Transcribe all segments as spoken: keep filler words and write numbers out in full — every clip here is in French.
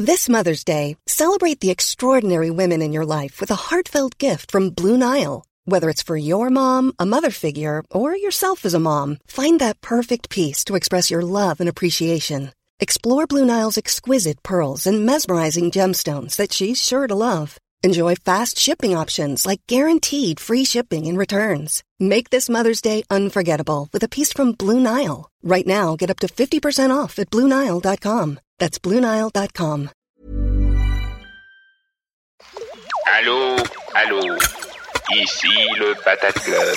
This Mother's Day, celebrate the extraordinary women in your life with a heartfelt gift from Blue Nile. Whether it's for your mom, a mother figure, or yourself as a mom, find that perfect piece to express your love and appreciation. Explore Blue Nile's exquisite pearls and mesmerizing gemstones that she's sure to love. Enjoy fast shipping options like guaranteed free shipping and returns. Make this Mother's Day unforgettable with a piece from Blue Nile. Right now, get up to fifty percent off at blue nile dot com. That's blue nile dot com. Allô, allô, ici le Patate Club.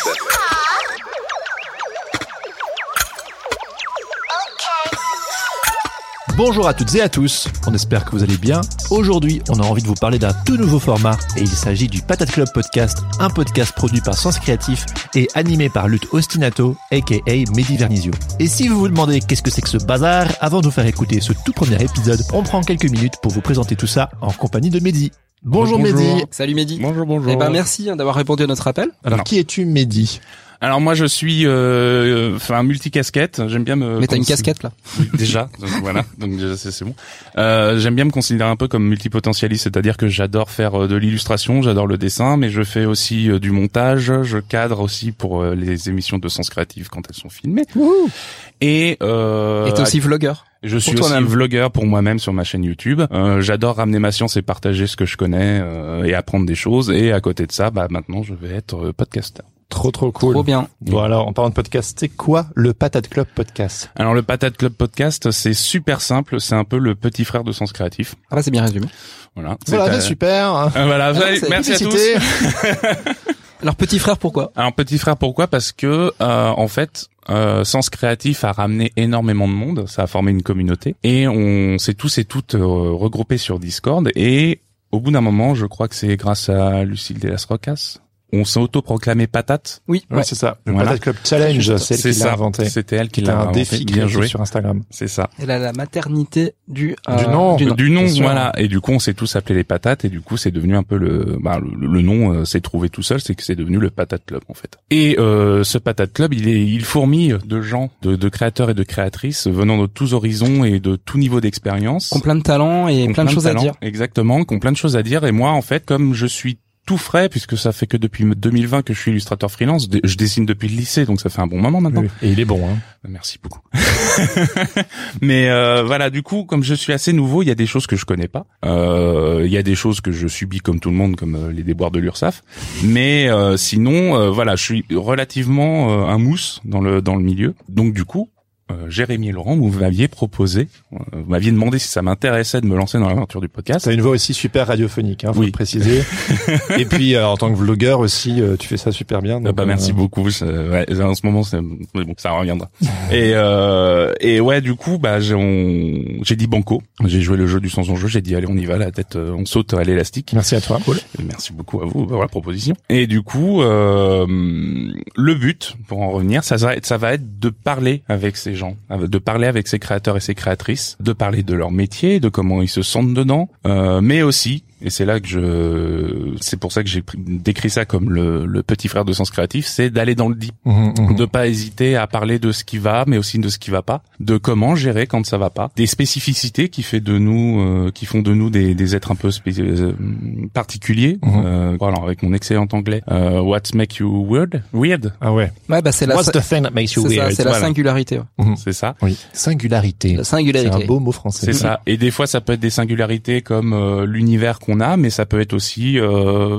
Bonjour à toutes et à tous, on espère que vous allez bien. Aujourd'hui, on a envie de vous parler d'un tout nouveau format et il s'agit du Patate Club Podcast, un podcast produit par Sens Créatif et animé par Lutte Ostinato, aka Mehdi Vernizio. Et si vous vous demandez qu'est-ce que c'est que ce bazar, avant de vous faire écouter ce tout premier épisode, on prend quelques minutes pour vous présenter tout ça en compagnie de Mehdi. Bonjour, bonjour Mehdi. Salut Mehdi. Bonjour, bonjour. Eh ben merci d'avoir répondu à notre appel. Alors, Non. qui es-tu Mehdi ? Alors moi je suis euh, enfin multicasquette, j'aime bien me Mais t'as une cons- casquette là. déjà, donc voilà, donc déjà c'est, c'est bon. Euh, j'aime bien me considérer un peu comme multipotentialiste, c'est-à-dire que j'adore faire euh, de l'illustration, j'adore le dessin, mais je fais aussi euh, du montage, je cadre aussi pour euh, les émissions de Sens Créatif quand elles sont filmées. Wouhou. Et euh Et t'es aussi vlogueur. je suis pour aussi toi-même. vlogueur pour moi-même sur ma chaîne YouTube. Euh, j'adore ramener ma science et partager ce que je connais euh, et apprendre des choses. Et à côté de ça, bah maintenant je vais être euh, podcasteur. Trop trop cool. Trop bien. Bon alors, en parlant de podcast, c'est quoi le Patate Club Podcast ? Alors le Patate Club Podcast, c'est super simple, c'est un peu le petit frère de Sens Créatif. Ah bah c'est bien résumé. Voilà. Voilà, C'est, c'est euh, super. euh, voilà, Ah, Allez, c'est merci à tous. Publicité. Alors petit frère pourquoi ? Alors petit frère, pourquoi ? Parce que euh, en fait, euh, Sens Créatif a ramené énormément de monde, ça a formé une communauté et on s'est tous et toutes euh, regroupés sur Discord et au bout d'un moment, je crois que c'est grâce à Lucille Delas-Rocas, on s'est autoproclamé patate. Oui. Ouais, c'est ça. Le Voilà. Patate Club Challenge, c'est elle C'est qui l'a ça. inventé. C'était elle qui C'était l'a un inventé. défi Bien joué. sur Instagram. C'est ça. Elle a la maternité du euh, Du nom. Du nom. Du nom, bien sûr. voilà. Et du coup, on s'est tous appelés les patates, et du coup, c'est devenu un peu le, bah, le, le nom euh, s'est trouvé tout seul, c'est que c'est devenu le Patate Club, en fait. Et euh, ce Patate Club, il est, il fourmille de gens, de, de créateurs et de créatrices venant de tous horizons et de tout niveau d'expérience. Qui ont plein de talents et Qui ont plein de choses talents, à dire. Exactement, qui ont plein de choses à dire. Et moi, en fait, comme je suis tout frais, puisque ça fait que depuis deux mille vingt que je suis illustrateur freelance, je dessine depuis le lycée, donc ça fait un bon moment maintenant. Oui. Et il est bon, hein. Merci beaucoup. Mais euh, voilà, du coup, comme je suis assez nouveau, il y a des choses que je connais pas. Euh, il y a des choses que je subis comme tout le monde, comme euh, les déboires de l'URSSAF. Mais euh, sinon, euh, voilà, je suis relativement euh, un mousse dans le dans le milieu. Donc du coup, euh, Jérémy et Laurent, vous m'aviez proposé, euh, vous m'aviez demandé si ça m'intéressait de me lancer dans l'aventure du podcast. T'as une voix aussi super radiophonique, hein, faut Oui. le préciser. Et puis, euh, en tant que vlogueur aussi, euh, tu fais ça super bien. Ah donc, bah merci euh, beaucoup. Je- ouais, en ce moment, c'est mais bon, ça reviendra. et euh, et ouais, du coup, bah j'ai, on- j'ai dit banco. J'ai joué le jeu du sans enjeu. J'ai dit allez, on y va, la tête, euh, on saute à l'élastique. Merci à toi. Cool. Et merci beaucoup à vous pour la proposition. Et du coup, euh, le but, pour en revenir, ça, va être- ça va être de parler avec ces gens, de parler avec ces créateurs et ces créatrices, de parler de leur métier, de comment ils se sentent dedans, euh, mais aussi, et c'est là que je, c'est pour ça que j'ai pris- décrit ça comme le, le petit frère de Sens Créatif, c'est d'aller dans le deep, Mhm, mhm. de pas hésiter à parler de ce qui va, mais aussi de ce qui va pas, de comment gérer quand ça va pas, des spécificités qui fait de nous, euh, qui font de nous des, des êtres un peu spé- euh, particuliers. Mhm. Euh, voilà, avec mon excellent anglais, euh, what make you weird, weird, Ah ouais. Ouais bah c'est la What's the thing that makes you c'est ça, weird? c'est la Voilà. singularité. ouais. Mhm. c'est ça. Oui. Singularité. La C'est singularité. un beau mot français. C'est ça. Et des fois, ça peut être des singularités comme euh, l'univers qu'on a, mais ça peut être aussi euh,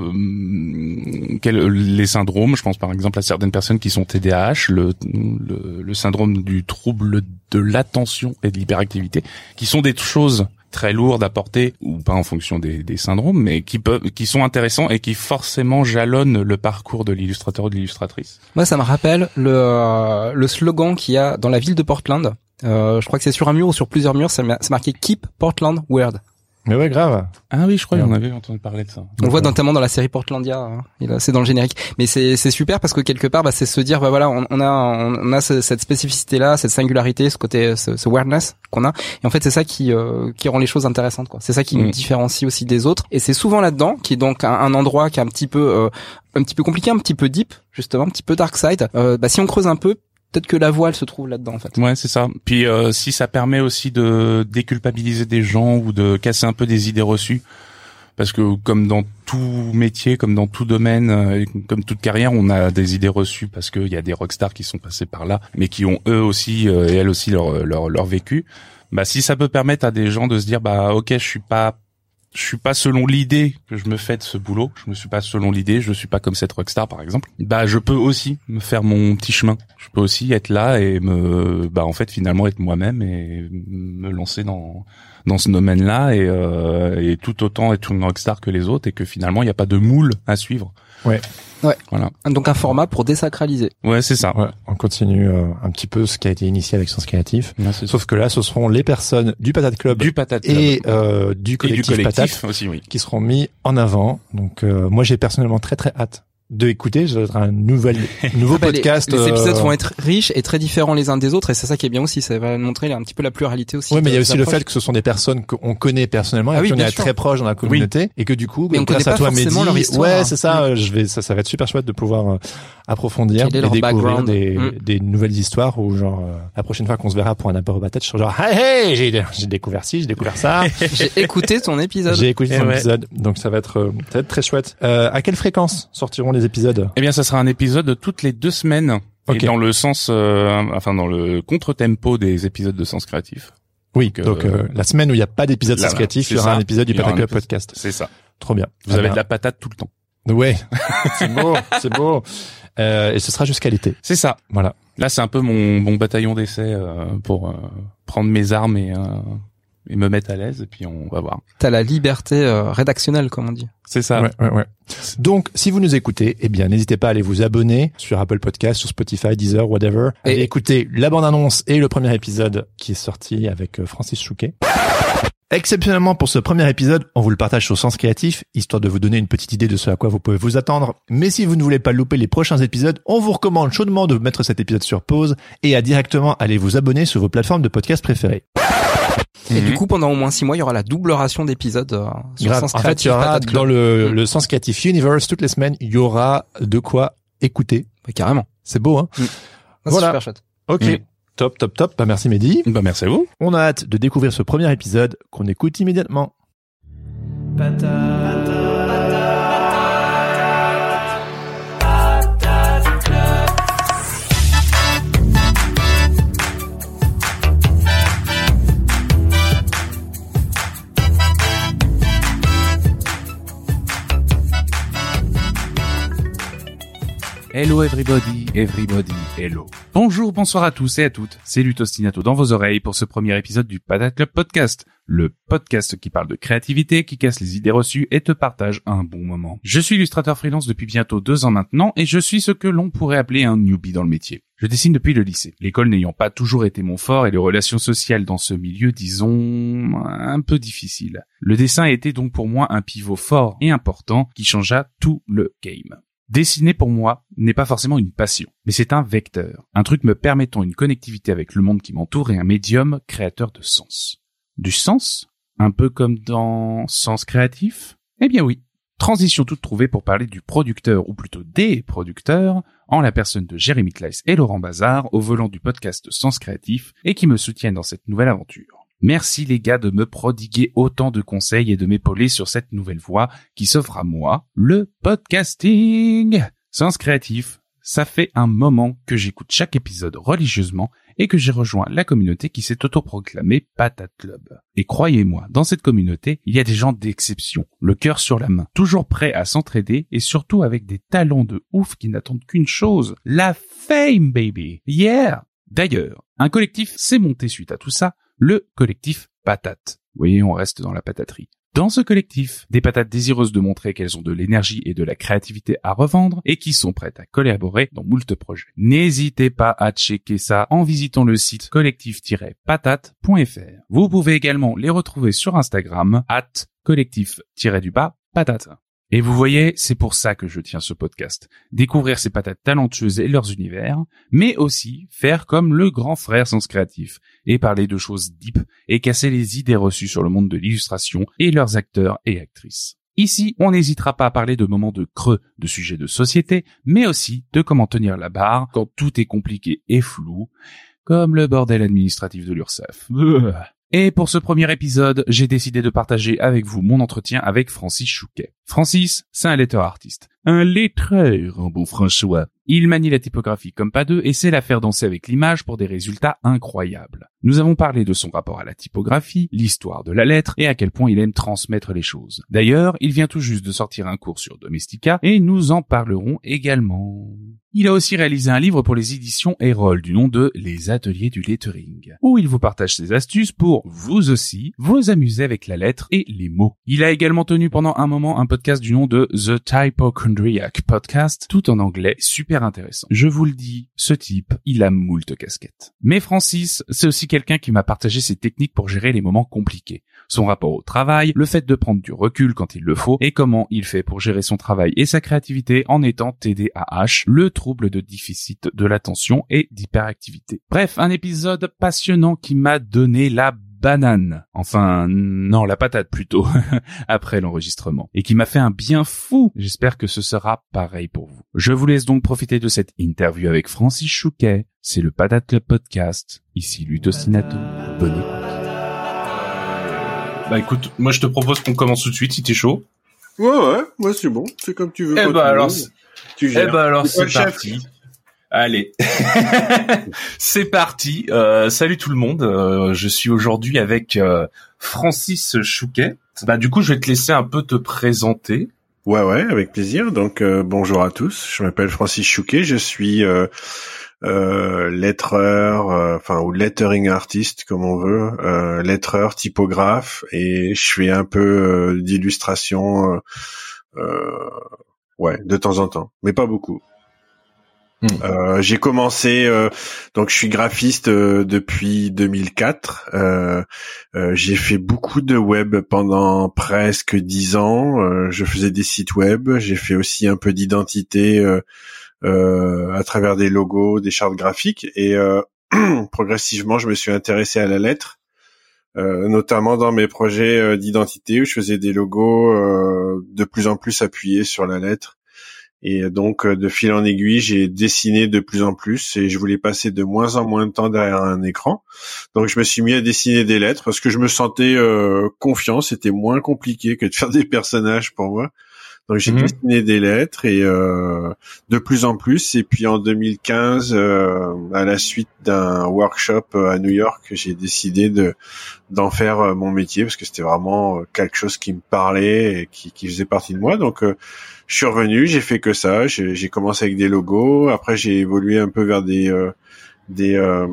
hum, quel- les syndromes. Je pense par exemple à certaines personnes qui sont T D A H, le, le, le syndrome du trouble de l'attention et de l'hyperactivité, qui sont des choses très lourdes à porter ou pas en fonction des, des syndromes, mais qui peuvent, qui sont intéressants et qui forcément jalonnent le parcours de l'illustrateur ou de l'illustratrice. Moi ça me rappelle le euh, le slogan qu'il y a dans la ville de Portland. Euh, je crois que c'est sur un mur ou sur plusieurs murs, c'est ma- c'est marqué Keep Portland Weird. Mais ouais, grave. Ah oui, je crois qu'on avait entendu parler de ça. On le voit notamment dans la série Portlandia, hein. Il a- c'est dans le générique. Mais c'est c'est super parce que quelque part, bah, c'est se dire, bah voilà, on, on a on a ce- cette spécificité là, cette singularité, ce côté, ce, ce weirdness qu'on a. Et en fait, c'est ça qui euh, qui rend les choses intéressantes, quoi. C'est ça qui Mm. nous différencie aussi des autres. Et c'est souvent là-dedans, qui est donc un, un endroit qui est un petit peu euh, un petit peu compliqué, un petit peu deep, justement, un petit peu dark side. Euh, bah si on creuse un peu, peut-être que la voile se trouve là-dedans en fait. Ouais, c'est ça. Puis euh, si ça permet aussi de déculpabiliser des gens ou de casser un peu des idées reçues, parce que comme dans tout métier, comme dans tout domaine, euh, comme toute carrière, on a des idées reçues parce qu'il y a des rockstars qui sont passés par là, mais qui ont eux aussi euh, et elles aussi leur leur leur vécu. Bah si ça peut permettre à des gens de se dire bah ok, je suis pas je suis pas selon l'idée que je me fais de ce boulot, je me suis pas selon l'idée, je suis pas comme cette rockstar par exemple. Bah je peux aussi me faire mon petit chemin. Je peux aussi être là et me bah en fait finalement être moi-même et me lancer dans dans ce domaine-là et euh, et tout autant être une rockstar que les autres et que finalement il y a pas de moule à suivre. Ouais. Ouais. Voilà. Donc un format pour désacraliser. Ouais, c'est ça. Ouais, on continue euh, un petit peu ce qui a été initié avec Sens Créatif. Ouais, c'est Sauf que là, ce seront les personnes du Patate Club, du Patate Club et euh, du collectif, et du collectif Patate aussi, oui. qui seront mis en avant. Donc euh, moi, j'ai personnellement très très hâte de écouter. Ça va être un nouvel nouveau Bah, podcast. Les, les épisodes euh... vont être riches et très différents les uns des autres et c'est ça qui est bien aussi. Ça va montrer un petit peu la pluralité aussi. Oui, mais il y a de- aussi des le approches. fait que ce sont des personnes qu'on connaît personnellement et Ah oui, qui on bien est sûr. très proches dans la communauté et que du coup, Mais on grâce connaît à pas toi, Mehdi, forcément leur histoire, ouais, hein. c'est ça. euh, Je vais, ça, ça va être super chouette de pouvoir euh, approfondir Quel est et leur découvrir background. des, Mm. des nouvelles histoires où genre euh, la prochaine fois qu'on se verra pour un apéro patate, je serai genre hey hey, j'ai j'ai découvert ci, j'ai découvert ça. J'ai écouté ton épisode. J'ai écouté Eh ton ouais. épisode, donc ça va être euh, ça va être très chouette. Euh, à quelle fréquence sortiront les épisodes? Eh bien, ça sera un épisode toutes les deux semaines. Ok. Et dans le sens, euh, enfin dans le contre-tempo des épisodes de Sens Créatif. Oui, Donc, donc euh, euh, la semaine où il n'y a pas d'épisode là, Sens Créatif, c'est il y aura ça. un épisode du Il y aura Patate un Club épisode. podcast. C'est ça. Trop bien. Vous Ah avez ben, de la patate tout le temps. Ouais, c'est beau, c'est beau. Euh, et ce sera jusqu'à l'été. C'est ça. Voilà. Là, c'est un peu mon, mon bataillon d'essai euh, pour euh, prendre mes armes et, euh, et me mettre à l'aise. Et puis on va voir. T'as la liberté euh, rédactionnelle comme on dit. C'est ça. Ouais, ouais, ouais. Donc, si vous nous écoutez, eh bien, n'hésitez pas à aller vous abonner sur Apple Podcast, sur Spotify, Deezer, whatever. Allez Et- écouter la bande-annonce et le premier épisode qui est sorti avec euh, Francis Chouquet. Exceptionnellement pour ce premier épisode, on vous le partage sur Sens Créatif, histoire de vous donner une petite idée de ce à quoi vous pouvez vous attendre. Mais si vous ne voulez pas louper les prochains épisodes, on vous recommande chaudement de mettre cet épisode sur pause et à directement aller vous abonner sur vos plateformes de podcast préférées. Et Mhm. du coup, pendant au moins six mois, il y aura la double ration d'épisodes euh, sur Grave. Sens En fait, il Créatif y aura Patate Club. dans le, Mm. le Sens Créatif Universe, toutes les semaines, il y aura de quoi écouter. Ouais, carrément. C'est beau, hein? Ah, c'est Voilà. super chouette. Ok. Mm. Top, top, top. Bah, merci Mehdi. Bah merci à vous. On a hâte de découvrir ce premier épisode qu'on écoute immédiatement. Hello everybody, everybody, hello. Bonjour, bonsoir à tous et à toutes. C'est Lutostinato dans vos oreilles pour ce premier épisode du Patate Club Podcast. Le podcast qui parle de créativité, qui casse les idées reçues et te partage un bon moment. Je suis illustrateur freelance depuis bientôt deux ans maintenant et je suis ce que l'on pourrait appeler un newbie dans le métier. Je dessine depuis le lycée. L'école n'ayant pas toujours été mon fort et les relations sociales dans ce milieu, disons, un peu difficiles. Le dessin a été donc pour moi un pivot fort et important qui changea tout le game. Dessiner pour moi n'est pas forcément une passion, mais c'est un vecteur, un truc me permettant une connectivité avec le monde qui m'entoure et un médium créateur de sens. Du sens? Un peu comme dans Sens Créatif? Eh bien oui. Transition toute trouvée pour parler du producteur, ou plutôt des producteurs, en la personne de Jérémy Kleiss et Laurent Bazar, au volant du podcast Sens Créatif, et qui me soutiennent dans cette nouvelle aventure. Merci les gars de me prodiguer autant de conseils et de m'épauler sur cette nouvelle voie qui s'offre à moi, le podcasting. Sens Créatif, ça fait un moment que j'écoute chaque épisode religieusement et que j'ai rejoint la communauté qui s'est autoproclamée Patate Club. Et croyez-moi, dans cette communauté, il y a des gens d'exception, le cœur sur la main, toujours prêts à s'entraider et surtout avec des talents de ouf qui n'attendent qu'une chose, la fame baby. Yeah! D'ailleurs, un collectif s'est monté suite à tout ça, le collectif Patate. Vous voyez, on reste dans la pataterie. Dans ce collectif, des patates désireuses de montrer qu'elles ont de l'énergie et de la créativité à revendre et qui sont prêtes à collaborer dans moult projets. N'hésitez pas à checker ça en visitant le site collectif tiret patate point f r. Vous pouvez également les retrouver sur Instagram, at collectif-du-bas patate. Et vous voyez, c'est pour ça que je tiens ce podcast. Découvrir ces patates talentueuses et leurs univers, mais aussi faire comme le grand frère Sens Créatif et parler de choses deep et casser les idées reçues sur le monde de l'illustration et leurs acteurs et actrices. Ici, on n'hésitera pas à parler de moments de creux, de sujets de société, mais aussi de comment tenir la barre quand tout est compliqué et flou, comme le bordel administratif de l'URSSAF. Et pour ce premier épisode, j'ai décidé de partager avec vous mon entretien avec Francis Chouquet. Francis, c'est un letteur artiste. Un lettreur, en bon François. Il manie la typographie comme pas deux et sait la faire danser avec l'image pour des résultats incroyables. Nous avons parlé de son rapport à la typographie, l'histoire de la lettre et à quel point il aime transmettre les choses. D'ailleurs, il vient tout juste de sortir un cours sur Domestika et nous en parlerons également. Il a aussi réalisé un livre pour les éditions Erol du nom de Les Ateliers du Lettering, où il vous partage ses astuces pour, vous aussi, vous amuser avec la lettre et les mots. Il a également tenu pendant un moment un podcast du nom de The Typochondriac Podcast, tout en anglais, super intéressant. Je vous le dis, ce type, il a moult casquettes. Mais Francis, c'est aussi quelqu'un qui m'a partagé ses techniques pour gérer les moments compliqués. Son rapport au travail, le fait de prendre du recul quand il le faut, et comment il fait pour gérer son travail et sa créativité en étant T D A H, le trouble de déficit de l'attention et d'hyperactivité. Bref, un épisode passionnant qui m'a donné la banane. Enfin, non, la patate plutôt, après l'enregistrement. Et qui m'a fait un bien fou. J'espère que ce sera pareil pour vous. Je vous laisse donc profiter de cette interview avec Francis Chouquet. C'est le Patate Club Podcast. Ici Lutte Ostinato. Bonne écoute. Bah écoute, moi je te propose qu'on commence tout de suite si t'es chaud. Ouais ouais, moi c'est bon, c'est comme tu veux. Eh bah alors, tu eh bah alors c'est parti. Allez, c'est parti. Euh, salut tout le monde. Euh, je suis aujourd'hui avec euh, Francis Chouquet. Bah du coup, je vais te laisser un peu te présenter. Ouais ouais, avec plaisir. Donc euh, bonjour à tous. Je m'appelle Francis Chouquet. Je suis euh, euh, lettreur, euh, enfin ou lettering artiste comme on veut, euh, lettreur, typographe, et je fais un peu euh, d'illustration, euh, euh, ouais, de temps en temps, mais pas beaucoup. Mmh. Euh, j'ai commencé, euh, donc je suis graphiste euh, depuis deux mille quatre. Euh, euh, j'ai fait beaucoup de web pendant presque dix ans. Euh, je faisais des sites web. J'ai fait aussi un peu d'identité euh, euh, à travers des logos, des chartes graphiques. Et euh, progressivement, je me suis intéressé à la lettre, euh, notamment dans mes projets euh, d'identité où je faisais des logos euh, de plus en plus appuyés sur la lettre. Et donc, de fil en aiguille, j'ai dessiné de plus en plus et je voulais passer de moins en moins de temps derrière un écran. Donc, je me suis mis à dessiner des lettres parce que je me sentais euh, confiant. C'était moins compliqué que de faire des personnages pour moi. Donc, j'ai mmh. dessiné des lettres et euh, de plus en plus. Et puis, en deux mille quinze, euh, à la suite d'un workshop à New York, j'ai décidé de d'en faire mon métier parce que c'était vraiment quelque chose qui me parlait et qui, qui faisait partie de moi. Donc, euh, je suis revenu, j'ai fait que ça. J'ai, j'ai commencé avec des logos. Après, j'ai évolué un peu vers des euh, des euh,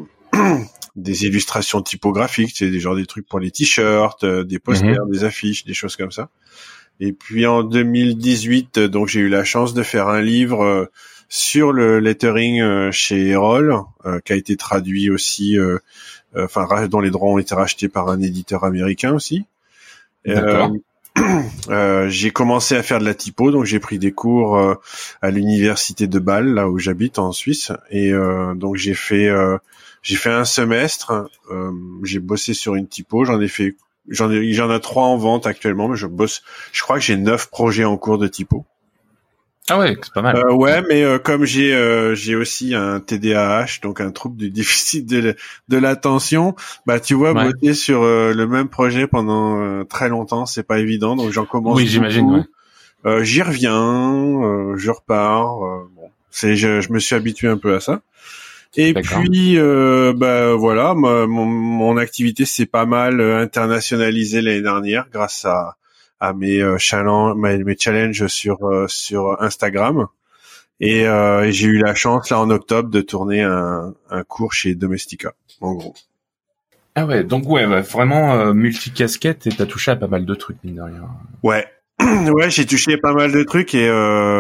des illustrations typographiques, c'est des genre des trucs pour les t-shirts, euh, des posters, mmh. des affiches, des choses comme ça. Et puis en deux mille dix-huit, donc j'ai eu la chance de faire un livre euh, sur le lettering euh, chez Erol, euh, qui a été traduit aussi, euh, euh, enfin dont les droits ont été rachetés par un éditeur américain aussi. D'accord. Euh, Euh, j'ai commencé à faire de la typo, donc j'ai pris des cours euh, à l'université de Bâle, là où j'habite en Suisse, et euh, donc j'ai fait euh, j'ai fait un semestre. Euh, j'ai bossé sur une typo, j'en ai fait j'en ai j'en ai trois en vente actuellement, mais je bosse. Je crois que j'ai neuf projets en cours de typo. Ah ouais, c'est pas mal. Euh, ouais, mais euh, comme j'ai euh, j'ai aussi un T D A H, donc un trouble du déficit de, de l'attention, bah tu vois, ouais. bosser sur euh, le même projet pendant euh, très longtemps, c'est pas évident, donc j'en commence. Oui, j'imagine. Ouais. Euh, j'y reviens, euh, je repars. Euh, bon, c'est je, je me suis habitué un peu à ça. Et D'accord. puis euh, bah voilà, ma, mon, mon activité s'est pas mal internationalisée l'année dernière grâce à à mes euh, challenges, mes, mes challenges sur euh, sur Instagram, et, euh, et j'ai eu la chance là en octobre de tourner un, un cours chez Domestika, en gros. Ah ouais, donc ouais, ouais vraiment euh, multicasquette, et t'as touché à pas mal de trucs mine de rien. Ouais, ouais, j'ai touché pas mal de trucs et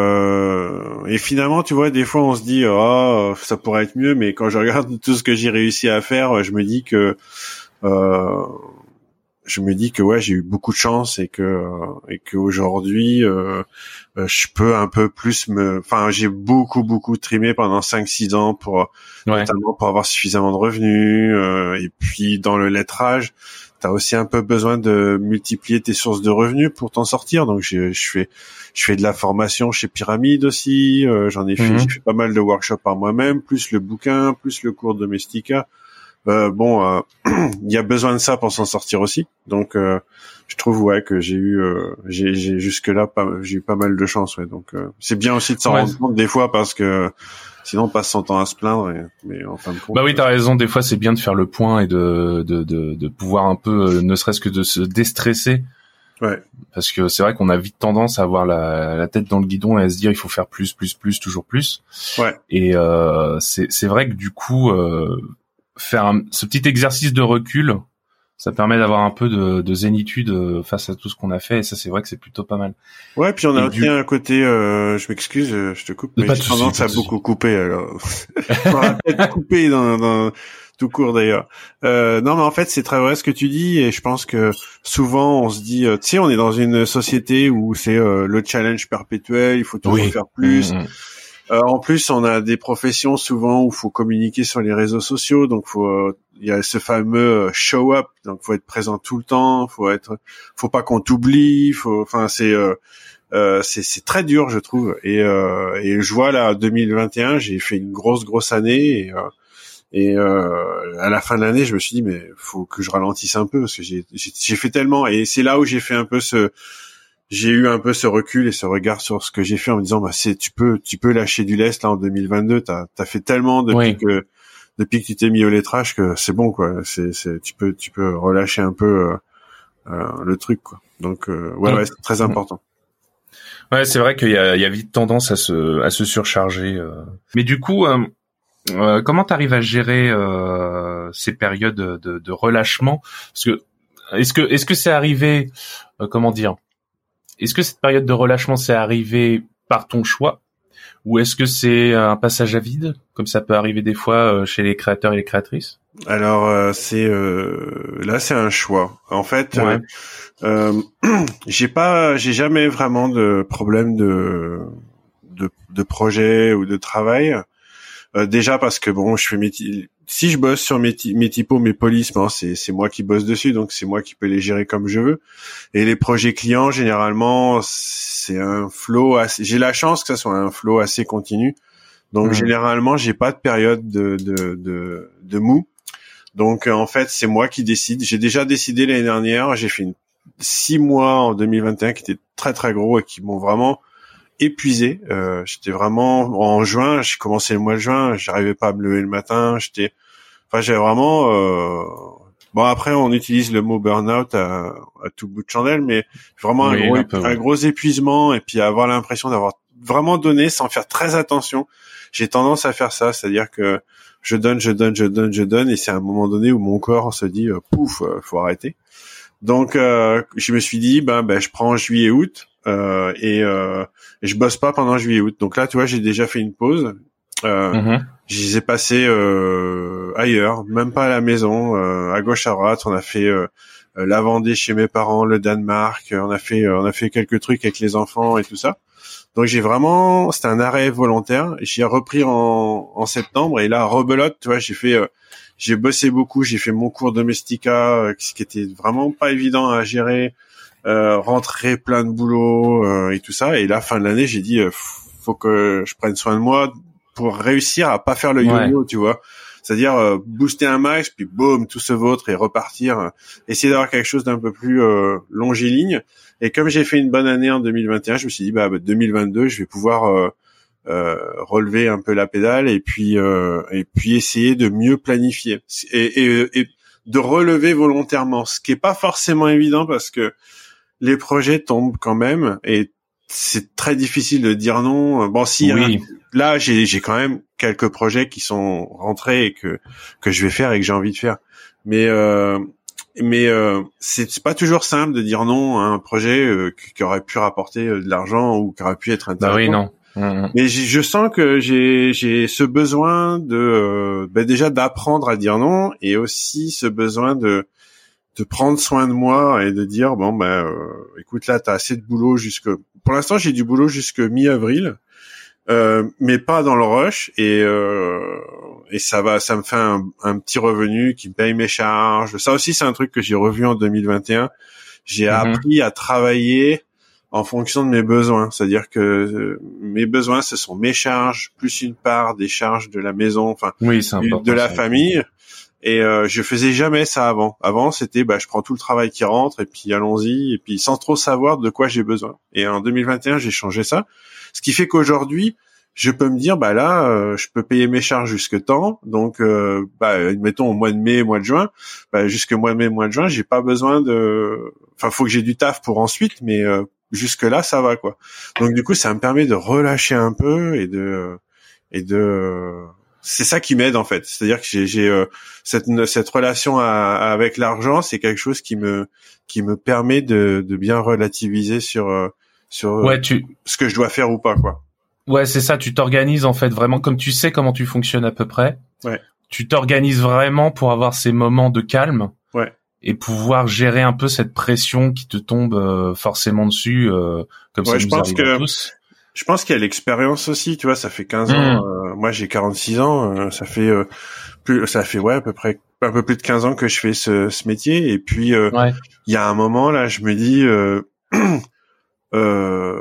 euh, et finalement, tu vois, des fois on se dit oh ça pourrait être mieux, mais quand je regarde tout ce que j'ai réussi à faire, je me dis que euh, je me dis que ouais, j'ai eu beaucoup de chance et que et que aujourd'hui euh, je peux un peu plus me enfin j'ai beaucoup beaucoup trimé pendant cinq six ans pour ouais. notamment pour avoir suffisamment de revenus, euh, et puis dans le lettrage, t'as aussi un peu besoin de multiplier tes sources de revenus pour t'en sortir. Donc je, je fais je fais de la formation chez Pyramide aussi. Euh, j'en ai fait mmh. j'ai fait pas mal de workshops par moi-même, plus le bouquin, plus le cours Domestika. Euh, bon, euh, il y a besoin de ça pour s'en sortir aussi. Donc, euh, je trouve ouais que j'ai eu, euh, j'ai, j'ai jusque là, pas, j'ai eu pas mal de chance. Ouais. Donc, euh, c'est bien aussi de s'en ouais. rendre compte des fois parce que sinon on passe son temps à se plaindre. Et, mais en fin de compte. Bah oui, t'as raison. Des fois, c'est bien de faire le point et de de de, de pouvoir un peu, ne serait-ce que de se déstresser. Ouais. Parce que c'est vrai qu'on a vite tendance à avoir la, la tête dans le guidon et à se dire il faut faire plus, plus, plus, toujours plus. Ouais. Et euh, c'est c'est vrai que du coup. Euh, faire un, ce petit exercice de recul, ça permet d'avoir un peu de, de zénitude face à tout ce qu'on a fait, et ça c'est vrai que c'est plutôt pas mal. Ouais, puis on a aussi du... un côté, euh, je m'excuse, je te coupe, mais j'ai tendance à beaucoup couper, alors. On va peut-être couper dans, dans, tout court d'ailleurs. Euh, non, mais en fait c'est très vrai ce que tu dis, et je pense que souvent on se dit, euh, tu sais, on est dans une société où c'est euh, le challenge perpétuel, il faut toujours oui. faire plus. Mmh. Euh, en plus, on a des professions souvent où faut communiquer sur les réseaux sociaux, donc faut, il y a ce fameux show up, donc faut être présent tout le temps, faut être, faut pas qu'on t'oublie, faut, enfin c'est, euh, euh, c'est, c'est très dur, je trouve. Et, euh, et je vois là, deux mille vingt et un, j'ai fait une grosse grosse année, et, euh, et euh, à la fin de l'année, je me suis dit mais faut que je ralentisse un peu parce que j'ai, j'ai, j'ai fait tellement, et c'est là où j'ai fait un peu ce j'ai eu un peu ce recul et ce regard sur ce que j'ai fait en me disant bah c'est tu peux tu peux lâcher du lest là en deux mille vingt-deux, t'as t'as fait tellement depuis oui. que depuis que tu t'es mis au lettrage que c'est bon quoi, c'est c'est tu peux tu peux relâcher un peu euh, euh, le truc quoi. Donc euh, ouais, ouais c'est très important. Ouais, c'est vrai qu'il y a il y a vite tendance à se à se surcharger euh. Mais du coup euh, euh, comment t'arrives à gérer euh, ces périodes de de relâchement, parce que est-ce que est-ce que c'est arrivé euh, comment dire Est-ce que cette période de relâchement s'est arrivée par ton choix, ou est-ce que c'est un passage à vide, comme ça peut arriver des fois chez les créateurs et les créatrices? Alors euh, c'est euh, là c'est un choix. En fait, ouais. euh, euh, j'ai pas, j'ai jamais vraiment de problème de de, de projet ou de travail. Euh, déjà parce que bon, je fais mes t- si je bosse sur mes, t- mes typos, mes polices, bon, c'est c'est moi qui bosse dessus, donc c'est moi qui peux les gérer comme je veux. Et les projets clients, généralement, c'est un flow assez, j'ai la chance que ça soit un flow assez continu. Donc mmh. généralement, j'ai pas de période de de de, de mou. Donc en fait, c'est moi qui décide. J'ai déjà décidé l'année dernière, j'ai fait une, six mois en deux mille vingt et un qui étaient très très gros et qui m'ont vraiment épuisé. Euh, j'étais vraiment en juin, j'ai commencé le mois de juin, j'arrivais pas à me lever le matin, j'étais enfin j'avais vraiment euh... bon après on utilise le mot burn-out à, à tout bout de chandelle, mais vraiment oui, un, gros, un, peu, un ouais. gros épuisement, et puis avoir l'impression d'avoir vraiment donné sans faire très attention. J'ai tendance à faire ça, c'est-à-dire que je donne, je donne, je donne, je donne, et c'est à un moment donné où mon corps se dit euh, pouf, euh, faut arrêter. Donc euh, je me suis dit ben ben je prends juillet août euh, et, euh, et je bosse pas pendant juillet août. Donc là tu vois, j'ai déjà fait une pause. Euh, mm-hmm. Je les ai passés euh, ailleurs, même pas à la maison, euh, à gauche à droite. On a fait euh, la Vendée chez mes parents, le Danemark. On a fait euh, on a fait quelques trucs avec les enfants et tout ça. Donc j'ai vraiment, c'était un arrêt volontaire. J'y ai repris en, en septembre, et là rebelote, tu vois, j'ai fait euh, j'ai bossé beaucoup, j'ai fait mon cours Domestika, euh, ce qui était vraiment pas évident à gérer, euh, rentrer plein de boulot euh, et tout ça. Et là, fin de l'année, j'ai dit, euh, faut que je prenne soin de moi pour réussir à pas faire le yo-yo, ouais. tu vois. C'est-à-dire euh, booster un max, puis boum, tout se vautre et repartir. Euh, essayer d'avoir quelque chose d'un peu plus euh, longiligne. Et comme j'ai fait une bonne année en deux mille vingt et un, je me suis dit, bah, bah deux mille vingt-deux, je vais pouvoir euh, Euh, relever un peu la pédale, et puis euh, et puis essayer de mieux planifier et, et, et de relever volontairement, ce qui est pas forcément évident parce que les projets tombent quand même, et c'est très difficile de dire non. Bon, si oui. hein, là j'ai j'ai quand même quelques projets qui sont rentrés et que que je vais faire et que j'ai envie de faire, mais euh, mais euh, c'est, c'est pas toujours simple de dire non à un projet euh, qui, qui aurait pu rapporter de l'argent ou qui aurait pu être intéressant. Bah oui, non. Mais je sens que j'ai j'ai ce besoin de euh, ben déjà d'apprendre à dire non, et aussi ce besoin de de prendre soin de moi et de dire bon ben euh, écoute, là t'as assez de boulot jusque pour l'instant j'ai du boulot jusque mi-avril, euh, mais pas dans le rush, et euh, et ça va, ça me fait un, un petit revenu qui me paye mes charges. Ça aussi, c'est un truc que j'ai revu en deux mille vingt et un. J'ai mm-hmm. appris à travailler en fonction de mes besoins. C'est-à-dire que euh, mes besoins, ce sont mes charges, plus une part des charges de la maison, enfin, oui, c'est de, de la famille. Et euh, je faisais jamais ça avant. Avant, c'était bah je prends tout le travail qui rentre et puis allons-y et puis sans trop savoir de quoi j'ai besoin. Et en deux mille vingt et un, j'ai changé ça, ce qui fait qu'aujourd'hui, je peux me dire bah là, euh, je peux payer mes charges jusque temps. Donc euh, bah mettons au mois de mai, mois de juin, bah jusque mois de mai, mois de juin, j'ai pas besoin de enfin faut que j'ai du taf pour ensuite, mais euh, jusque là ça va quoi. Donc du coup, ça me permet de relâcher un peu et de et de c'est ça qui m'aide en fait, c'est-à-dire que j'ai, j'ai euh, cette cette relation à, à, avec l'argent, c'est quelque chose qui me qui me permet de, de bien relativiser sur euh, sur ouais, tu... ce que je dois faire ou pas quoi. Ouais, c'est ça, tu t'organises en fait vraiment comme tu sais comment tu fonctionnes à peu près. Ouais. Tu t'organises vraiment pour avoir ces moments de calme. Ouais. Et pouvoir gérer un peu cette pression qui te tombe euh, forcément dessus euh, comme ouais, ça je nous pense arrive que... à tous. Je pense qu'il y a l'expérience aussi, tu vois, ça fait quinze ans, mmh. euh, moi j'ai quarante-six ans, euh, ça fait euh, plus ça fait ouais à peu près un peu plus de quinze ans que je fais ce ce métier et puis euh, ouais. il y a un moment là, je me dis euh, euh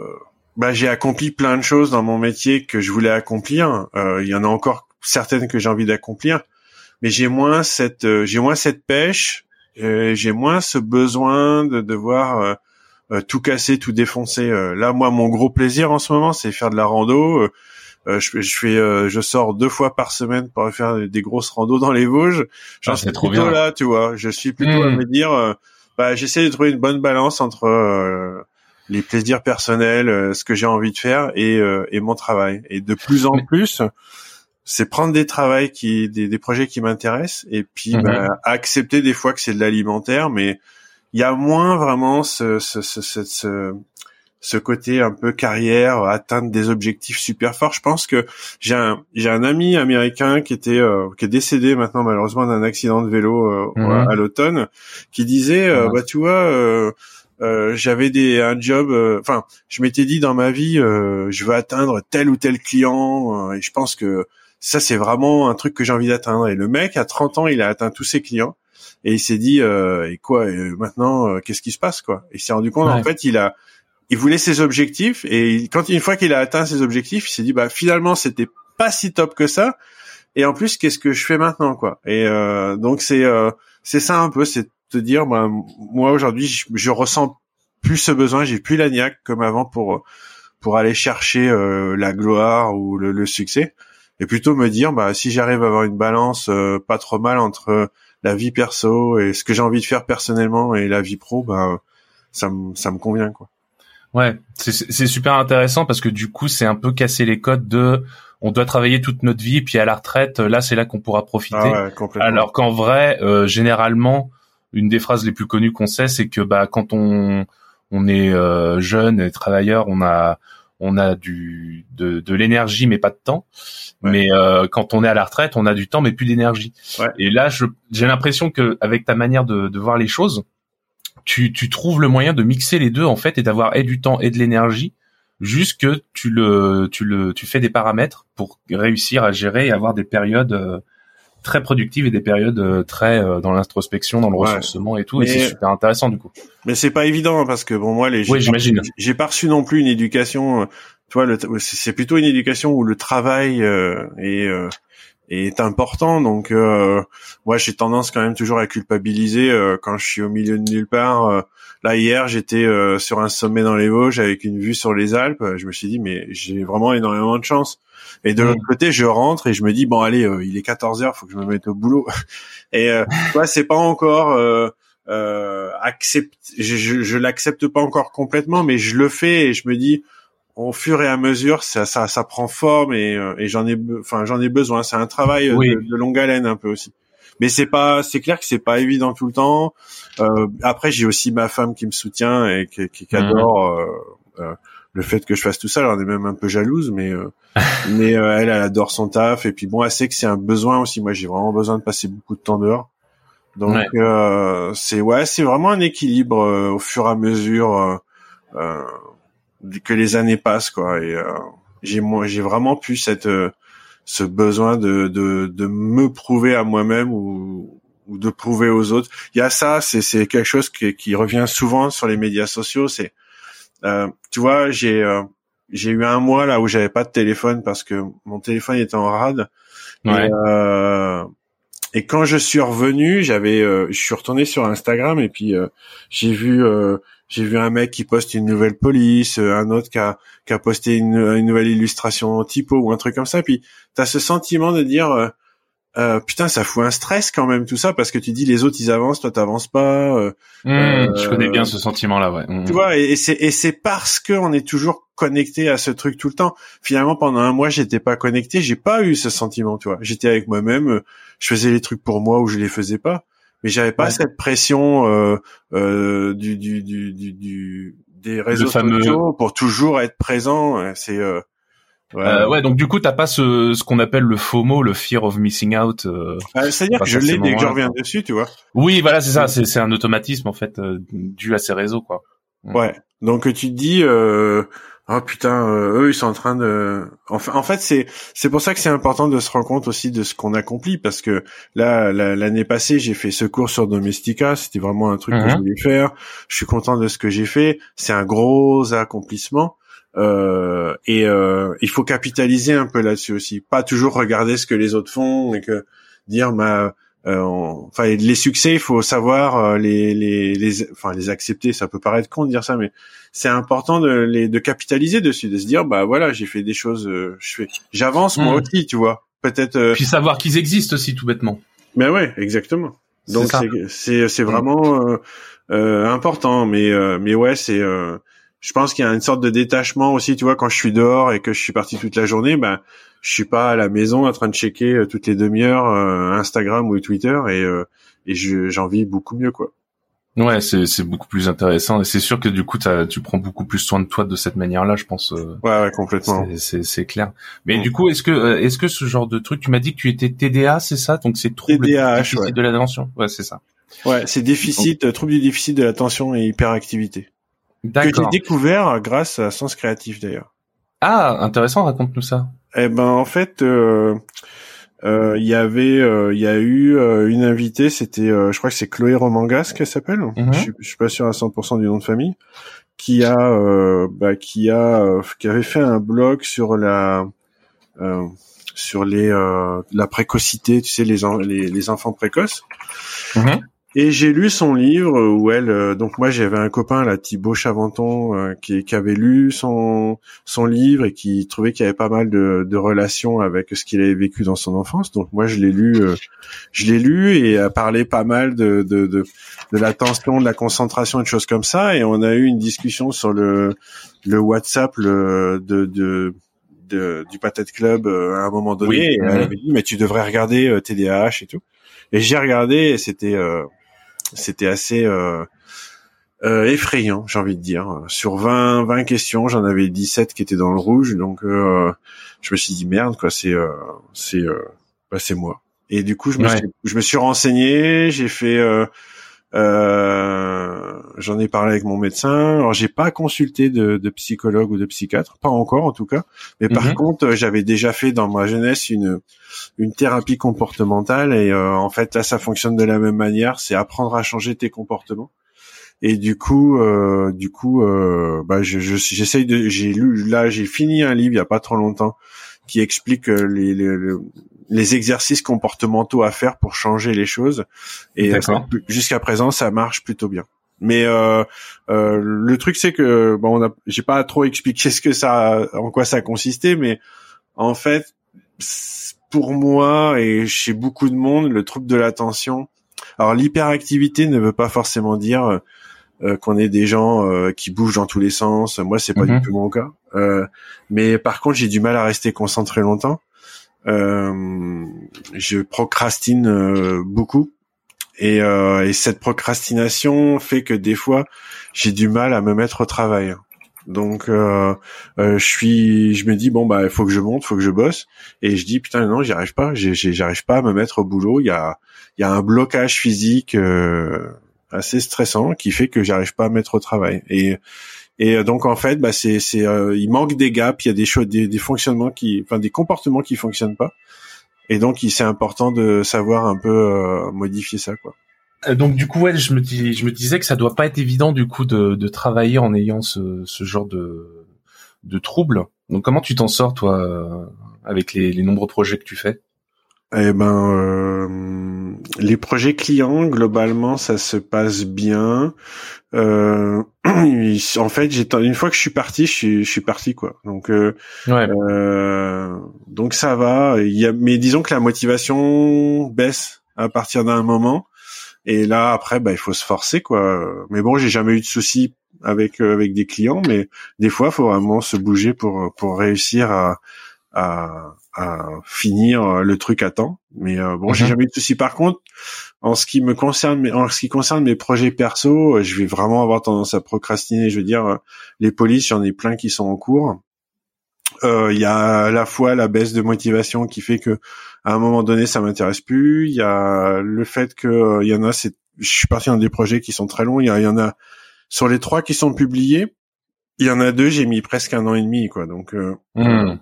bah j'ai accompli plein de choses dans mon métier que je voulais accomplir, euh, il y en a encore certaines que j'ai envie d'accomplir, mais j'ai moins cette euh, j'ai moins cette pêche, euh, j'ai moins ce besoin de devoir euh, Euh, tout casser, tout défoncer. Euh, là, moi, mon gros plaisir en ce moment, c'est faire de la rando. Euh, euh, je, je fais, euh, je sors deux fois par semaine pour faire des grosses randos dans les Vosges. J'en ah, suis trop plutôt bien. là, tu vois. Je suis plutôt mmh. à me dire, euh, bah, j'essaie de trouver une bonne balance entre euh, les plaisirs personnels, euh, ce que j'ai envie de faire, et, euh, et mon travail. Et de plus en plus, c'est prendre des travails qui, des, des projets qui m'intéressent, et puis mmh. bah, accepter des fois que c'est de l'alimentaire, mais il y a moins vraiment ce, ce, ce, ce, ce, ce côté un peu carrière, atteindre des objectifs super forts. Je pense que j'ai un, j'ai un ami américain qui était, euh, qui est décédé maintenant malheureusement d'un accident de vélo euh, mmh. à l'automne, qui disait, euh, mmh. bah tu vois, euh, euh, j'avais des un job, enfin, euh, je m'étais dit dans ma vie, euh, je veux atteindre tel ou tel client, euh, et je pense que ça c'est vraiment un truc que j'ai envie d'atteindre. Et le mec à trente ans, il a atteint tous ses clients. Et il s'est dit euh, et quoi et maintenant euh, qu'est-ce qui se passe quoi. Et il s'est rendu compte ouais. en fait il a il voulait ses objectifs et il, quand une fois qu'il a atteint ses objectifs, il s'est dit bah finalement c'était pas si top que ça. Et en plus qu'est-ce que je fais maintenant quoi. Et euh, donc c'est euh, c'est ça un peu, c'est de te dire bah, moi aujourd'hui je, je ressens plus ce besoin, j'ai plus la niaque comme avant pour pour aller chercher euh, la gloire ou le, le succès, et plutôt me dire bah si j'arrive à avoir une balance euh, pas trop mal entre la vie perso et ce que j'ai envie de faire personnellement et la vie pro, bah ça me ça me convient quoi. Ouais, c'est c'est super intéressant parce que du coup c'est un peu casser les codes de on doit travailler toute notre vie puis à la retraite là c'est là qu'on pourra profiter. Ah ouais, complètement. Alors qu'en vrai euh, généralement une des phrases les plus connues qu'on sait c'est que bah quand on on est euh, jeune et travailleur, on a on a du de, de l'énergie mais pas de temps. Ouais. Mais euh, quand on est à la retraite, on a du temps mais plus d'énergie. Ouais. Et là, je, j'ai l'impression que avec ta manière de, de voir les choses, tu, tu trouves le moyen de mixer les deux en fait et d'avoir et du temps et de l'énergie. Juste que tu le tu le tu fais des paramètres pour réussir à gérer et avoir des périodes euh, très productives et des période euh, très euh, dans l'introspection, dans le ouais. ressourcement et tout. Mais, et c'est super intéressant du coup. Mais c'est pas évident hein, parce que bon moi les oui, j'imagine. J'ai pas reçu non plus une éducation. Euh, tu vois, le, c'est plutôt une éducation où le travail euh, est euh, est important. Donc euh, moi j'ai tendance quand même toujours à culpabiliser euh, quand je suis au milieu de nulle part. Euh, là hier j'étais euh, sur un sommet dans les Vosges avec une vue sur les Alpes. Je me suis dit mais j'ai vraiment énormément de chance. Et de mmh. l'autre côté, je rentre et je me dis bon allez, euh, il est quatorze heures, faut que je me mette au boulot. Et euh, ouais, c'est pas encore euh, euh, accepte, je, je, je l'accepte pas encore complètement, mais je le fais et je me dis au fur et à mesure, ça ça, ça prend forme et, euh, et j'en ai, enfin j'en ai besoin. C'est un travail oui. de, de longue haleine un peu aussi. Mais c'est pas, c'est clair que c'est pas évident tout le temps. Euh, après, j'ai aussi ma femme qui me soutient et qui, qui, qui adore. Mmh. Euh, euh, le fait que je fasse tout ça, elle est même un peu jalouse, mais euh, mais euh, elle, elle adore son taf et puis bon, elle sait que c'est un besoin aussi. Moi, j'ai vraiment besoin de passer beaucoup de temps dehors, donc ouais. Euh, c'est ouais, c'est vraiment un équilibre euh, au fur et à mesure euh, euh, que les années passent quoi. Et euh, j'ai moi, j'ai vraiment pu cette euh, ce besoin de de de me prouver à moi-même ou ou de prouver aux autres. Il y a ça, c'est c'est quelque chose qui qui revient souvent sur les médias sociaux. C'est euh, tu vois, j'ai euh, j'ai eu un mois là où j'avais pas de téléphone parce que mon téléphone était en rade. Ouais. Et, euh, et quand je suis revenu, j'avais, euh, je suis retourné sur Instagram et puis euh, j'ai vu, euh, j'ai vu un mec qui poste une nouvelle police, euh, un autre qui a, qui a posté une, une nouvelle illustration typo ou un truc comme ça. Puis t'as ce sentiment de dire, euh, euh, putain, ça fout un stress quand même tout ça parce que tu dis les autres ils avancent, toi t'avances pas. Euh, mmh, euh, je connais bien ce sentiment-là, ouais. Mmh. Tu vois, et, et c'est et c'est parce que on est toujours connecté à ce truc tout le temps. Finalement, pendant un mois, j'étais pas connecté, j'ai pas eu ce sentiment, tu vois. J'étais avec moi-même, je faisais les trucs pour moi ou je les faisais pas, mais j'avais pas ouais. cette pression euh, euh, du, du du du du des réseaux fameux... sociaux pour toujours être présent. C'est euh, Ouais. Euh, ouais, donc du coup, t'as pas ce, ce qu'on appelle le FOMO, le fear of missing out. Euh, euh, C'est-à-dire que je l'ai dès que je reviens dessus, tu vois. Oui, voilà, c'est ça. C'est, c'est un automatisme en fait euh, dû à ces réseaux, quoi. Ouais. Donc tu te dis, euh, oh putain, euh, eux ils sont en train de. Enfin, en fait, c'est c'est pour ça que c'est important de se rendre compte aussi de ce qu'on accomplit, parce que là, la, l'année passée, j'ai fait ce cours sur Domestika. C'était vraiment un truc mm-hmm. que je voulais faire. Je suis content de ce que j'ai fait. C'est un gros accomplissement. Euh, et euh, il faut capitaliser un peu là-dessus aussi, pas toujours regarder ce que les autres font et que dire bah euh, on, enfin les succès il faut savoir euh, les les les enfin les accepter. Ça peut paraître con de dire ça, mais c'est important de les de capitaliser dessus, de se dire bah voilà, j'ai fait des choses, euh, je fais j'avance mmh. moi aussi, tu vois, peut-être euh, puis savoir qu'ils existent aussi tout bêtement. Mais ouais, exactement. Donc c'est c'est c'est, c'est vraiment euh, euh, important, mais euh, mais ouais c'est euh, je pense qu'il y a une sorte de détachement aussi, tu vois, quand je suis dehors et que je suis parti toute la journée, ben, je suis pas à la maison en train de checker euh, toutes les demi-heures euh, Instagram ou Twitter et euh, et je, j'en vis beaucoup mieux, quoi. Ouais, c'est c'est beaucoup plus intéressant et c'est sûr que du coup t'as, tu prends beaucoup plus soin de toi de cette manière-là, je pense. Euh, ouais, ouais, complètement. C'est c'est, c'est clair. Mais mmh. du coup, est-ce que est-ce que ce genre de truc, tu m'as dit que tu étais T D A, c'est ça? Donc c'est trouble T D A H, déficit ouais. de l'attention. Ouais, c'est ça. Ouais, c'est déficit, Donc... trouble du déficit de l'attention et hyperactivité. D'accord. Que j'ai découvert grâce à Sens Créatif d'ailleurs. Ah, intéressant, raconte-nous ça. Eh ben en fait, euh, euh, il y avait, euh, il y a eu euh, une invitée, c'était, euh, je crois que c'est Chloé Romangas qu'elle s'appelle. Mm-hmm. Je, suis, je suis pas sûr à cent pour cent du nom de famille. Qui a, euh, bah, qui a, euh, qui avait fait un blog sur la, euh, sur les, euh, la précocité, tu sais, les, en, les, les enfants précoces. Mm-hmm. Et j'ai lu son livre où elle, euh, donc moi j'avais un copain là, Thibaut Chaventon, euh, qui, qui avait lu son son livre et qui trouvait qu'il y avait pas mal de, de relations avec ce qu'il avait vécu dans son enfance. Donc moi je l'ai lu, euh, je l'ai lu et a parlé pas mal de de de, de l'attention, de la concentration et de choses comme ça. Et on a eu une discussion sur le le WhatsApp le, de de de du Patate Club euh, à un moment donné. Oui. Et elle avait dit mais tu devrais regarder euh, T D A H et tout. Et j'ai regardé et c'était euh, c'était assez euh, euh, effrayant, j'ai envie de dire. Sur vingt, vingt questions, j'en avais dix-sept qui étaient dans le rouge, donc euh, je me suis dit merde quoi, c'est euh, c'est euh, bah, c'est moi. Et du coup, je me ouais. suis je me suis renseigné, j'ai fait euh, euh, j'en ai parlé avec mon médecin. Alors j'ai pas consulté de, de psychologue ou de psychiatre, pas encore en tout cas. Mais par mm-hmm. contre, j'avais déjà fait dans ma jeunesse une une thérapie comportementale et euh, en fait là ça fonctionne de la même manière, c'est apprendre à changer tes comportements. Et du coup, euh, du coup, euh, bah je, je j'essaye de, j'ai lu là, j'ai fini un livre il y a pas trop longtemps qui explique les les, les les exercices comportementaux à faire pour changer les choses. Et ça, jusqu'à présent, ça marche plutôt bien. Mais euh, euh, le truc, c'est que bon, on a, j'ai pas trop expliqué ce que ça, en quoi ça consistait, mais en fait, pour moi et chez beaucoup de monde, le trouble de l'attention. Alors, l'hyperactivité ne veut pas forcément dire euh, qu'on est des gens euh, qui bougent dans tous les sens. Moi, c'est pas mm-hmm. du tout mon cas. Euh, mais par contre, j'ai du mal à rester concentré longtemps. Euh, je procrastine euh, beaucoup et, euh, et cette procrastination fait que des fois j'ai du mal à me mettre au travail. Donc euh, euh, je suis, je me dis bon bah il faut que je monte, faut que je bosse et je dis putain non j'y arrive pas, j'ai, j'ai, j'arrive pas à me mettre au boulot. Il y a, il y a un blocage physique euh, assez stressant qui fait que j'arrive pas à me mettre au travail et Et donc en fait, bah c'est c'est euh, il manque des gaps, il y a des choses, des, des fonctionnements qui, enfin des comportements qui fonctionnent pas. Et donc c'est important de savoir un peu euh, modifier ça, quoi. Donc du coup, ouais, je me dis, je me disais que ça doit pas être évident du coup de, de travailler en ayant ce, ce genre de, de troubles. Donc comment tu t'en sors toi avec les, les nombreux projets que tu fais? Eh ben, euh, les projets clients, globalement, ça se passe bien. Euh, en fait, j'ai une fois que je suis parti, je suis, je suis parti, quoi. Donc, euh, ouais. euh, donc ça va. Il y a, mais disons que la motivation baisse à partir d'un moment. Et là, après, bah, il faut se forcer, quoi. Mais bon, j'ai jamais eu de soucis avec euh, avec des clients, mais des fois, il faut vraiment se bouger pour pour réussir à à à finir le truc à temps. Mais euh, bon, mm-hmm. j'ai jamais eu de soucis. Par contre, en ce qui me concerne, en ce qui concerne mes projets perso, je vais vraiment avoir tendance à procrastiner. Je veux dire, les polices, il y en a plein qui sont en cours. Il euh, y a à la fois la baisse de motivation qui fait que à un moment donné, ça m'intéresse plus. Il y a le fait que il euh, y en a, c'est, je suis parti dans des projets qui sont très longs. Il y, y en a sur les trois qui sont publiés, il y en a deux, j'ai mis presque un an et demi, quoi. Donc euh, mm.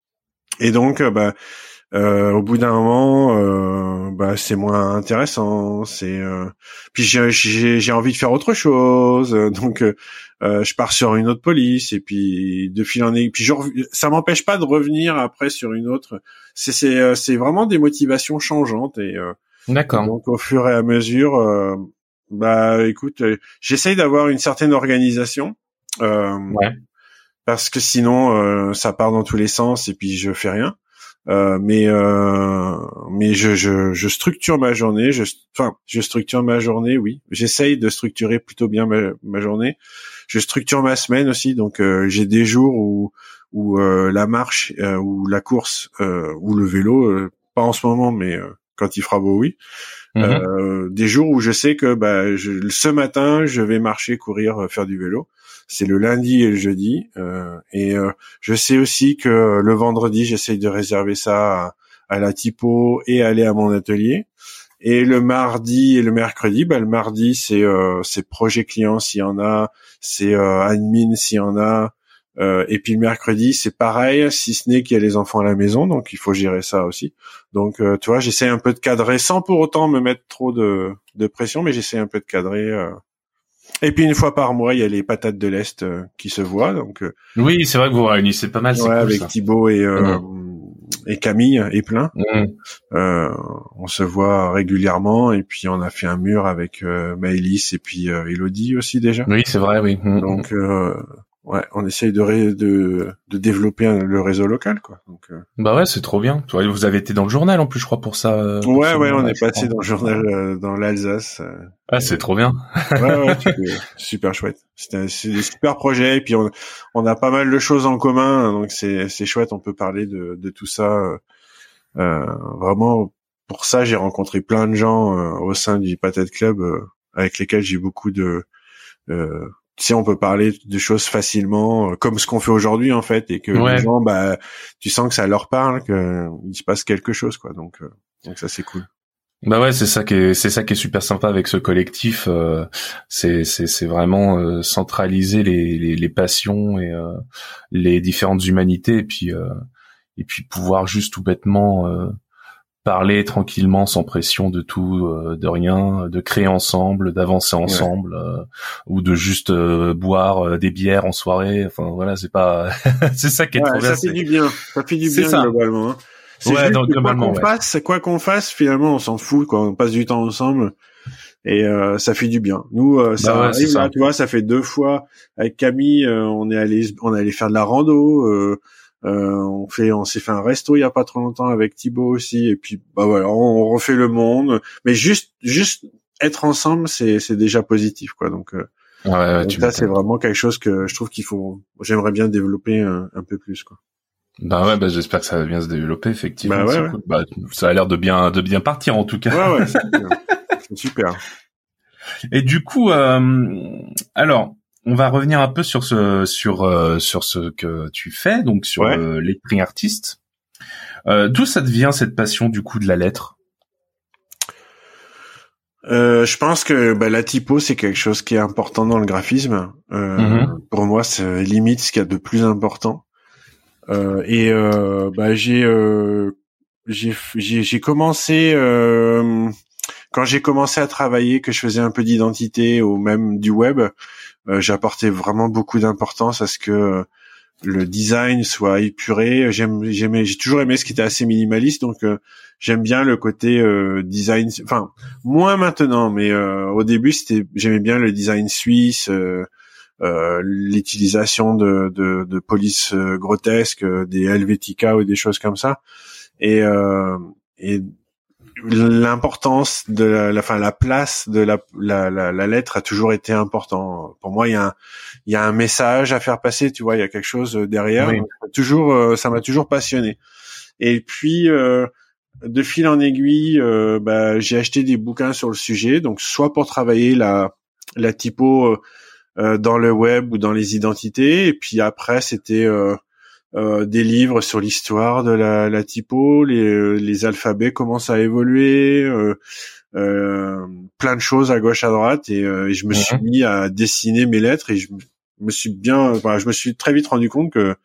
Et donc, euh, bah, euh, au bout d'un moment, euh, bah, c'est moins intéressant. C'est euh... puis j'ai, j'ai, j'ai envie de faire autre chose. Donc, euh, je pars sur une autre police et puis de fil en aiguille. Puis je rev... ça m'empêche pas de revenir après sur une autre. C'est, c'est, c'est vraiment des motivations changeantes et. Euh, D'accord. Donc, au fur et à mesure, euh, bah, écoute, euh, j'essaye d'avoir une certaine organisation. Euh, ouais. Parce que sinon euh, ça part dans tous les sens et puis je fais rien. Euh, mais euh, mais je, je je structure ma journée. Je enfin je structure ma journée. Oui, j'essaye de structurer plutôt bien ma, ma journée. Je structure ma semaine aussi. Donc euh, j'ai des jours où où euh, la marche, euh, ou la course, euh, ou le vélo, euh, pas en ce moment, mais euh, quand il fera beau, oui. Mmh. Euh, des jours où je sais que bah je, ce matin je vais marcher, courir, faire du vélo. C'est le lundi et le jeudi, euh, et euh, je sais aussi que le vendredi j'essaye de réserver ça à, à la typo et aller à mon atelier. Et le mardi et le mercredi, bah le mardi c'est euh, c'est projet client s'il y en a, c'est euh, admin s'il y en a, euh, et puis le mercredi c'est pareil, si ce n'est qu'il y a les enfants à la maison, donc il faut gérer ça aussi. Donc euh, tu vois, j'essaie un peu de cadrer sans pour autant me mettre trop de de pression, mais j'essaie un peu de cadrer. Euh, Et puis une fois par mois, il y a les patates de l'Est euh, qui se voient. Donc euh, oui, c'est vrai que vous réunissez pas mal. Ouais, c'est cool, avec ça. Thibaut et euh, mmh. et Camille et plein. Mmh. Euh, on se voit régulièrement et puis on a fait un mur avec euh, Maëlys et puis euh, Elodie aussi déjà. Oui, c'est vrai, oui. Mmh. Donc euh, ouais, on essaye de ré- de de développer un, le réseau local, quoi. Donc euh... bah ouais, c'est trop bien. Tu vois, vous avez été dans le journal en plus, je crois, pour ça. Pour ouais, ouais, journal, on est passé dans le journal euh, dans l'Alsace. Euh, ah, c'est trop bien. ouais, ouais, c'est super chouette. C'est un, c'est des super projets et puis on on a pas mal de choses en commun, donc c'est c'est chouette. On peut parler de de tout ça. Euh, vraiment, pour ça, j'ai rencontré plein de gens euh, au sein du Patate Club euh, avec lesquels j'ai beaucoup de euh, tu sais, on peut parler de choses facilement, euh, comme ce qu'on fait aujourd'hui en fait, et que ouais. les gens, bah, tu sens que ça leur parle, que il se passe quelque chose, quoi. Donc, euh, donc ça c'est cool. Bah ouais, c'est ça qui est, c'est ça qui est super sympa avec ce collectif. Euh, c'est, c'est, c'est vraiment euh, centraliser les, les, les passions et euh, les différentes humanités, et puis, euh, et puis pouvoir juste tout bêtement euh, parler tranquillement, sans pression de tout, euh, de rien, de créer ensemble, d'avancer ensemble, ouais. euh, ou de juste euh, boire euh, des bières en soirée. Enfin voilà, c'est pas, c'est ça qui est ouais, trop ça bien. fait c'est... du bien, ça fait du c'est bien ça. globalement. Hein. C'est ouais, juste donc, que quoi qu'on ouais. fasse, quoi qu'on fasse, finalement, on s'en fout, quoi. On passe du temps ensemble et euh, ça fait du bien. Nous, euh, ça bah ouais, arrive, ça. là, tu vois, ça fait deux fois avec Camille, euh, on est allé, on est allé faire de la rando. Euh, euh, on fait, on s'est fait un resto il y a pas trop longtemps avec Thibaut aussi. Et puis, bah voilà, on, on refait le monde. Mais juste, juste être ensemble, c'est, c'est déjà positif, quoi. Donc, euh, ouais, ouais, donc tu ça, m'étonnes. c'est vraiment quelque chose que je trouve qu'il faut. J'aimerais bien développer un, un peu plus, quoi. Bah ouais, bah j'espère que ça va bien se développer, effectivement. Bah ouais, c'est ouais. Cool. Bah, ça a l'air de bien, de bien partir en tout cas. Ouais, ouais, c'est, c'est super. Et du coup, euh, alors, on va revenir un peu sur ce, sur, euh, sur ce que tu fais, donc sur ouais. euh, lettering artiste. Euh, d'où ça te vient cette passion du coup de la lettre? Euh, je pense que bah, la typo c'est quelque chose qui est important dans le graphisme. Euh, mm-hmm. Pour moi. moi, c'est limite ce qu'il y a de plus important. Euh, et euh, bah j'ai euh, j'ai j'ai j'ai commencé euh, quand j'ai commencé à travailler, que je faisais un peu d'identité ou même du web, euh, j'apportais vraiment beaucoup d'importance à ce que le design soit épuré. J'aime, j'aimais, j'ai toujours aimé ce qui était assez minimaliste, donc euh, j'aime bien le côté euh, design. Enfin, moins maintenant, mais euh, au début, c'était, j'aimais bien le design suisse, euh, euh, l'utilisation de, de, de polices euh, grotesques, euh, des Helvetica ou des choses comme ça, et euh, et l'importance de la, la, enfin la place de la, la, la, la lettre a toujours été important. Pour moi, il y a un, il y a un message à faire passer, tu vois, il y a quelque chose derrière. Oui. Toujours, euh, ça m'a toujours passionné. Et puis, euh, de fil en aiguille, euh, bah, j'ai acheté des bouquins sur le sujet, donc soit pour travailler la, la typo euh, dans le web ou dans les identités, et puis après, c'était euh, Euh, des livres sur l'histoire de la, la typo, les, les alphabets commencent à évoluer, euh, euh, plein de choses à gauche à droite, et, euh, et je me mmh. suis mis à dessiner mes lettres, et je me suis bien, enfin, je me suis très vite rendu compte que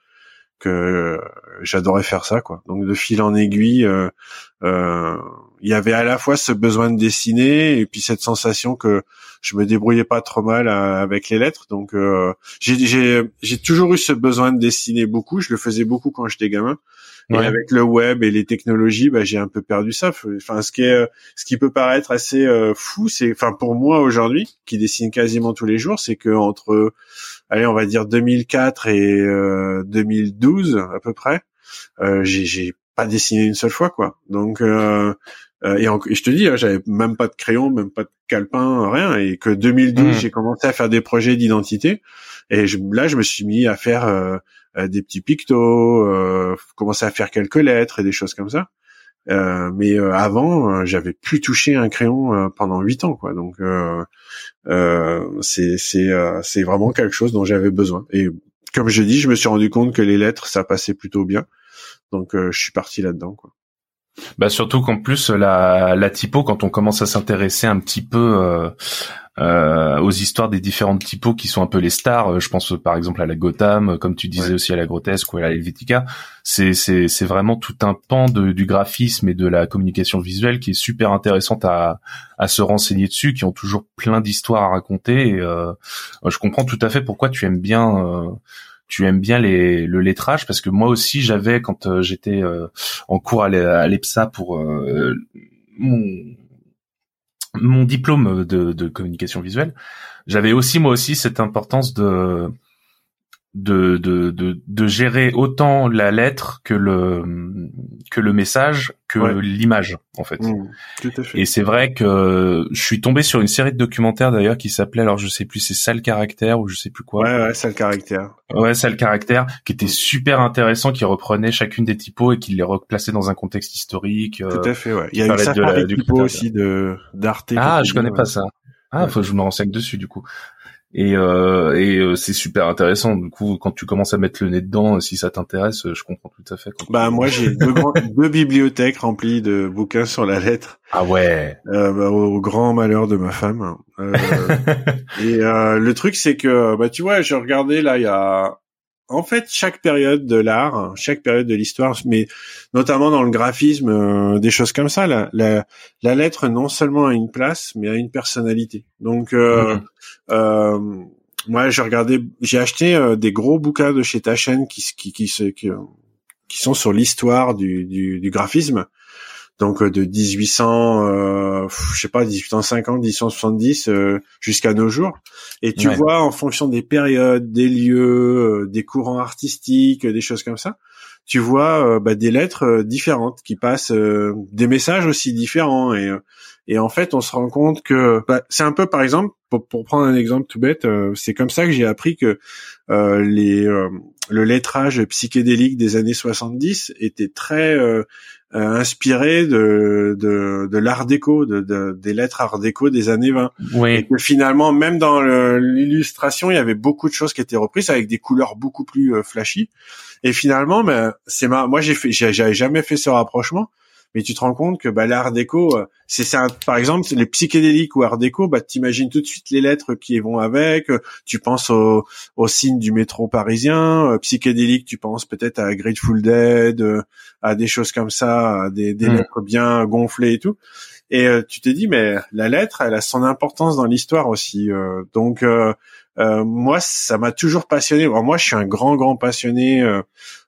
que j'adorais faire ça, quoi. Donc de fil en aiguille, euh, euh, il y avait à la fois ce besoin de dessiner et puis cette sensation que je me débrouillais pas trop mal à, avec les lettres. Donc euh, j'ai j'ai j'ai toujours eu ce besoin de dessiner beaucoup. Je le faisais beaucoup quand j'étais gamin. Ouais. Et avec le web et les technologies, bah j'ai un peu perdu ça. Enfin, ce qui est ce qui peut paraître assez euh, fou, c'est, enfin pour moi aujourd'hui, qui dessine quasiment tous les jours, c'est que entre allez, on va dire deux mille quatre et euh, deux mille douze à peu près, euh, j'ai j'ai pas dessiné une seule fois, quoi. Donc euh, euh, et, en, et je te dis, hein, j'avais même pas de crayon, même pas de calepin, rien, et que deux mille douze, mmh. j'ai commencé à faire des projets d'identité, et je, là je me suis mis à faire euh, des petits pictos, euh, commencer à faire quelques lettres et des choses comme ça. Euh, mais euh, avant, euh, j'avais plus touché un crayon euh, pendant huit ans, quoi. Donc euh, euh, c'est c'est euh, c'est vraiment quelque chose dont j'avais besoin. Et comme je dis, je me suis rendu compte que les lettres, ça passait plutôt bien. Donc euh, je suis parti là-dedans, quoi. Bah surtout qu'en plus la la typo, quand on commence à s'intéresser un petit peu euh, euh, aux histoires des différentes typos qui sont un peu les stars, je pense par exemple à la Gotham, comme tu disais, ouais. aussi à la Grotesque ou à la Helvetica, c'est c'est c'est vraiment tout un pan de, du graphisme et de la communication visuelle qui est super intéressante à à se renseigner dessus, qui ont toujours plein d'histoires à raconter. Et, euh, je comprends tout à fait pourquoi tu aimes bien euh, tu aimes bien les, le lettrage, parce que moi aussi j'avais, quand euh, j'étais euh, en cours à l'EPSA pour euh, mon, mon diplôme de, de communication visuelle, j'avais aussi moi aussi cette importance de de de de, de gérer autant la lettre que le que le message que ouais. l'image en fait. Mmh, tout à fait. Et c'est vrai que je suis tombé sur une série de documentaires d'ailleurs qui s'appelait, alors je sais plus, c'est Sale Caractère ou je sais plus quoi. Ouais ouais, Sale Caractère. Ouais, Sale Caractère, qui était super intéressant, qui reprenait chacune des typos et qui les replaçait dans un contexte historique. Tout à fait, ouais. Il y a une safari de typos aussi de d'Arte. Ah, je connais pas ça. Ah, ouais. Faut que je me renseigne dessus du coup. Et, euh, et euh, c'est super intéressant. Du coup, quand tu commences à mettre le nez dedans, si ça t'intéresse, je comprends tout à fait. Bah tu... moi, j'ai deux, grands, deux bibliothèques remplies de bouquins sur la lettre. Ah ouais. Euh, bah, au grand malheur de ma femme. Euh, et euh, le truc, c'est que, bah tu vois, j'ai regardé là, il y a, en fait, chaque période de l'art, chaque période de l'histoire, mais notamment dans le graphisme, euh, des choses comme ça, la, la, la lettre non seulement a une place, mais a une personnalité. Donc, euh, mmh. euh, moi, j'ai regardé, j'ai acheté euh, des gros bouquins de chez Taschen qui, qui, qui, qui, qui, qui sont sur l'histoire du, du, du graphisme. Donc de dix-huit cents, euh, je sais pas, dix-huit cent cinquante, dix-huit cent soixante-dix euh, jusqu'à nos jours. Et tu ouais. vois, en fonction des périodes, des lieux, euh, des courants artistiques, des choses comme ça, tu vois euh, bah, des lettres euh, différentes qui passent, euh, des messages aussi différents. Et, et en fait, on se rend compte que bah, c'est un peu, par exemple, pour, pour prendre un exemple tout bête, euh, c'est comme ça que j'ai appris que euh, les euh, le lettrage psychédélique des années soixante-dix était très euh, Euh, inspiré de de, de l'art déco, de, de des lettres art déco des années vingt. Oui. Et que finalement, même dans le, l'illustration, il y avait beaucoup de choses qui étaient reprises avec des couleurs beaucoup plus euh, flashy. Et finalement, ben c'est ma, moi j'ai fait, j'ai, j'avais jamais fait ce rapprochement, mais tu te rends compte que bah l'art déco, euh, c'est ça. Par exemple, les psychédéliques ou art déco, bah t'imagines tout de suite les lettres qui vont avec. Euh, tu penses au, au signe du métro parisien. Euh, psychédélique, tu penses peut-être à Grateful Dead, euh, à des choses comme ça, à des, des mmh. lettres bien gonflées et tout. Et euh, tu t'es dit, mais la lettre, elle a son importance dans l'histoire aussi. Euh, donc euh, euh, moi, ça m'a toujours passionné. Alors, moi, je suis un grand, grand passionné euh,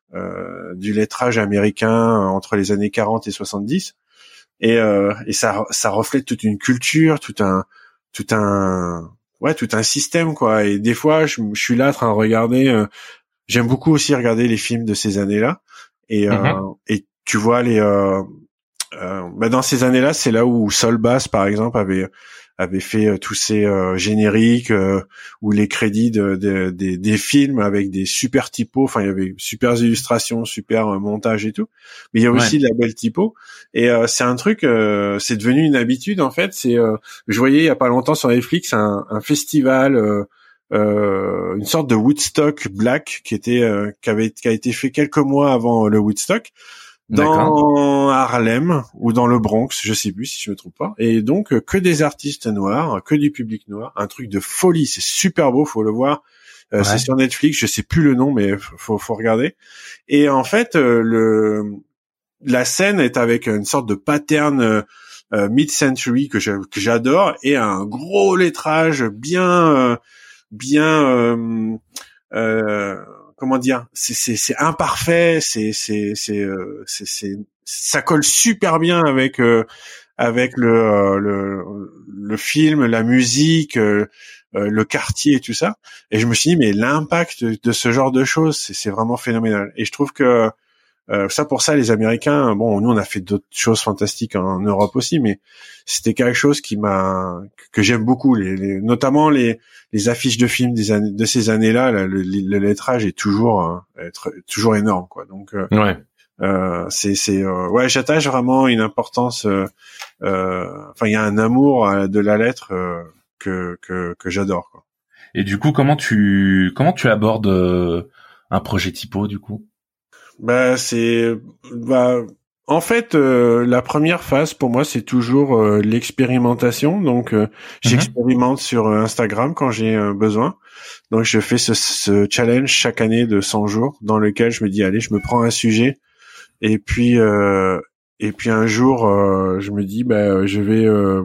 euh, du lettrage américain entre les années quarante et soixante-dix. Et, euh, et ça, ça reflète toute une culture, tout un, tout un, ouais, tout un système, quoi. Et des fois, je, je suis là en train de regarder. Euh, j'aime beaucoup aussi regarder les films de ces années-là. Et, mm-hmm. euh, et tu vois les. Euh, Euh, bah dans ces années-là, c'est là où Saul Bass, par exemple, avait avait fait euh, tous ces euh, génériques euh, ou les crédits de, de, de, des films avec des super typos. Enfin, il y avait super illustrations, super euh, montage et tout. Mais il y a aussi ouais. de la belle typo. Et euh, c'est un truc, euh, c'est devenu une habitude en fait. C'est, euh, je voyais il y a pas longtemps sur Netflix un, un festival. Euh, Euh, une sorte de Woodstock Black qui était euh, qui avait qui a été fait quelques mois avant le Woodstock dans D'accord. Harlem ou dans le Bronx, je sais plus si je me trompe pas. Et donc que des artistes noirs, que du public noir, un truc de folie, c'est super beau, faut le voir. Euh, ouais. C'est sur Netflix, je sais plus le nom, mais faut faut regarder. Et en fait, euh, le la scène est avec une sorte de pattern euh, mid-century que je, que j'adore et un gros lettrage bien euh, bien euh, euh, comment dire, c'est c'est c'est imparfait, c'est c'est c'est euh, c'est c'est ça colle super bien avec euh, avec le, euh, le le film, la musique, euh, euh, le quartier et tout ça. Et je me suis dit mais l'impact de, de ce genre de choses, c'est c'est vraiment phénoménal. Et je trouve que euh, ça pour ça les Américains, bon nous on a fait d'autres choses fantastiques en Europe aussi, mais c'était quelque chose qui m'a que j'aime beaucoup, les, les notamment les les affiches de films des années de ces années-là, là, le, le lettrage est toujours euh, être, toujours énorme quoi. Donc euh, ouais. euh, c'est c'est euh, ouais j'attache vraiment une importance. Euh, euh, enfin il y a un amour euh, de la lettre euh, que que que j'adore quoi. Et du coup comment tu comment tu abordes euh, un projet typo du coup? Bah c'est bah en fait euh, la première phase pour moi c'est toujours euh, l'expérimentation. Donc euh, mm-hmm. j'expérimente sur Instagram quand j'ai euh, besoin. Donc je fais ce, ce challenge chaque année de cent jours dans lequel je me dis allez je me prends un sujet et puis euh, et puis un jour euh, je me dis bah je vais euh,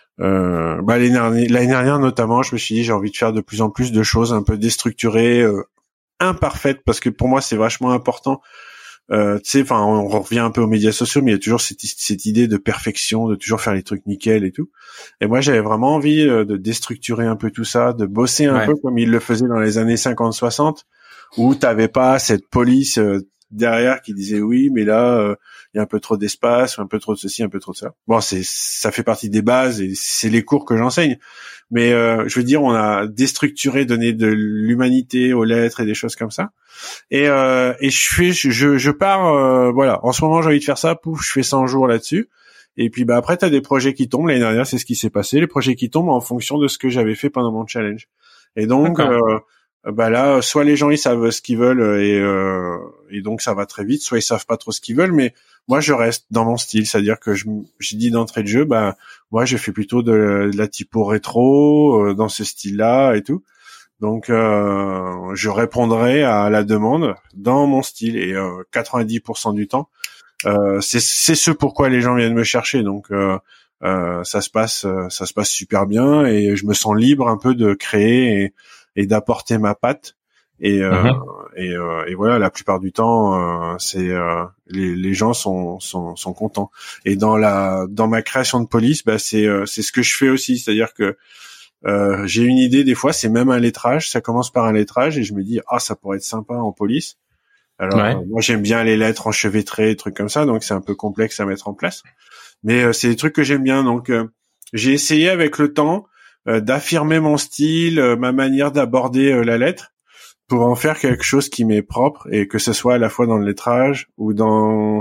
euh, bah l'année dernière, l'année dernière notamment je me suis dit j'ai envie de faire de plus en plus de choses un peu déstructurées, euh, imparfaite parce que pour moi c'est vachement important. Euh, tu sais, enfin, on revient un peu aux médias sociaux, mais il y a toujours cette, cette idée de perfection, de toujours faire les trucs nickel et tout. Et moi, j'avais vraiment envie de déstructurer un peu tout ça, de bosser un ouais. peu comme ils le faisaient dans les années cinquante soixante, où t'avais pas cette police euh, derrière qui disait oui, mais là, il euh, y a un peu trop d'espace, ou un peu trop de ceci, un peu trop de ça. Bon, c'est, ça fait partie des bases et c'est les cours que j'enseigne. Mais euh, je veux dire, on a déstructuré, donné de l'humanité aux lettres et des choses comme ça. Et euh, et je fais, je je pars, euh, voilà. En ce moment, j'ai envie de faire ça. Pouf, je fais cent jours là-dessus. Et puis bah après, t'as des projets qui tombent. L'année dernière, c'est ce qui s'est passé. Les projets qui tombent en fonction de ce que j'avais fait pendant mon challenge. Et donc, euh, bah là, soit les gens ils savent ce qu'ils veulent et euh, et donc ça va très vite. Soit ils savent pas trop ce qu'ils veulent, mais moi je reste dans mon style, c'est-à-dire que je j'ai dit d'entrée de jeu, bah moi je fais plutôt de, de la typo rétro euh, dans ce style-là et tout. Donc euh, je répondrai à la demande dans mon style et euh, quatre-vingt-dix pour cent du temps, euh, c'est c'est ce pourquoi les gens viennent me chercher. Donc euh, euh, ça se passe ça se passe super bien et je me sens libre un peu de créer et, et d'apporter ma patte. Et, euh, mm-hmm. et, euh, et voilà, la plupart du temps, euh, c'est euh, les, les gens sont, sont, sont contents. Et dans la, dans ma création de police, bah c'est, euh, c'est ce que je fais aussi, c'est-à-dire que euh, j'ai une idée des fois, c'est même un lettrage, ça commence par un lettrage et je me dis ah ça pourrait être sympa en police. Alors ouais. euh, moi j'aime bien les lettres enchevêtrées, trucs comme ça, donc c'est un peu complexe à mettre en place. Mais euh, c'est des trucs que j'aime bien, donc euh, j'ai essayé avec le temps euh, d'affirmer mon style, euh, ma manière d'aborder euh, la lettre, pour en faire quelque chose qui m'est propre et que ce soit à la fois dans le lettrage ou dans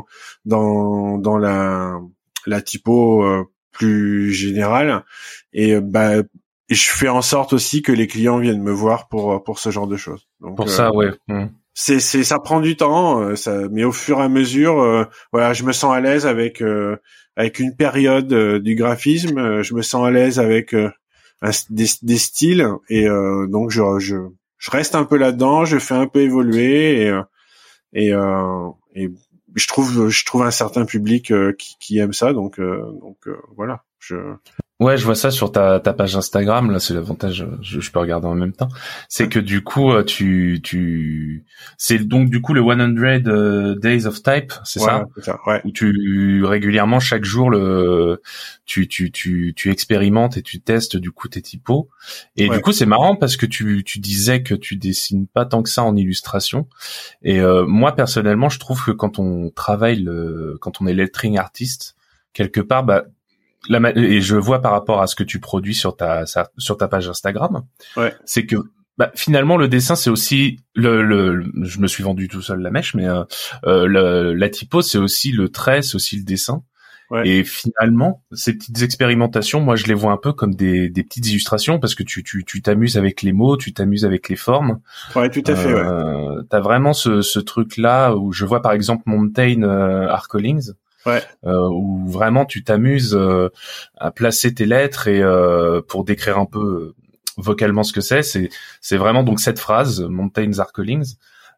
dans dans la la typo euh, plus générale. Et bah je fais en sorte aussi que les clients viennent me voir pour pour ce genre de choses. Donc pour euh, ça ouais. Mmh. c'est c'est ça prend du temps, euh, ça, mais au fur et à mesure, euh, voilà, je me sens à l'aise avec euh, avec une période euh, du graphisme, euh, je me sens à l'aise avec euh, un, des, des styles, et euh, donc je je je reste un peu là-dedans, je fais un peu évoluer, et euh, et, euh, et je trouve je trouve un certain public euh, qui qui aime ça, donc euh, donc euh, voilà, je Ouais, je vois ça sur ta, ta page Instagram. Là, c'est l'avantage. Je, je peux regarder en même temps. C'est que du coup, tu, tu, c'est donc du coup le one hundred Days of Type, c'est voilà, ça, c'est ça, ouais. où tu régulièrement chaque jour le, tu, tu, tu, tu expérimentes et tu testes du coup tes typos. Et Ouais. du coup, c'est marrant parce que tu, tu disais que tu dessines pas tant que ça en illustration. Et euh, moi personnellement, je trouve que quand on travaille le, quand on est lettering artiste, quelque part, bah La, et je vois par rapport à ce que tu produis sur ta sur ta page Instagram, Ouais. c'est que bah, finalement le dessin c'est aussi le, le, le je me suis vendu tout seul la mèche, mais euh, euh, le, la typo c'est aussi le trait, c'est aussi le dessin. Ouais. Et finalement ces petites expérimentations, moi je les vois un peu comme des des petites illustrations parce que tu tu tu t'amuses avec les mots, tu t'amuses avec les formes. Ouais, tout à fait. Euh, Ouais. T'as vraiment ce ce truc là où je vois par exemple Mountain euh, Arcolings. Ouais. Euh, où vraiment tu t'amuses euh, à placer tes lettres et euh, pour décrire un peu euh, vocalement ce que c'est, c'est c'est vraiment donc cette phrase Mountains are callings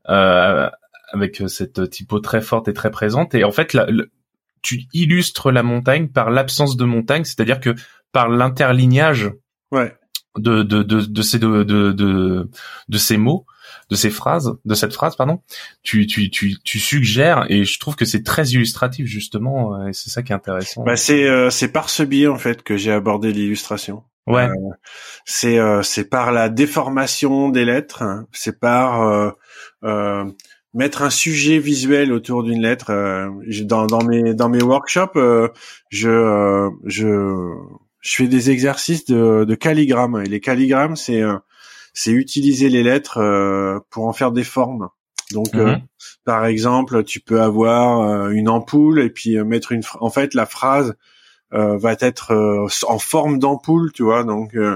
euh, avec cette typo très forte et très présente, et en fait la, la, tu illustres la montagne par l'absence de montagne, c'est-à-dire que par l'interlignage Ouais. de de de, de ces de, de de de ces mots, de ces phrases, de cette phrase, pardon, tu, tu, tu, tu suggères, et je trouve que c'est très illustratif, justement, et c'est ça qui est intéressant. Bah, c'est, euh, c'est par ce biais, en fait, que j'ai abordé l'illustration. Ouais. Euh, c'est, euh, c'est par la déformation des lettres, hein. C'est par, euh, euh, mettre un sujet visuel autour d'une lettre. Euh, dans, dans mes, dans mes workshops, euh, je, euh, je, je fais des exercices de, de calligramme. Et les calligrammes, c'est, euh, c'est utiliser les lettres euh, pour en faire des formes. Donc, Mm-hmm. euh, par exemple, tu peux avoir euh, une ampoule et puis euh, mettre une. En fait, la phrase euh, va être euh, en forme d'ampoule, tu vois. Donc, euh,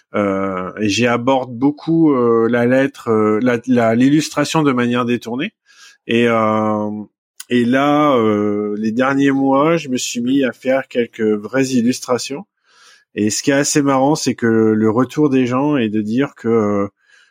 euh, et j'aborde beaucoup euh, la lettre, euh, la, la, l'illustration de manière détournée. Et euh, et là, euh, les derniers mois, je me suis mis à faire quelques vraies illustrations. Et ce qui est assez marrant, c'est que le retour des gens est de dire que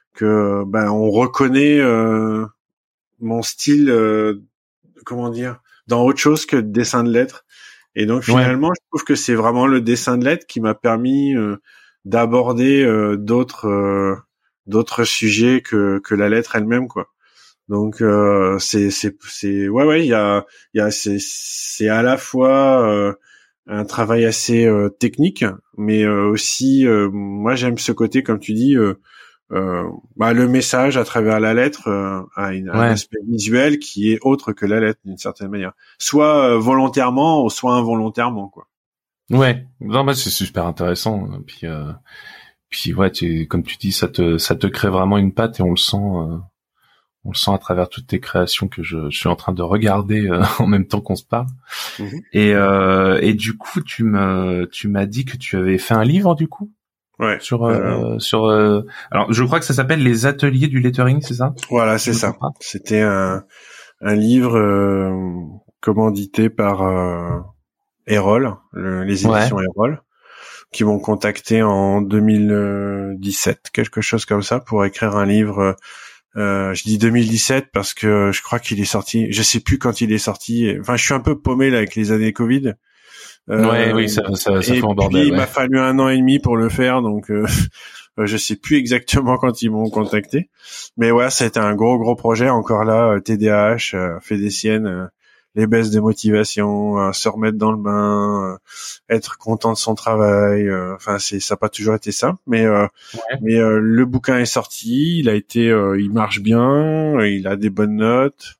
que ben on reconnaît euh, mon style, euh, comment dire, dans autre chose que le dessin de lettres. Et donc finalement, ouais. Je trouve que c'est vraiment le dessin de lettres qui m'a permis euh, d'aborder euh, d'autres euh, d'autres sujets que que la lettre elle-même, quoi. Donc euh, c'est c'est c'est ouais ouais il y a il y a c'est c'est à la fois euh, un travail assez euh, technique, mais euh, aussi euh, moi j'aime ce côté, comme tu dis, euh, euh, bah, le message à travers la lettre euh, a une, ouais. un aspect visuel qui est autre que la lettre d'une certaine manière, soit euh, volontairement ou soit involontairement, quoi. Ouais, non bah c'est super intéressant. Puis euh, puis ouais, tu, comme tu dis, ça te ça te crée vraiment une patte et on le sent. Euh... On le sent à travers toutes tes créations que je, je suis en train de regarder euh, en même temps qu'on se parle. Mmh. Et euh, et du coup, tu me tu m'as dit que tu avais fait un livre du coup. Ouais. Sur euh, euh... sur euh... alors je crois que ça s'appelle Les Ateliers du Lettering, c'est ça? Voilà, c'est ça. C'était un un livre euh, commandité par euh, Erol, le, les éditions ouais. Erol, qui m'ont contacté en deux mille dix-sept, quelque chose comme ça, pour écrire un livre. Euh, je dis deux mille dix-sept parce que je crois qu'il est sorti, je sais plus quand il est sorti. Enfin, je suis un peu paumé là avec les années Covid. Euh, ouais, oui, ça, ça, ça et fait en bordel. Puis, ouais. Il m'a fallu un an et demi pour le faire, donc euh, je sais plus exactement quand ils m'ont contacté. Mais ouais, c'était un gros gros projet. Encore là, T D A H euh, fait des siennes, euh, les baisses de motivation, euh, se remettre dans le bain, euh, être content de son travail. Euh, enfin, c'est ça n'a pas toujours été simple, mais euh, ouais. mais euh, le bouquin est sorti, il a été, euh, il marche bien, il a des bonnes notes.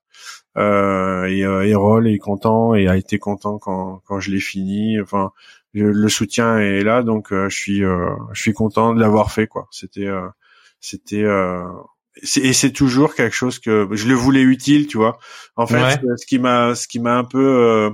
Euh, et euh, Erol est content et a été content quand quand je l'ai fini. Enfin, je, le soutien est là, donc euh, je suis euh, je suis content de l'avoir fait, quoi. C'était euh, c'était euh, c'est, et c'est toujours quelque chose que je le voulais utile, tu vois. En fait, ouais. ce, ce qui m'a ce qui m'a un peu euh,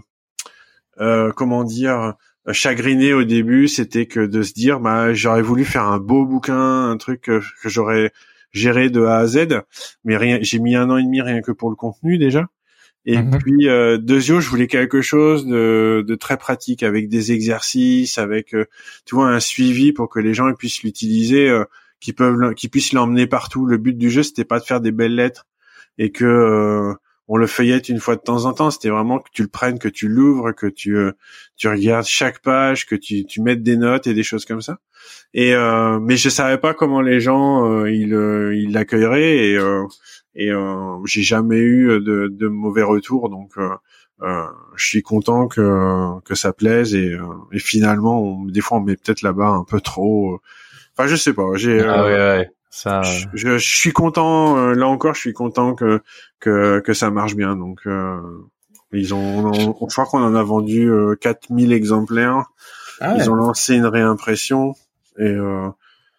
euh, comment dire chagriné au début, c'était que de se dire bah j'aurais voulu faire un beau bouquin, un truc que, que j'aurais gérer de A à Z, mais rien, j'ai mis un an et demi rien que pour le contenu déjà. Et mmh. puis euh, Deuxio, je voulais quelque chose de, de très pratique avec des exercices, avec euh, tu vois un suivi pour que les gens puissent l'utiliser, euh, qu'ils peuvent, qu'ils puissent l'emmener partout. Le but du jeu, c'était pas de faire des belles lettres et que euh, on le feuillette une fois de temps en temps. C'était vraiment que tu le prennes, que tu l'ouvres, que tu euh, tu regardes chaque page, que tu tu mettes des notes et des choses comme ça. Et euh, mais je savais pas comment les gens euh, ils euh, ils l'accueilleraient et euh, et euh, j'ai jamais eu de, de mauvais retours, donc euh, euh, je suis content que que ça plaise et, euh, et finalement on, des fois on met peut-être là-bas un peu trop. Enfin je sais pas. J'ai ah euh, ouais, ouais. Ça. Je, je, je suis content. Euh, là encore, je suis content que que que ça marche bien. Donc euh, ils ont, on, on, je crois qu'on en a vendu euh, quatre mille exemplaires. Ah ouais. Ils ont lancé une réimpression et euh,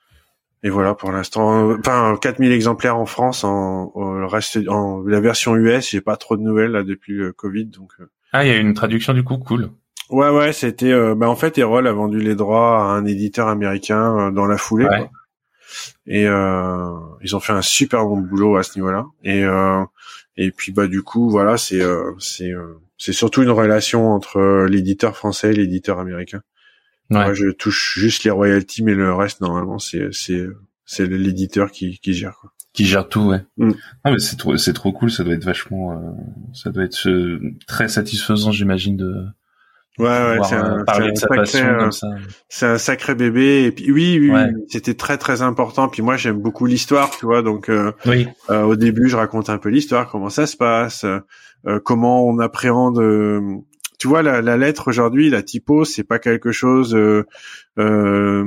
et voilà pour l'instant. Enfin quatre mille exemplaires en France. En, en le reste, en la version U S, j'ai pas trop de nouvelles là depuis le Covid. Donc euh. ah, il y a une traduction du coup, cool. Ouais ouais, c'était. Euh, bah en fait, Erol a vendu les droits à un éditeur américain euh, dans la foulée. Ouais. Quoi. Et euh, ils ont fait un super bon boulot à ce niveau-là. Et euh, et puis bah du coup voilà, c'est euh, c'est euh, c'est surtout une relation entre l'éditeur français et l'éditeur américain. Ouais. Moi, je touche juste les royalties, mais le reste normalement c'est c'est c'est l'éditeur qui qui gère quoi. Qui gère tout, ouais. Mm. Ah mais c'est trop c'est trop cool. Ça doit être vachement, euh, ça doit être euh, très satisfaisant, j'imagine de. Ouais, ouais, c'est un, c'est un sacré, comme ça. C'est un sacré bébé. Et puis, oui, oui, ouais. oui, c'était très, très important. Puis moi, j'aime beaucoup l'histoire, tu vois. Donc, euh, oui. euh, au début, je raconte un peu l'histoire, comment ça se passe, euh, comment on appréhende. Euh, tu vois, la, la lettre aujourd'hui, la typo, c'est pas quelque chose. Euh, euh,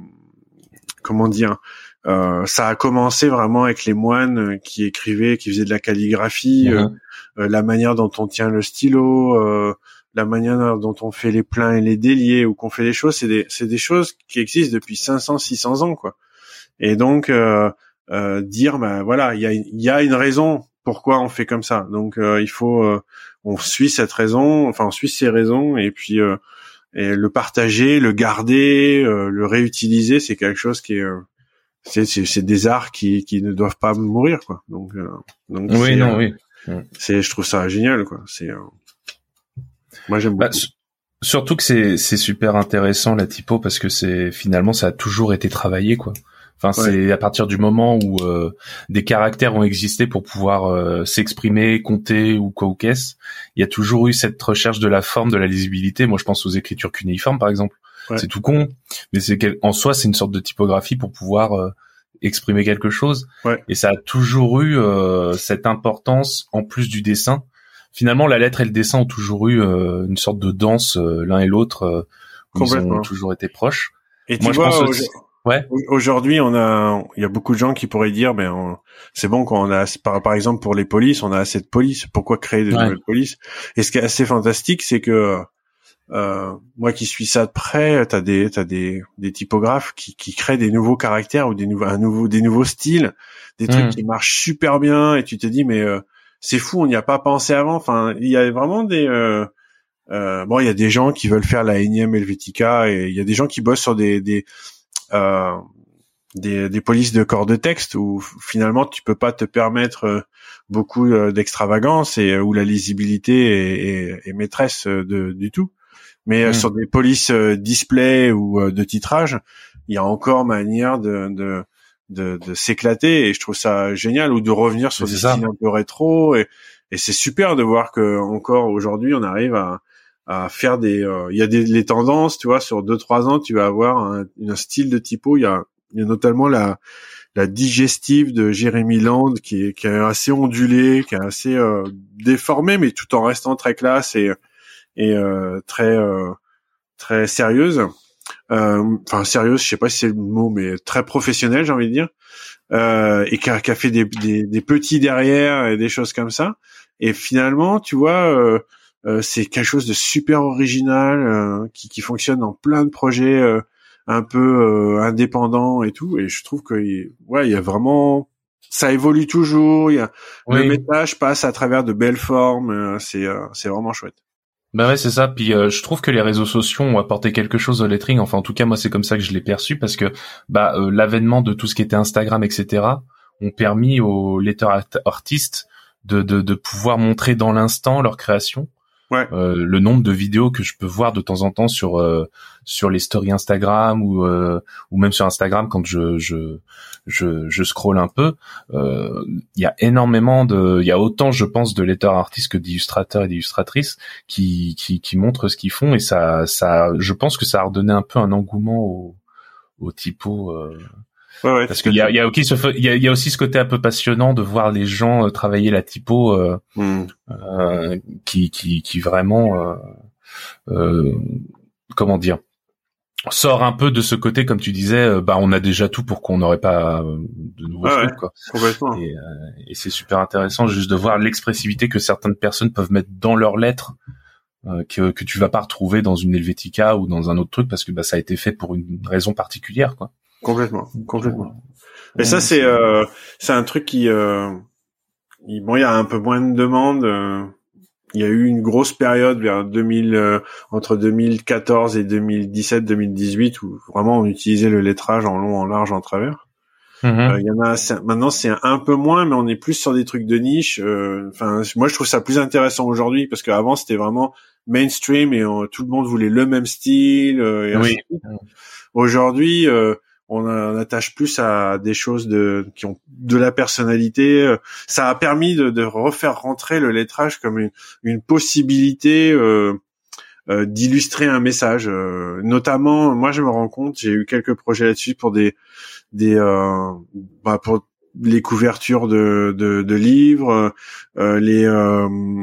comment dire euh, ça a commencé vraiment avec les moines qui écrivaient, qui faisaient de la calligraphie, mmh. euh, euh, la manière dont on tient le stylo. Euh, la manière dont on fait les pleins et les déliés ou qu'on fait les choses, c'est des c'est des choses qui existent depuis cinq cents six cents ans quoi. Et donc euh, euh dire ben voilà, il y a il y a une raison pourquoi on fait comme ça. Donc euh, il faut euh, on suit cette raison, enfin on suit ces raisons et puis euh, et le partager, le garder, euh, le réutiliser, c'est quelque chose qui est euh, c'est c'est c'est des arts qui qui ne doivent pas mourir quoi. Donc euh, donc oui non euh, oui. C'est je trouve ça génial quoi. C'est euh, moi j'aime beaucoup. Bah, surtout que c'est c'est super intéressant la typo parce que c'est finalement ça a toujours été travaillé quoi. Enfin ouais. C'est à partir du moment où euh, des caractères ont existé pour pouvoir euh, s'exprimer, compter ou quoi ou qu'est-ce, il y a toujours eu cette recherche de la forme, de la lisibilité. Moi je pense aux écritures cunéiformes par exemple. Ouais. C'est tout con, mais c'est quel... en soi c'est une sorte de typographie pour pouvoir euh, exprimer quelque chose. Ouais. Et ça a toujours eu euh, cette importance en plus du dessin. Finalement, la lettre et le dessin ont toujours eu euh, une sorte de danse euh, l'un et l'autre. Euh, où ils ont toujours été proches. Et tu Moi, vois, je pense aussi... ouais. Aujourd'hui, on a, il y a beaucoup de gens qui pourraient dire, ben, on... c'est bon quand on a, par, par exemple, pour les polices, on a assez de polices. Pourquoi créer de ouais. nouvelles polices? Et ce qui est assez fantastique, c'est que euh, moi, qui suis ça de près, t'as des, t'as des, des typographes qui, qui créent des nouveaux caractères ou des nouveaux, un nouveau, des nouveaux styles, des mmh. trucs qui marchent super bien. Et tu te dis, mais euh, c'est fou, on n'y a pas pensé avant. Enfin, il y a vraiment des euh, euh, bon, il y a des gens qui veulent faire la énième Helvetica et il y a des gens qui bossent sur des des euh, des, des polices de corps de texte où finalement tu peux pas te permettre beaucoup d'extravagance et où la lisibilité est, est, est maîtresse de du tout. Mais mmh. sur des polices display ou de titrage, il y a encore manière de de de, de s'éclater et je trouve ça génial ou de revenir sur des styles un peu rétro et, et c'est super de voir que encore aujourd'hui on arrive à, à faire des il euh, y a des les tendances tu vois sur deux trois ans tu vas avoir un, un style de typo il y a il y a notamment la la digestive de Jeremy Land qui est qui est assez ondulée qui est assez euh, déformée mais tout en restant très classe et et euh, très euh, très sérieuse. Enfin euh, sérieuse, je sais pas si c'est le mot, mais très professionnel, j'ai envie de dire, euh, et qui a, qui a fait des, des, des petits derrière et des choses comme ça. Et finalement, tu vois, euh, euh, c'est quelque chose de super original euh, qui, qui fonctionne dans plein de projets euh, un peu euh, indépendants et tout. Et je trouve que ouais, il y a vraiment, ça évolue toujours. Il y a oui. Le message passe à travers de belles formes. Euh, c'est euh, c'est vraiment chouette. Bah ouais, c'est ça. Puis euh, je trouve que les réseaux sociaux ont apporté quelque chose au lettering. Enfin, en tout cas, moi, c'est comme ça que je l'ai perçu parce que bah euh, l'avènement de tout ce qui était Instagram, et cetera, ont permis aux letter artistes de, de, de pouvoir montrer dans l'instant leur création. Ouais. Euh, le nombre de vidéos que je peux voir de temps en temps sur euh, sur les stories Instagram ou euh, ou même sur Instagram quand je je je, je scrolle un peu, il euh, y a énormément de, il y a autant je pense de letter artistes que d'illustrateurs et d'illustratrices qui qui qui montrent ce qu'ils font et ça ça je pense que ça a redonné un peu un engouement au au typo. Euh, Ouais, ouais, parce qu'il y a, il y a aussi ce, il y a, il y a aussi ce côté un peu passionnant de voir les gens euh, travailler la typo, euh, mm. euh, qui, qui, qui vraiment, euh, euh, comment dire, sort un peu de ce côté, comme tu disais, euh, bah on a déjà tout pour qu'on n'aurait pas euh, de nouveaux ah trucs, ouais, quoi. Complètement. Et, euh, et c'est super intéressant juste de voir l'expressivité que certaines personnes peuvent mettre dans leurs lettres. Euh, que que tu vas pas retrouver dans une Helvetica ou dans un autre truc parce que bah ça a été fait pour une raison particulière, quoi. Complètement, complètement. Et ça, c'est euh, c'est un truc qui, euh, il, bon, il y a un peu moins de demandes. Euh, il y a eu une grosse période vers deux mille, euh, entre deux mille quatorze et deux mille dix-sept, deux mille dix-huit, où vraiment on utilisait le lettrage en long, en large, en travers. Mm-hmm. Euh, il y en a c'est, maintenant, c'est un peu moins, mais on est plus sur des trucs de niche. Enfin, euh, moi, je trouve ça plus intéressant aujourd'hui parce qu'avant, c'était vraiment mainstream et on, tout le monde voulait le même style. Euh, et oui. Aujourd'hui. Euh, On, on attache plus à des choses de qui ont de la personnalité. Ça a permis de, de refaire rentrer le lettrage comme une, une possibilité euh, euh, d'illustrer un message. Euh, notamment, moi, je me rends compte, j'ai eu quelques projets là-dessus pour des des euh, bah, pour les couvertures de de, de livres, euh, les euh,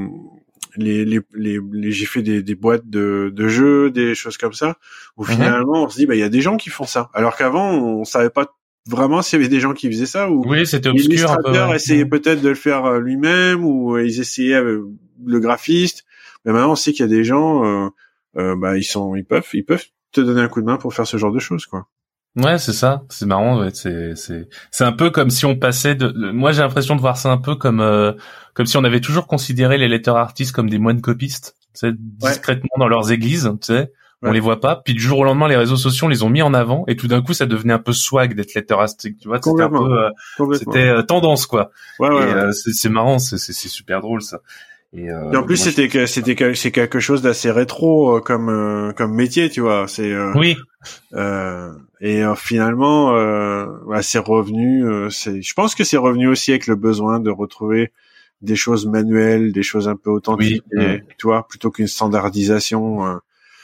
Les, les, les, les, j'ai fait des, des boîtes de, de jeux, des choses comme ça, où mm-hmm. finalement on se dit bah il y a des gens qui font ça, alors qu'avant on savait pas vraiment s'il y avait des gens qui faisaient ça ou oui c'était obscur. L'illustrateur ouais. essayait peut-être de le faire lui-même ou ils essayaient avec le graphiste, mais maintenant on sait qu'il y a des gens, euh, euh, bah ils sont, ils peuvent, ils peuvent te donner un coup de main pour faire ce genre de choses quoi. Ouais, c'est ça, c'est marrant, ouais, c'est c'est c'est un peu comme si on passait de, de moi j'ai l'impression de voir ça un peu comme euh, comme si on avait toujours considéré les letter artists comme des moines copistes, tu sais, discrètement ouais. dans leurs églises, tu sais, on ouais. les voit pas, puis du jour au lendemain les réseaux sociaux les ont mis en avant et tout d'un coup ça devenait un peu swag d'être letter artist, tu vois, c'était un peu euh, c'était euh, tendance quoi. Ouais, ouais, et ouais. Euh, c'est c'est marrant, c'est c'est c'est super drôle ça. Et, euh, et en plus c'était que c'était que c'est quelque chose d'assez rétro euh, comme euh, comme métier, tu vois, c'est euh, oui. Euh, et euh, finalement euh, bah, c'est revenu euh, c'est je pense que c'est revenu aussi avec le besoin de retrouver des choses manuelles, des choses un peu authentiques, oui. et, tu vois, plutôt qu'une standardisation euh,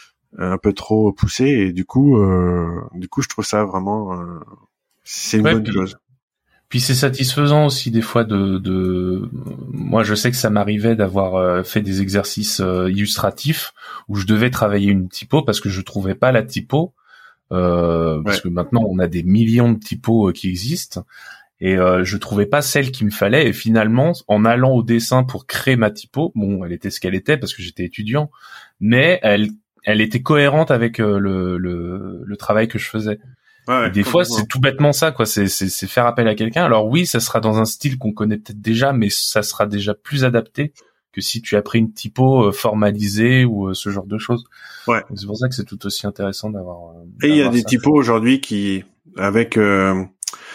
un peu trop poussée, et du coup euh, du coup je trouve ça vraiment euh, c'est une ouais, bonne puis, chose. Puis c'est satisfaisant aussi des fois de de moi je sais que ça m'arrivait d'avoir euh, fait des exercices euh, illustratifs où je devais travailler une typo parce que je trouvais pas la typo. Euh, ouais. Parce que maintenant on a des millions de typos euh, qui existent et euh, je trouvais pas celle qu'il me fallait et finalement en allant au dessin pour créer ma typo, bon elle était ce qu'elle était parce que j'étais étudiant, mais elle elle était cohérente avec euh, le, le le travail que je faisais. Ouais, et des fois c'est tout bêtement ça quoi, c'est c'est c'est faire appel à quelqu'un. Alors oui ça sera dans un style qu'on connaît peut-être déjà, mais ça sera déjà plus adapté que si tu as pris une typo euh, formalisée ou euh, ce genre de choses. Ouais. Donc, c'est pour ça que c'est tout aussi intéressant d'avoir. Euh, Et il y a des ça. typos aujourd'hui qui, avec euh,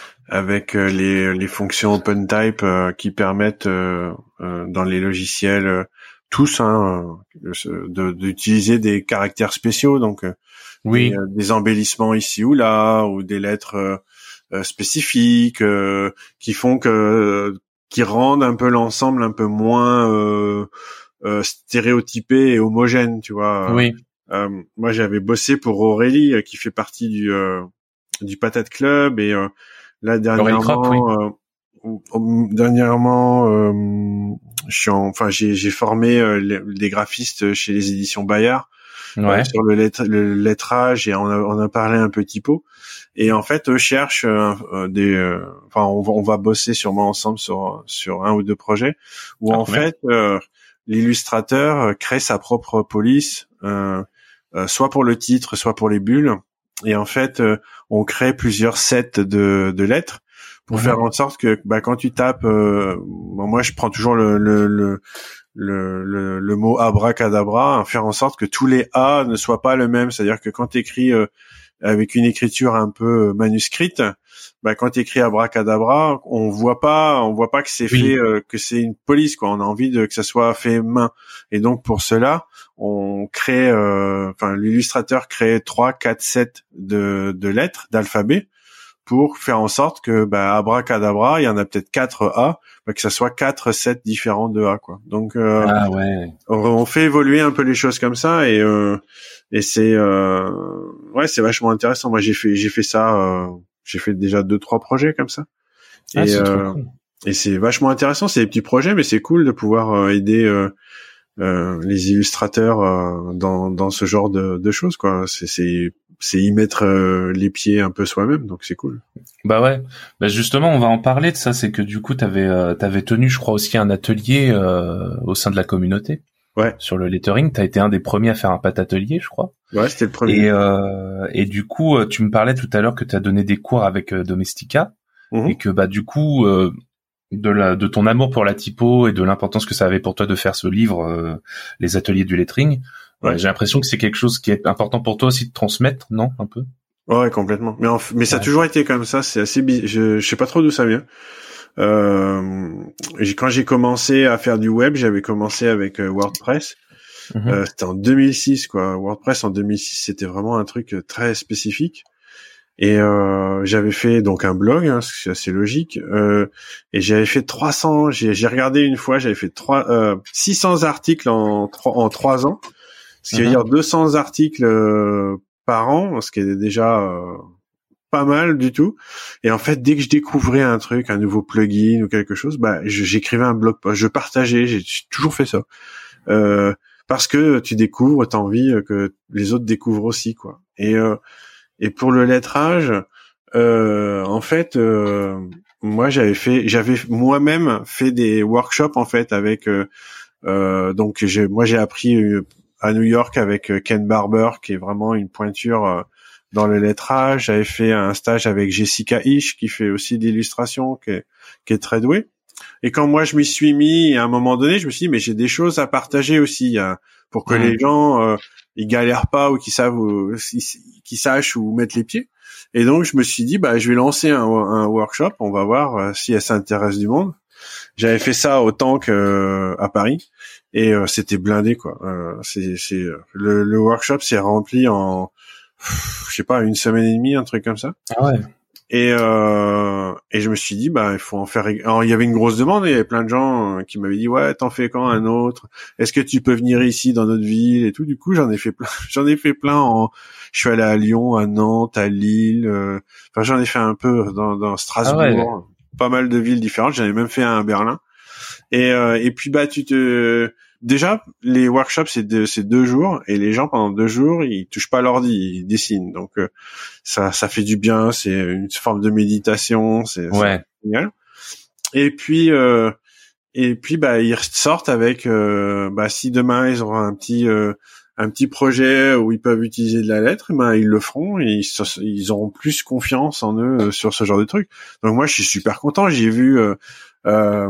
avec euh, les les fonctions OpenType euh, qui permettent euh, euh, dans les logiciels euh, tous hein, euh, de d'utiliser des caractères spéciaux, donc euh, oui. des, euh, des embellissements ici ou là ou des lettres euh, euh, spécifiques euh, qui font que qui rendent un peu l'ensemble un peu moins euh, euh, stéréotypé et homogène, tu vois. Oui. Euh, moi, j'avais bossé pour Aurélie, euh, qui fait partie du euh, du Patate Club, et euh, là dernièrement, Crop, oui. euh, euh, dernièrement, euh, je suis en, enfin, j'ai j'ai formé euh, les, des graphistes chez les éditions Bayard ouais. euh, sur le, lettre, le lettrage, et on a on a parlé un peu typo. Et en fait, eux cherchent euh, des, euh, enfin, on va, on va bosser sûrement ensemble sur sur un ou deux projets où ah, en fait euh, l'illustrateur crée sa propre police, euh, euh, soit pour le titre, soit pour les bulles. Et en fait, euh, on crée plusieurs sets de, de lettres pour mmh. faire en sorte que, bah, quand tu tapes, euh, bon, moi je prends toujours le le le le, le, le mot abracadabra, hein, faire en sorte que tous les A ne soient pas le même. C'est-à-dire que quand tu écris euh, avec une écriture un peu manuscrite, bah quand tu écris abracadabra, on voit pas, on voit pas que c'est oui. fait, euh, que c'est une police, quoi. On a envie de que ça soit fait main. Et donc pour cela, on crée, euh, enfin l'illustrateur crée trois, quatre sets de de lettres, d'alphabet, pour faire en sorte que bah abracadabra, il y en a peut-être quatre A, bah, que ça soit quatre sets différents de A, quoi. Donc euh, ah ouais. on, on fait évoluer un peu les choses comme ça et euh, et c'est euh, ouais, c'est vachement intéressant. Moi j'ai fait j'ai fait ça euh, j'ai fait déjà deux trois projets comme ça. Ah, et c'est euh, trop cool. Et c'est vachement intéressant, c'est des petits projets mais c'est cool de pouvoir euh, aider euh, euh, les illustrateurs euh, dans dans ce genre de de choses, quoi. C'est c'est c'est y mettre euh, les pieds un peu soi-même, donc c'est cool. Bah ouais. Bah justement, on va en parler de ça. C'est que du coup, t'avais euh, t'avais tenu, je crois aussi un atelier euh, au sein de la communauté. Ouais. Sur le lettering, t'as été un des premiers à faire un pat atelier, je crois. Ouais, c'était le premier. Et euh, et du coup, tu me parlais tout à l'heure que t'as donné des cours avec euh, Domestika Mmh. et que bah du coup euh, de la de ton amour pour la typo et de l'importance que ça avait pour toi de faire ce livre, euh, les ateliers du lettering. Ouais. Euh, j'ai l'impression que c'est quelque chose qui est important pour toi aussi de transmettre, non, un peu. Ouais, complètement. Mais en, mais ça ouais. a toujours été comme ça. C'est assez bi- je, je sais pas trop d'où ça vient. Euh, j'ai, quand j'ai commencé à faire du web, j'avais commencé avec euh, WordPress. Mm-hmm. Euh, c'était en deux mille six, quoi. WordPress en deux mille six, c'était vraiment un truc très spécifique. Et euh, j'avais fait donc un blog, hein, c'est assez logique. Euh, et j'avais fait trois cents. J'ai, j'ai regardé une fois, j'avais fait trois, euh, six cents articles en trois en trois ans. Ce qui mm-hmm. veut dire deux cents articles euh, par an, ce qui est déjà euh, pas mal du tout. Et en fait, dès que je découvrais un truc, un nouveau plugin ou quelque chose, bah je, j'écrivais un blog post, je partageais, j'ai, j'ai toujours fait ça. Euh, parce que tu découvres, t'as envie que les autres découvrent aussi, quoi. Et euh, et pour le lettrage, euh, en fait, euh, moi j'avais fait, j'avais moi-même fait des workshops en fait avec euh, euh, donc j'ai, moi j'ai appris euh, à New York avec Ken Barber qui est vraiment une pointure euh, dans le lettrage. J'avais fait un stage avec Jessica Ish qui fait aussi de l'illustration, qui est, qui est très douée. Et quand moi je m'y suis mis, à un moment donné, je me suis dit mais j'ai des choses à partager aussi hein, pour que mmh. les gens euh, ils galèrent pas ou qu'ils savent ou, qu'ils sachent où mettre les pieds. Et donc je me suis dit bah je vais lancer un, un workshop, on va voir euh, si ça intéresse du monde. J'avais fait ça autant que euh, à Paris et euh, c'était blindé quoi. Euh, c'est c'est le, le workshop s'est rempli en je sais pas une semaine et demie, un truc comme ça. Ah ouais. Et euh, et je me suis dit bah il faut en faire. Alors il y avait une grosse demande, et il y avait plein de gens qui m'avaient dit ouais t'en fais quand un autre. Est-ce que tu peux venir ici dans notre ville et tout. Du coup j'en ai fait plein. J'en ai fait plein. En je suis allé à Lyon, à Nantes, à Lille. Euh... Enfin j'en ai fait un peu dans, dans Strasbourg. Ah ouais. Pas mal de villes différentes. J'en ai même fait un à Berlin. Et euh, et puis bah tu te déjà les workshops c'est deux c'est deux jours et les gens pendant deux jours ils touchent pas l'ordi, ils dessinent. Donc euh, ça ça fait du bien, c'est une forme de méditation, c'est, ouais. c'est génial. Et puis euh, et puis bah ils sortent avec euh, bah si demain ils auront un petit euh, un petit projet où ils peuvent utiliser de la lettre, ben ils le feront et ils, ils auront plus confiance en eux euh, sur ce genre de truc. Donc moi je suis super content, j'ai vu euh, euh,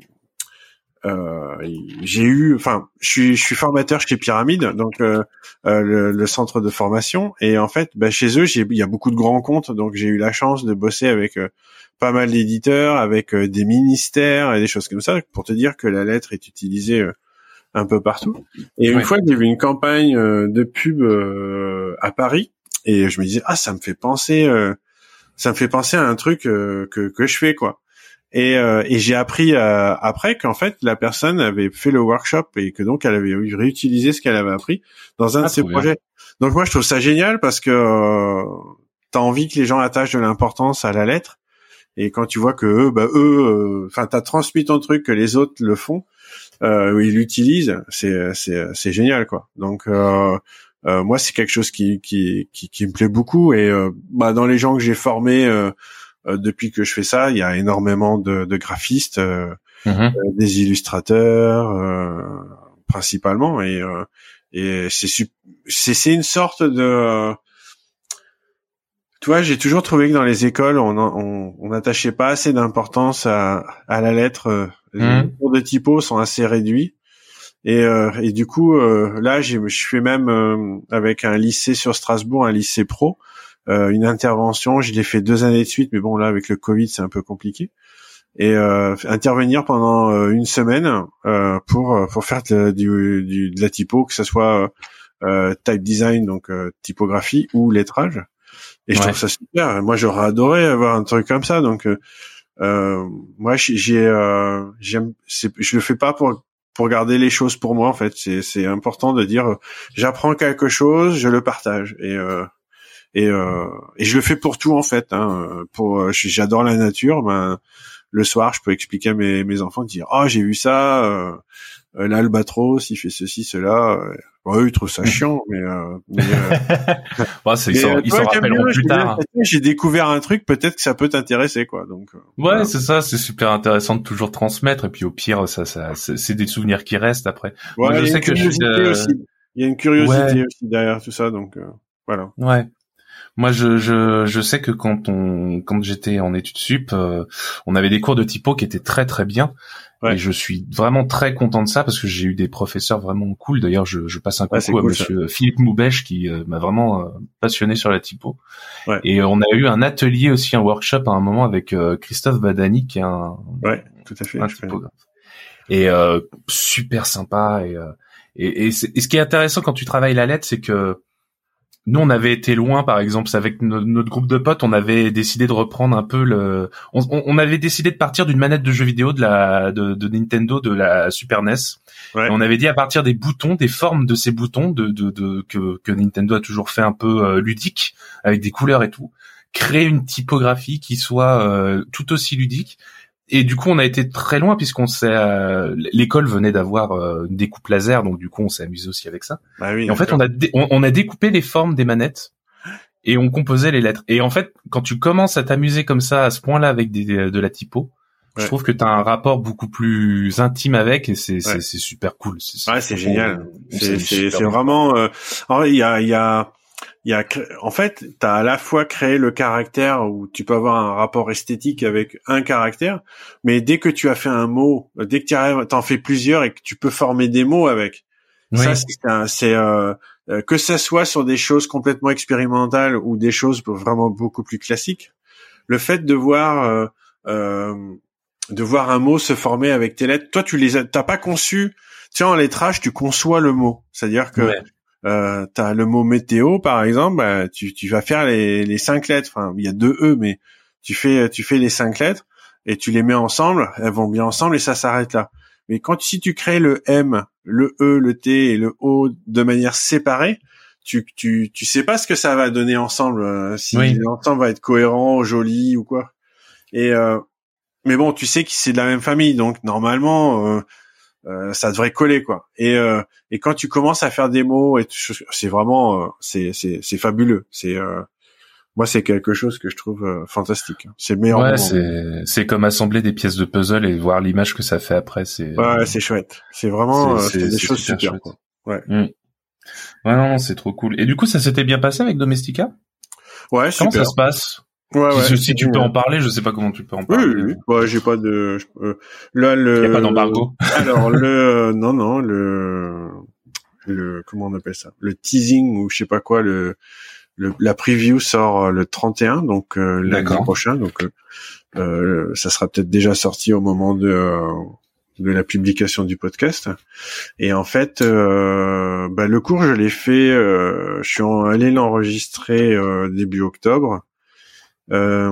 Euh, j'ai eu, enfin, je suis, je suis formateur chez Pyramide, donc euh, euh, le, le centre de formation, et en fait, bah, chez eux, j'ai, il y a beaucoup de grands comptes, donc j'ai eu la chance de bosser avec euh, pas mal d'éditeurs, avec euh, des ministères et des choses comme ça, pour te dire que la lettre est utilisée euh, un peu partout. Et une ouais. fois, j'ai vu une campagne euh, de pub euh, à Paris, et je me disais ah, ça me fait penser, euh, ça me fait penser à un truc euh, que que je fais quoi. Et, euh, et j'ai appris euh, après qu'en fait la personne avait fait le workshop et que donc elle avait réutilisé ce qu'elle avait appris dans un ah, de ses projets. Bien. Donc moi je trouve ça génial parce que euh, t'as envie que les gens attachent de l'importance à la lettre, et quand tu vois que eux, bah eux, enfin euh, t'as transmis ton truc, que les autres le font, euh, ils l'utilisent, c'est c'est c'est génial quoi. Donc euh, euh, moi c'est quelque chose qui qui qui, qui me plaît beaucoup, et euh, bah dans les gens que j'ai formés. Euh, Euh, depuis que je fais ça, il y a énormément de, de graphistes, euh, mmh. euh, des illustrateurs euh, principalement, et euh, et c'est c'est c'est une sorte de, euh, tu vois, j'ai toujours trouvé que dans les écoles on on, on attachait pas assez d'importance à à la lettre. Euh, mmh. Les cours de typo sont assez réduits, et euh, et du coup euh, là j'ai je fais même euh, avec un lycée sur Strasbourg, un lycée pro. euh, une intervention. Je l'ai fait deux années de suite, mais bon là avec le Covid c'est un peu compliqué. Et euh, intervenir pendant euh, une semaine euh, pour pour faire de, du, du, de la typo, que ce soit euh, type design, donc euh, typographie ou lettrage. Et je ouais. trouve ça super. Moi, j'aurais adoré avoir un truc comme ça. Donc, euh, euh, moi, j'ai, euh, j'aime, c'est, je le fais pas pour pour garder les choses pour moi. En fait, c'est c'est important de dire, euh, j'apprends quelque chose, je le partage. Et euh, et euh, et je le fais pour tout en fait. Hein, pour, j'adore la nature. Ben le soir, je peux expliquer à mes, mes enfants, dire « Ah, oh, j'ai vu ça, euh, l'albatros, il fait ceci, cela. » Ouais, ils trouvent ça chiant, mais... Euh, mais euh... ouais, c'est, ils s'en, ils s'en rappelleront plus tard. J'ai découvert un truc, peut-être que ça peut t'intéresser, quoi. Donc. Euh, ouais, voilà. c'est ça, c'est super intéressant de toujours transmettre, et puis au pire, ça, ça, c'est, c'est des souvenirs qui restent après. Ouais, Moi, je il y a sais une que je suis, euh... aussi. Il y a une curiosité ouais. aussi derrière tout ça, donc euh, voilà. Ouais. Moi, je, je, je sais que quand on, quand j'étais en études sup, euh, on avait des cours de typo qui étaient très très bien. Ouais. Et je suis vraiment très content de ça parce que j'ai eu des professeurs vraiment cool. D'ailleurs, je, je passe un coucou ouais, à cool, Monsieur ça. Philippe Moubèche qui euh, m'a vraiment euh, passionné sur la typo. Ouais. Et euh, on a eu un atelier aussi, un workshop à un moment avec euh, Christophe Badani qui est un, ouais, tout à fait, un typographe. Et euh, super sympa. Et, euh, et, et, et ce qui est intéressant quand tu travailles la lettre, c'est que nous, on avait été loin, par exemple, avec notre, notre groupe de potes, on avait décidé de reprendre un peu le, on, on avait décidé de partir d'une manette de jeu vidéo de la, de, de Nintendo, de la Super N E S. Ouais. Et on avait dit à partir des boutons, des formes de ces boutons, de, de, de que, que Nintendo a toujours fait un peu euh, ludique, avec des couleurs et tout, créer une typographie qui soit euh, tout aussi ludique. Et du coup, on a été très loin puisqu'on s'est, euh, l'école venait d'avoir euh, une découpe laser, donc du coup, on s'est amusé aussi avec ça. Bah oui, et en fait, on a, dé- on, on a découpé les formes des manettes et on composait les lettres. Et en fait, quand tu commences à t'amuser comme ça, à ce point-là, avec des, de la typo, ouais. je trouve que t'as un rapport beaucoup plus intime avec, et c'est, ouais. c'est, c'est super cool. C'est, c'est ouais, c'est génial. C'est, c'est, c'est vraiment. Euh... Alors, il y a, il y a. Il y a, en fait, t'as à la fois créé le caractère où tu peux avoir un rapport esthétique avec un caractère, mais dès que tu as fait un mot, dès que tu arrives, t'en fais plusieurs et que tu peux former des mots avec. Oui. Ça, c'est, un, c'est euh, que ça soit sur des choses complètement expérimentales ou des choses vraiment beaucoup plus classiques. Le fait de voir, euh, euh, de voir un mot se former avec tes lettres, toi, tu les as, t'as pas conçu. Tu sais, en lettrage, tu conçois le mot, c'est-à-dire que ouais. Euh, t'as le mot météo par exemple, bah, tu tu vas faire les les cinq lettres. Enfin, il y a deux e, mais tu fais tu fais les cinq lettres et tu les mets ensemble. Elles vont bien ensemble et ça s'arrête là. Mais quand si tu crées le M, le E, le T et le O de manière séparée, tu tu tu sais pas ce que ça va donner ensemble. Euh, si oui. l'ensemble va être cohérent, joli ou quoi. Et euh, mais bon, tu sais que c'est de la même famille, donc normalement. Euh, Euh, ça devrait coller quoi. Et euh, et quand tu commences à faire des mots et tout, c'est vraiment euh, c'est c'est c'est fabuleux. C'est euh, moi c'est quelque chose que je trouve euh, fantastique. C'est le meilleur ouais, moment. c'est c'est comme assembler des pièces de puzzle et voir l'image que ça fait après. C'est ouais, euh, c'est chouette. C'est vraiment c'est, c'est, c'est des c'est choses super, super quoi. Ouais. Mmh. Ouais non, non, c'est trop cool. Et du coup, ça s'était bien passé avec Domestika ? Ouais, comment super. ça se passe ? Ouais, si, ouais, si tu peux en parler, je sais pas comment tu peux en parler. Oui, oui, oui. Bah, j'ai pas de. Euh, là, le. Il y a pas d'embargo. Alors le, non, non, le, le, comment on appelle ça, le teasing ou je sais pas quoi, le, le, la preview sort le trente et un, donc euh, lundi prochain, donc euh, euh, ça sera peut-être déjà sorti au moment de. Euh, de la publication du podcast. Et en fait, euh, bah, le cours, je l'ai fait. Euh, je suis allé l'enregistrer euh, début octobre. Euh,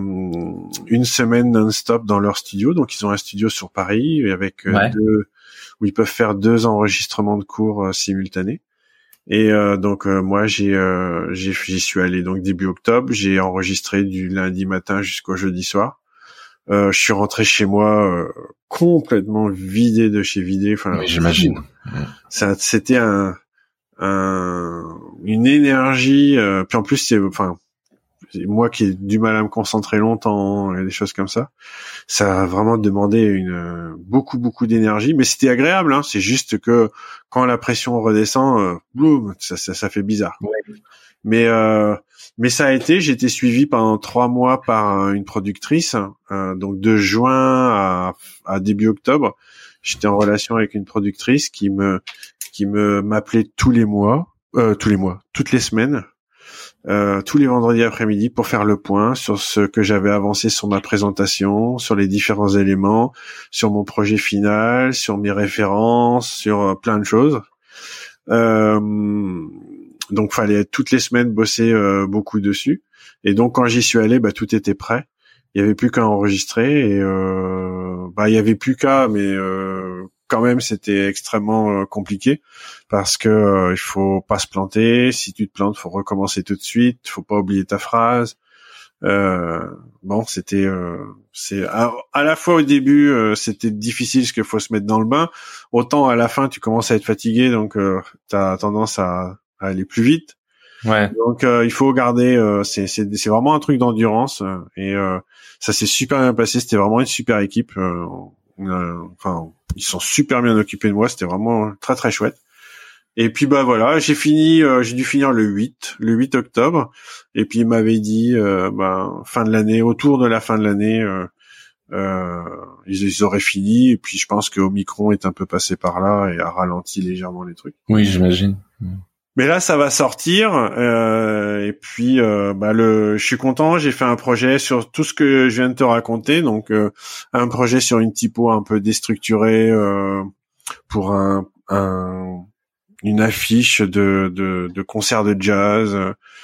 une semaine non-stop dans leur studio, donc ils ont un studio sur Paris avec euh, ouais. deux où ils peuvent faire deux enregistrements de cours euh, simultanés. Et euh, donc euh, moi j'ai euh, j'ai j'y suis allé donc début octobre, j'ai enregistré du lundi matin jusqu'au jeudi soir. Euh, je suis rentré chez moi euh, complètement vidé de chez vidé. Enfin, oui, j'imagine. Ça, c'était un, un une énergie. Euh, puis en plus c'est enfin. Moi qui ai du mal à me concentrer longtemps et des choses comme ça, ça a vraiment demandé une beaucoup beaucoup d'énergie, mais c'était agréable. Hein, c'est juste que quand la pression redescend, euh, boum, ça, ça ça fait bizarre. Ouais. Mais euh, mais ça a été. J'ai été suivi pendant trois mois par une productrice, euh, donc de juin à, à début octobre. J'étais en relation avec une productrice qui me qui me m'appelait tous les mois, euh, tous les mois, toutes les semaines. euh, tous les vendredis après-midi pour faire le point sur ce que j'avais avancé sur ma présentation, sur les différents éléments, sur mon projet final, sur mes références, sur euh, plein de choses. Euh, donc fallait toutes les semaines bosser euh, beaucoup dessus. Et donc quand j'y suis allé, bah tout était prêt. Il y avait plus qu'à enregistrer et euh, bah il y avait plus qu'à, mais euh, quand même c'était extrêmement euh, compliqué parce que euh, il faut pas se planter. Si tu te plantes, faut recommencer tout de suite. Faut pas oublier ta phrase. Euh, bon, c'était euh, c'est à, à la fois au début euh, c'était difficile parce qu'il faut se mettre dans le bain. Autant à la fin tu commences à être fatigué, donc euh, t'as tendance à, à aller plus vite. Ouais. Donc euh, il faut garder. Euh, c'est c'est c'est vraiment un truc d'endurance euh, et euh, ça s'est super bien passé. C'était vraiment une super équipe. Euh, on a, enfin, ils sont super bien occupés de moi. C'était vraiment très très chouette. Et puis bah voilà, j'ai fini. Euh, j'ai dû finir le huit, le huit octobre. Et puis ils m'avaient dit, euh, bah, fin de l'année, autour de la fin de l'année, euh, euh, ils, ils auraient fini. Et puis je pense que Omicron est un peu passé par là et a ralenti légèrement les trucs. Oui, j'imagine. Mais là, ça va sortir euh, et puis euh, bah le, je suis content. J'ai fait un projet sur tout ce que je viens de te raconter, donc euh, un projet sur une typo un peu déstructurée euh, pour un, un une affiche de de, de concert de jazz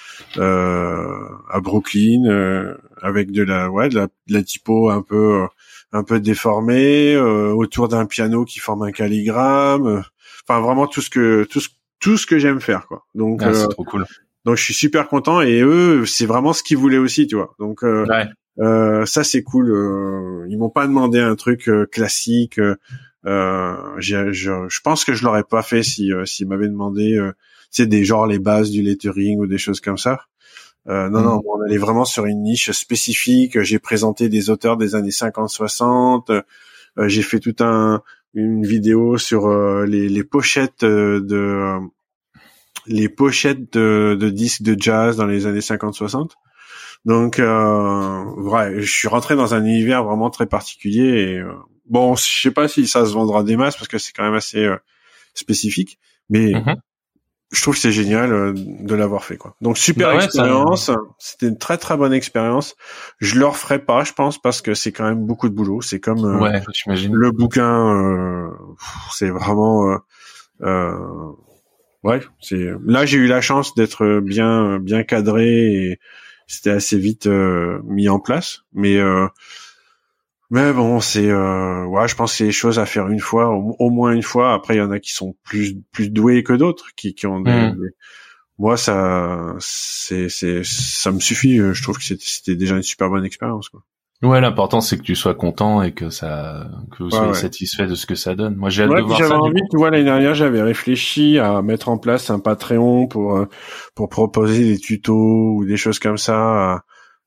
euh, à Brooklyn euh, avec de la ouais de la, de la typo un peu un peu déformée euh, autour d'un piano qui forme un calligramme. Enfin vraiment tout ce que tout ce tout ce que j'aime faire quoi. Donc ah, c'est euh, trop cool. Donc je suis super content et eux c'est vraiment ce qu'ils voulaient aussi, tu vois. Donc euh, ouais. euh, ça c'est cool. Euh, ils m'ont pas demandé un truc euh, classique. Euh, j'ai, je, je pense que je l'aurais pas fait si euh, s'ils m'avaient demandé, euh, tu sais, des genres les bases du lettering ou des choses comme ça. Euh, non, mmh. non, on allait vraiment sur une niche spécifique. J'ai présenté des auteurs des années cinquante soixante. Euh, j'ai fait tout un une vidéo sur euh, les, les pochettes de euh, les pochettes de, de disques de jazz dans les années cinquante soixante. Donc euh, ouais, je suis rentré dans un univers vraiment très particulier et euh, bon, je sais pas si ça se vendra des masses parce que c'est quand même assez euh, spécifique, mais mmh. je trouve que c'est génial euh, de l'avoir fait quoi. Donc super bah ouais, expérience, ça... c'était une très très bonne expérience. Je le referai pas, je pense, parce que c'est quand même beaucoup de boulot. C'est comme euh, ouais, j'imagine. Le bouquin, euh, c'est vraiment euh, euh, ouais. C'est là j'ai eu la chance d'être bien bien cadré et c'était assez vite euh, mis en place, mais euh, mais bon c'est euh, ouais je pense que c'est des choses à faire une fois au, au moins une fois. Après il y en a qui sont plus plus doués que d'autres qui qui ont des, mmh. des... moi ça c'est c'est ça me suffit. Je trouve que c'était c'était déjà une super bonne expérience quoi. Ouais, l'important c'est que tu sois content et que ça, que vous ouais, soyez ouais. satisfait de ce que ça donne. Moi, j'ai hâte ouais, de voir j'avais ça. Envie, tu vois, l'année dernière, j'avais réfléchi à mettre en place un Patreon pour pour proposer des tutos ou des choses comme ça à,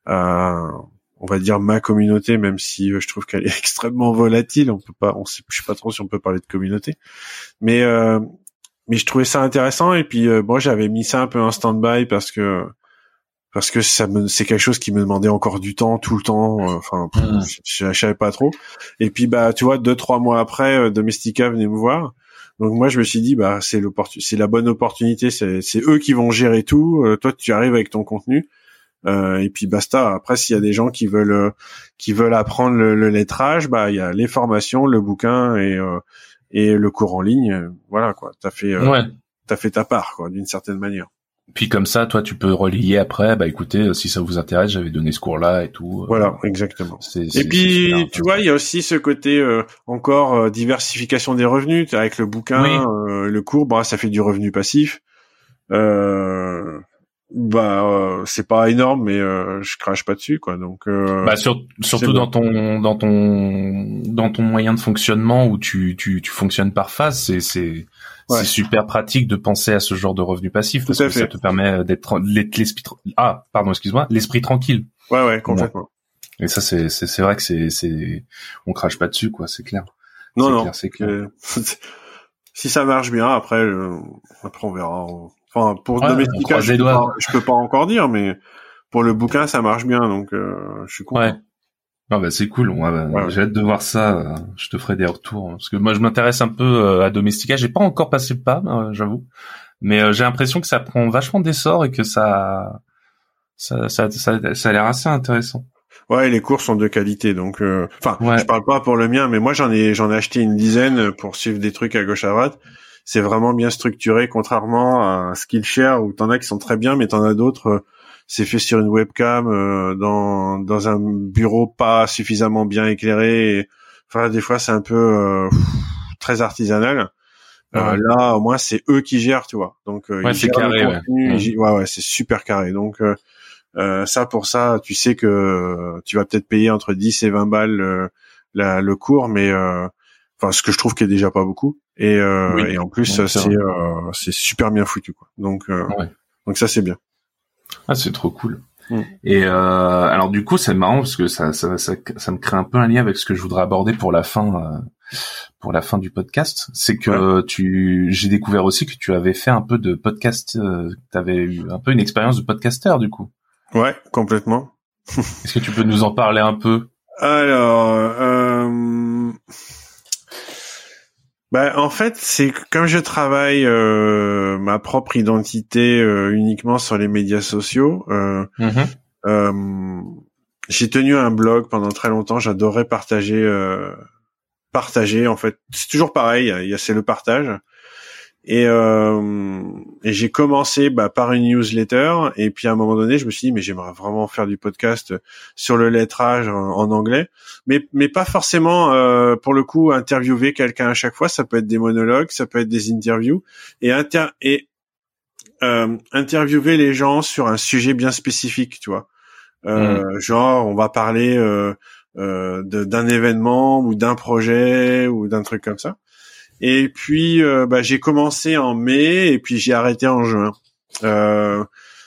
à on va dire ma communauté, même si je trouve qu'elle est extrêmement volatile. On peut pas, on sait, je sais pas trop si on peut parler de communauté, mais euh, mais je trouvais ça intéressant et puis euh, moi, j'avais mis ça un peu en stand-by parce que. Parce que ça me, c'est quelque chose qui me demandait encore du temps, tout le temps. Enfin, euh, mmh. je, je savais pas trop. Et puis, bah, tu vois, deux, trois mois après, euh, Domestika venait me voir. Donc moi, je me suis dit, bah, c'est l'opportunité, c'est la bonne opportunité. C'est, c'est eux qui vont gérer tout. Euh, toi, tu arrives avec ton contenu. Euh, et puis basta. Après, s'il y a des gens qui veulent, euh, qui veulent apprendre le, le lettrage, bah, il y a les formations, le bouquin et euh, et le cours en ligne. Voilà quoi. T'as fait, euh, ouais. t'as fait ta part quoi, d'une certaine manière. Puis comme ça, toi, tu peux relier après. Bah, écoutez, si ça vous intéresse, j'avais donné ce cours-là et tout. Voilà, exactement. C'est, c'est, et puis, tu vois, il y a aussi ce côté euh, encore euh, diversification des revenus. Avec le bouquin, oui. euh, le cours, bah, ça fait du revenu passif. Euh, bah, euh, c'est pas énorme, mais euh, je crache pas dessus, quoi. Donc, euh, bah, sur, surtout dans ton, dans ton, dans ton moyen de fonctionnement où tu, tu, tu fonctionnes par phase, c'est, c'est. Ouais. C'est super pratique de penser à ce genre de revenu passif parce que fait. ça te permet d'être l'esprit ah pardon excuse-moi l'esprit tranquille. Ouais ouais complètement. Et ça c'est c'est c'est vrai que c'est c'est on crache pas dessus quoi, c'est clair. Non c'est non. Clair, c'est clair. Euh, si ça marche bien après euh, après on verra. Enfin pour ouais, Domestika je peux, pas, je peux pas encore dire mais pour le bouquin ça marche bien donc euh, je suis content. Ouais. Ah bah c'est cool, ouais, bah, ouais. J'ai hâte de voir ça. Je te ferai des retours parce que moi je m'intéresse un peu à Domestika. J'ai pas encore passé le pas, j'avoue, Mais euh, j'ai l'impression que ça prend vachement d'essor et que ça, ça, ça, ça, ça a l'air assez intéressant. Ouais, les cours sont de qualité, donc, enfin, euh, ouais. je parle pas pour le mien, mais moi j'en ai, j'en ai acheté une dizaine pour suivre des trucs à gauche à droite. C'est vraiment bien structuré, contrairement à Skillshare où t'en as qui sont très bien, mais t'en as d'autres, euh, c'est fait sur une webcam euh, dans dans un bureau pas suffisamment bien éclairé. Et, enfin, des fois c'est un peu euh, très artisanal. Euh, ouais. Là, au moins, c'est eux qui gèrent, tu vois. Donc, euh, ouais, ils c'est gèrent carré. le contenu, Ouais, ils... ouais, ouais, c'est super carré. Donc, euh, euh, ça, pour ça, tu sais que tu vas peut-être payer entre dix et vingt balles euh, la, le cours, mais euh, enfin, ce que je trouve qui est déjà pas beaucoup. Et, euh, oui. et en plus, donc, c'est euh, c'est super bien foutu, quoi. Donc, euh, ouais. donc ça, c'est bien. Ah, c'est trop cool. Mm. Et euh, alors, du coup, c'est marrant parce que ça, ça, ça, ça me crée un peu un lien avec ce que je voudrais aborder pour la fin. Euh, pour la fin du podcast, c'est que ouais. tu, j'ai découvert aussi que tu avais fait un peu de podcast, euh, tu avais eu un peu une expérience de podcasteur du coup. Ouais, complètement. Est-ce que tu peux nous en parler un peu? Alors, euh... ben en fait, c'est comme je travaille euh, ma propre identité euh, uniquement sur les médias sociaux. Euh, mm-hmm. euh, j'ai tenu un blog pendant très longtemps. J'adorais partager. Euh, partager en fait, c'est toujours pareil, il y a c'est le partage. Et euh, et j'ai commencé bah par une newsletter et puis à un moment donné, je me suis dit mais j'aimerais vraiment faire du podcast sur le lettrage en, en anglais, mais mais pas forcément euh, pour le coup interviewer quelqu'un à chaque fois, ça peut être des monologues, ça peut être des interviews et inter et euh, interviewer les gens sur un sujet bien spécifique, tu vois. Euh, mmh. Genre on va parler euh, Euh, de, d'un événement ou d'un projet ou d'un truc comme ça. Et puis euh, bah, j'ai commencé en mai et puis j'ai arrêté en juin. Euh,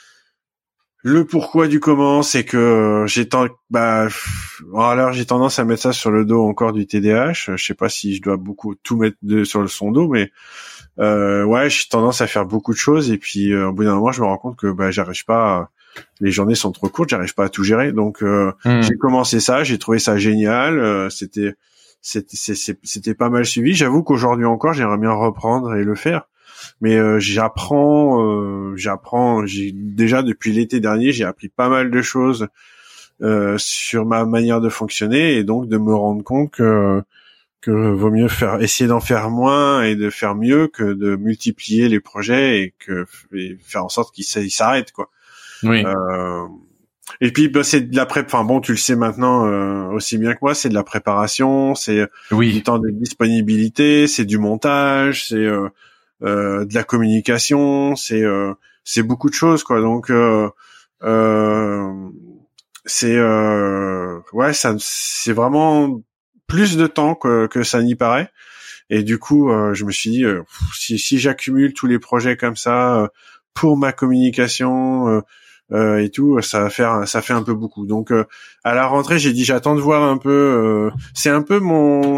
le pourquoi du comment, c'est que j'ai ten... bah alors j'ai tendance à mettre ça sur le dos encore du T D A H. Je sais pas si je dois beaucoup tout mettre de, sur le son dos, mais euh, ouais, j'ai tendance à faire beaucoup de choses et puis euh, au bout d'un moment, je me rends compte que bah j'arrive pas. À... Les journées sont trop courtes, j'arrive pas à tout gérer. Donc euh, mmh. j'ai commencé ça, j'ai trouvé ça génial. Euh, c'était, c'était, c'était, c'était pas mal suivi. J'avoue qu'aujourd'hui encore, j'aimerais bien reprendre et le faire. Mais euh, j'apprends, euh, j'apprends. J'ai déjà depuis l'été dernier, j'ai appris pas mal de choses euh, sur ma manière de fonctionner et donc de me rendre compte que que vaut mieux faire, essayer d'en faire moins et de faire mieux que de multiplier les projets et que et faire en sorte qu'ils s'arrêtent quoi. Oui. Euh, et puis bah, c'est de la pré. Enfin bon, tu le sais maintenant euh, aussi bien que moi, c'est de la préparation, c'est oui. du temps de disponibilité, c'est du montage, c'est euh, euh, de la communication, c'est euh, c'est beaucoup de choses quoi. Donc euh, euh, c'est euh, ouais, ça c'est vraiment plus de temps que que ça n'y paraît. Et du coup, euh, je me suis dit euh, si si j'accumule tous les projets comme ça euh, pour ma communication euh, Euh, et tout, ça va faire, ça fait un peu beaucoup. Donc, euh, à la rentrée, j'ai dit, j'attends de voir un peu. Euh, c'est un peu mon,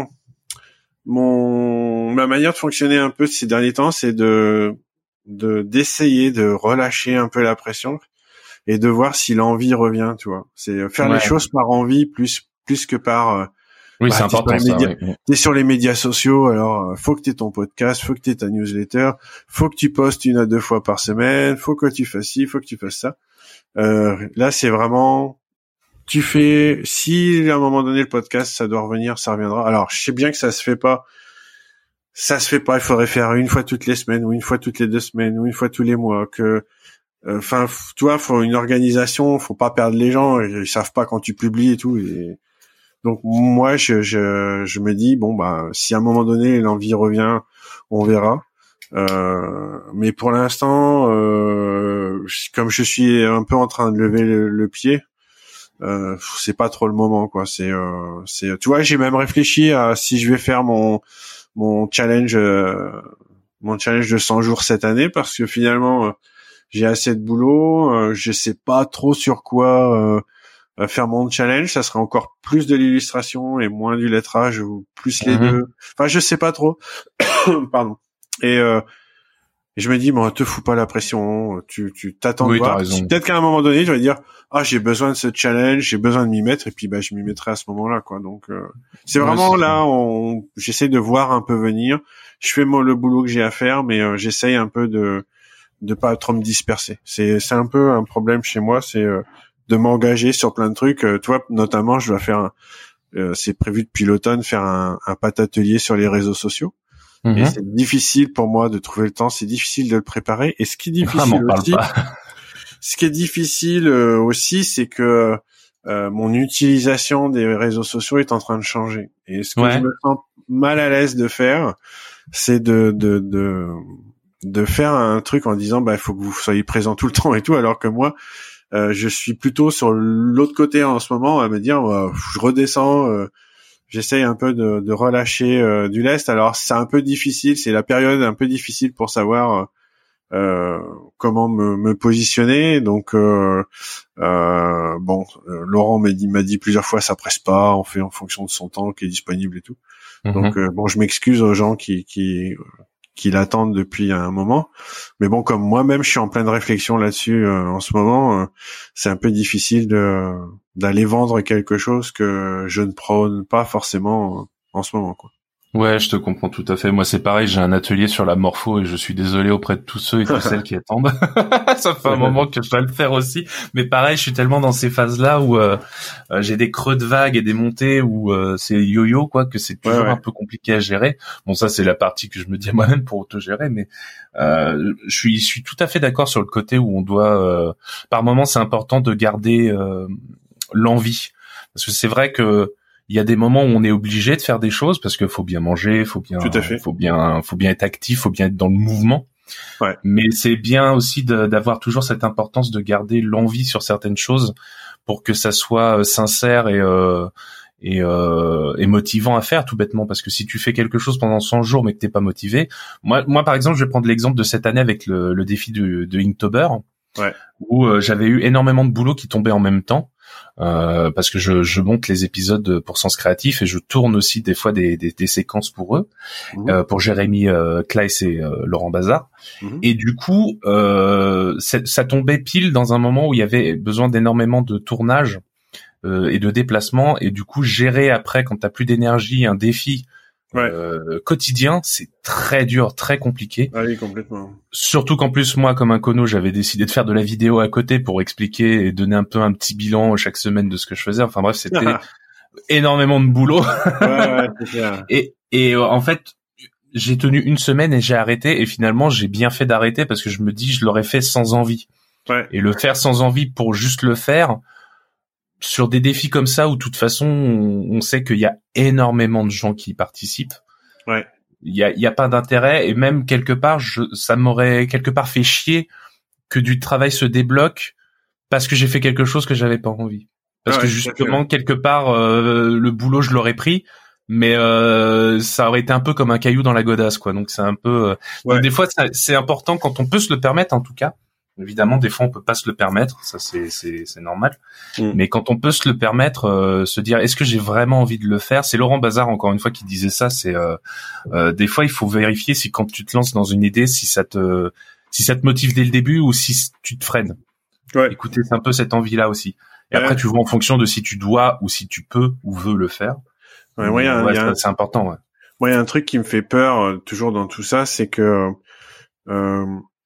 mon, ma manière de fonctionner un peu ces derniers temps, c'est de, de, d'essayer de relâcher un peu la pression et de voir si l'envie revient. Tu vois, c'est faire ouais. les choses par envie plus, plus que par. Euh, oui, bah, c'est important. Médias, ça, oui. T'es sur les médias sociaux, alors faut que t'aies ton podcast, faut que t'aies ta newsletter, faut que tu postes une à deux fois par semaine, faut que tu fasses ci, faut que tu fasses ça. Euh, là, c'est vraiment, tu fais, si à un moment donné le podcast, ça doit revenir, ça reviendra. Alors, je sais bien que ça se fait pas, ça se fait pas. Il faudrait faire une fois toutes les semaines, ou une fois toutes les deux semaines, ou une fois tous les mois. Que, enfin, euh, tu vois, faut une organisation, faut pas perdre les gens. Ils savent pas quand tu publies et tout. Et donc moi, je, je, je me dis bon bah, si à un moment donné l'envie revient, on verra. Euh, mais pour l'instant, euh, comme je suis un peu en train de lever le, le pied, euh, c'est pas trop le moment, quoi. C'est, euh, c'est, tu vois, j'ai même réfléchi à si je vais faire mon mon challenge, euh, mon challenge de cent jours cette année, parce que finalement, euh, j'ai assez de boulot. Euh, je sais pas trop sur quoi euh, faire mon challenge. Ça serait encore plus de l'illustration et moins du lettrage, ou plus les mmh. deux. Enfin, je sais pas trop. Pardon. Et, euh, et je me dis bon, te fous pas la pression, tu tu t'attends oui, de voir. Peut-être qu'à un moment donné, je vais dire ah j'ai besoin de ce challenge, j'ai besoin de m'y mettre, et puis bah je m'y mettrai à ce moment-là quoi. Donc euh, c'est ouais, vraiment c'est là, on, j'essaie de voir un peu venir. Je fais moi le boulot que j'ai à faire, mais euh, j'essaye un peu de de pas trop me disperser. C'est c'est un peu un problème chez moi, c'est euh, de m'engager sur plein de trucs. Euh, tu vois, notamment, je dois faire un, euh, c'est prévu depuis l'automne faire un, un patatelier sur les réseaux sociaux. Mm-hmm. Et c'est difficile pour moi de trouver le temps, c'est difficile de le préparer. Et ce qui est difficile ah, aussi, ce qui est difficile euh, aussi, c'est que euh, mon utilisation des réseaux sociaux est en train de changer. Et ce que ouais. je me sens mal à l'aise de faire, c'est de de de de faire un truc en disant bah il faut que vous soyez présent tout le temps et tout, alors que moi euh, je suis plutôt sur l'autre côté en ce moment à me dire bah, je redescends. Euh, J'essaye un peu de, de relâcher euh, du lest. Alors c'est un peu difficile, c'est la période un peu difficile pour savoir euh, comment me, me positionner. Donc euh, euh, bon, euh, Laurent m'a dit, m'a dit plusieurs fois ça presse pas, on fait en fonction de son temps qui est disponible et tout. Mm-hmm. Donc euh, bon, je m'excuse aux gens qui qui qui l'attendent depuis un moment. Mais bon, comme moi-même je suis en pleine réflexion là-dessus euh, en ce moment, euh, c'est un peu difficile de d'aller vendre quelque chose que je ne prône pas forcément en ce moment, quoi. Ouais, je te comprends tout à fait. Moi, c'est pareil, j'ai un atelier sur la morpho et je suis désolé auprès de tous ceux et toutes celles qui attendent. Ça fait un moment que je dois le faire aussi. Mais pareil, je suis tellement dans ces phases-là où euh, euh, j'ai des creux de vagues et des montées où euh, c'est yo-yo, quoi, que c'est toujours ouais, ouais. un peu compliqué à gérer. Bon, ça, c'est la partie que je me dis à moi-même pour auto-gérer, mais euh, je suis, je suis tout à fait d'accord sur le côté où on doit... Euh, par moment, c'est important de garder euh, l'envie. Parce que c'est vrai que il y a des moments où on est obligé de faire des choses parce qu'il faut bien manger, faut bien, Tout à fait. faut bien, faut bien être actif, faut bien être dans le mouvement. Ouais. Mais c'est bien aussi de, d'avoir toujours cette importance de garder l'envie sur certaines choses pour que ça soit sincère et euh, et, euh, et motivant à faire, tout bêtement. Parce que si tu fais quelque chose pendant cent jours mais que t'es pas motivé, moi, moi par exemple, je vais prendre l'exemple de cette année avec le, le défi de, de Inktober, ouais. où euh, j'avais eu énormément de boulot qui tombait en même temps. Euh, parce que je, je monte les épisodes pour Sens Créatif et je tourne aussi des fois des, des, des séquences pour eux, mmh. euh, pour Jérémy euh, Kleiss et euh, Laurent Bazar. Mmh. Et du coup, euh, ça tombait pile dans un moment où il y avait besoin d'énormément de tournage euh, et de déplacement. Et du coup, gérer après, quand t'as plus d'énergie, un défi ouais. euh, quotidien, c'est très dur, très compliqué. Ah oui, complètement. Surtout qu'en plus, moi, comme un cono, j'avais décidé de faire de la vidéo à côté pour expliquer et donner un peu un petit bilan chaque semaine de ce que je faisais. Enfin bref, c'était énormément de boulot. Ouais, ouais, c'est clair. Et, et euh, en fait, j'ai tenu une semaine et j'ai arrêté. Et finalement, j'ai bien fait d'arrêter parce que je me dis, je l'aurais fait sans envie. Ouais. Et le faire sans envie pour juste le faire, sur des défis comme ça où de toute façon on, on sait qu'il y a énormément de gens qui y participent. Ouais. Il y a il y a pas d'intérêt et même quelque part je ça m'aurait quelque part fait chier que du travail se débloque parce que j'ai fait quelque chose que j'avais pas envie. Parce ah ouais, que justement quelque part euh, le boulot je l'aurais pris mais euh, ça aurait été un peu comme un caillou dans la godasse quoi. Donc c'est un peu euh... ouais. Donc des fois ça, c'est important quand on peut se le permettre en tout cas. Évidemment, des fois, on peut pas se le permettre, ça c'est c'est c'est normal. Mm. Mais quand on peut se le permettre, euh, se dire est-ce que j'ai vraiment envie de le faire ? C'est Laurent Bazar encore une fois qui disait ça. C'est euh, euh, des fois, il faut vérifier si quand tu te lances dans une idée, si ça te si ça te motive dès le début ou si tu te freines. Ouais. Écoutez, c'est un peu cette envie-là aussi. Et ouais. après, tu vois en fonction de si tu dois ou si tu peux ou veux le faire. Ouais, ouais, y a, ouais, y a c'est, un... c'est important. Ouais. Moi, il y a un truc qui me fait peur euh, toujours dans tout ça, c'est que euh,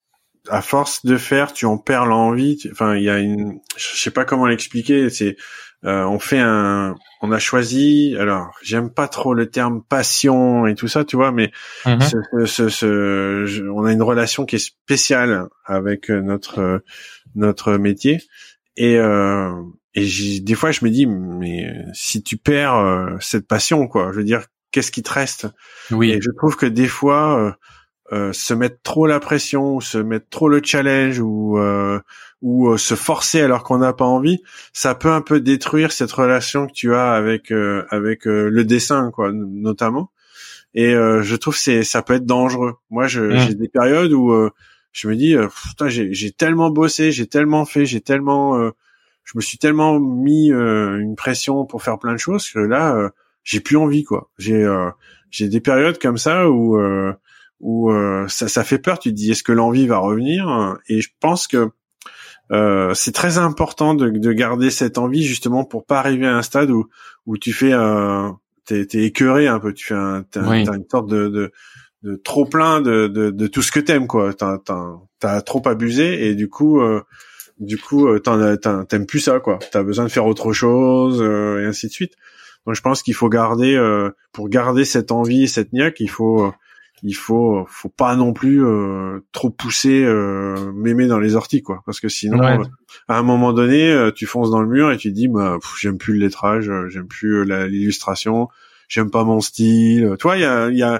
à force de faire, tu en perds l'envie. Enfin, il y a une, je sais pas comment l'expliquer. C'est, euh, on fait un, on a choisi. Alors, j'aime pas trop le terme passion et tout ça, tu vois, mais mm-hmm. ce, ce, ce, je, on a une relation qui est spéciale avec notre notre métier. Et euh, et j'ai, des fois, je me dis, mais si tu perds euh, cette passion, quoi, je veux dire, qu'est-ce qui te reste ? Oui. Et je trouve que des fois. Euh, Euh, se mettre trop la pression, ou se mettre trop le challenge, ou euh, ou euh, se forcer alors qu'on n'a pas envie, ça peut un peu détruire cette relation que tu as avec euh, avec euh, le dessin, quoi, notamment. Et euh, je trouve que c'est ça peut être dangereux. Moi, je, mmh. j'ai des périodes où euh, je me dis, euh, putain, j'ai, j'ai tellement bossé, j'ai tellement fait, j'ai tellement, euh, je me suis tellement mis euh, une pression pour faire plein de choses que là, euh, j'ai plus envie, quoi. J'ai euh, j'ai des périodes comme ça où euh, où euh, ça, ça fait peur. Tu te dis, est-ce que l'envie va revenir ? Et je pense que euh, c'est très important de, de garder cette envie justement pour pas arriver à un stade où où tu fais, euh, t'es, t'es écœuré un peu. Tu fais, un, t'as, oui. t'as une sorte de, de de trop plein de, de, de tout ce que t'aimes, quoi. T'as, t'as, t'as trop abusé et du coup, euh, du coup, euh, t'en, t'en, t'aimes plus ça, quoi. T'as besoin de faire autre chose euh, et ainsi de suite. Donc, je pense qu'il faut garder, euh, pour garder cette envie, cette niaque, il faut, euh, il faut, faut pas non plus euh, trop pousser, euh, mémé dans les orties, quoi. Parce que sinon, Ouais. euh, à un moment donné, euh, tu fonces dans le mur et tu te dis, bah, pff, j'aime plus le lettrage, euh, j'aime plus la, l'illustration, j'aime pas mon style. Tu vois, il y a, il y a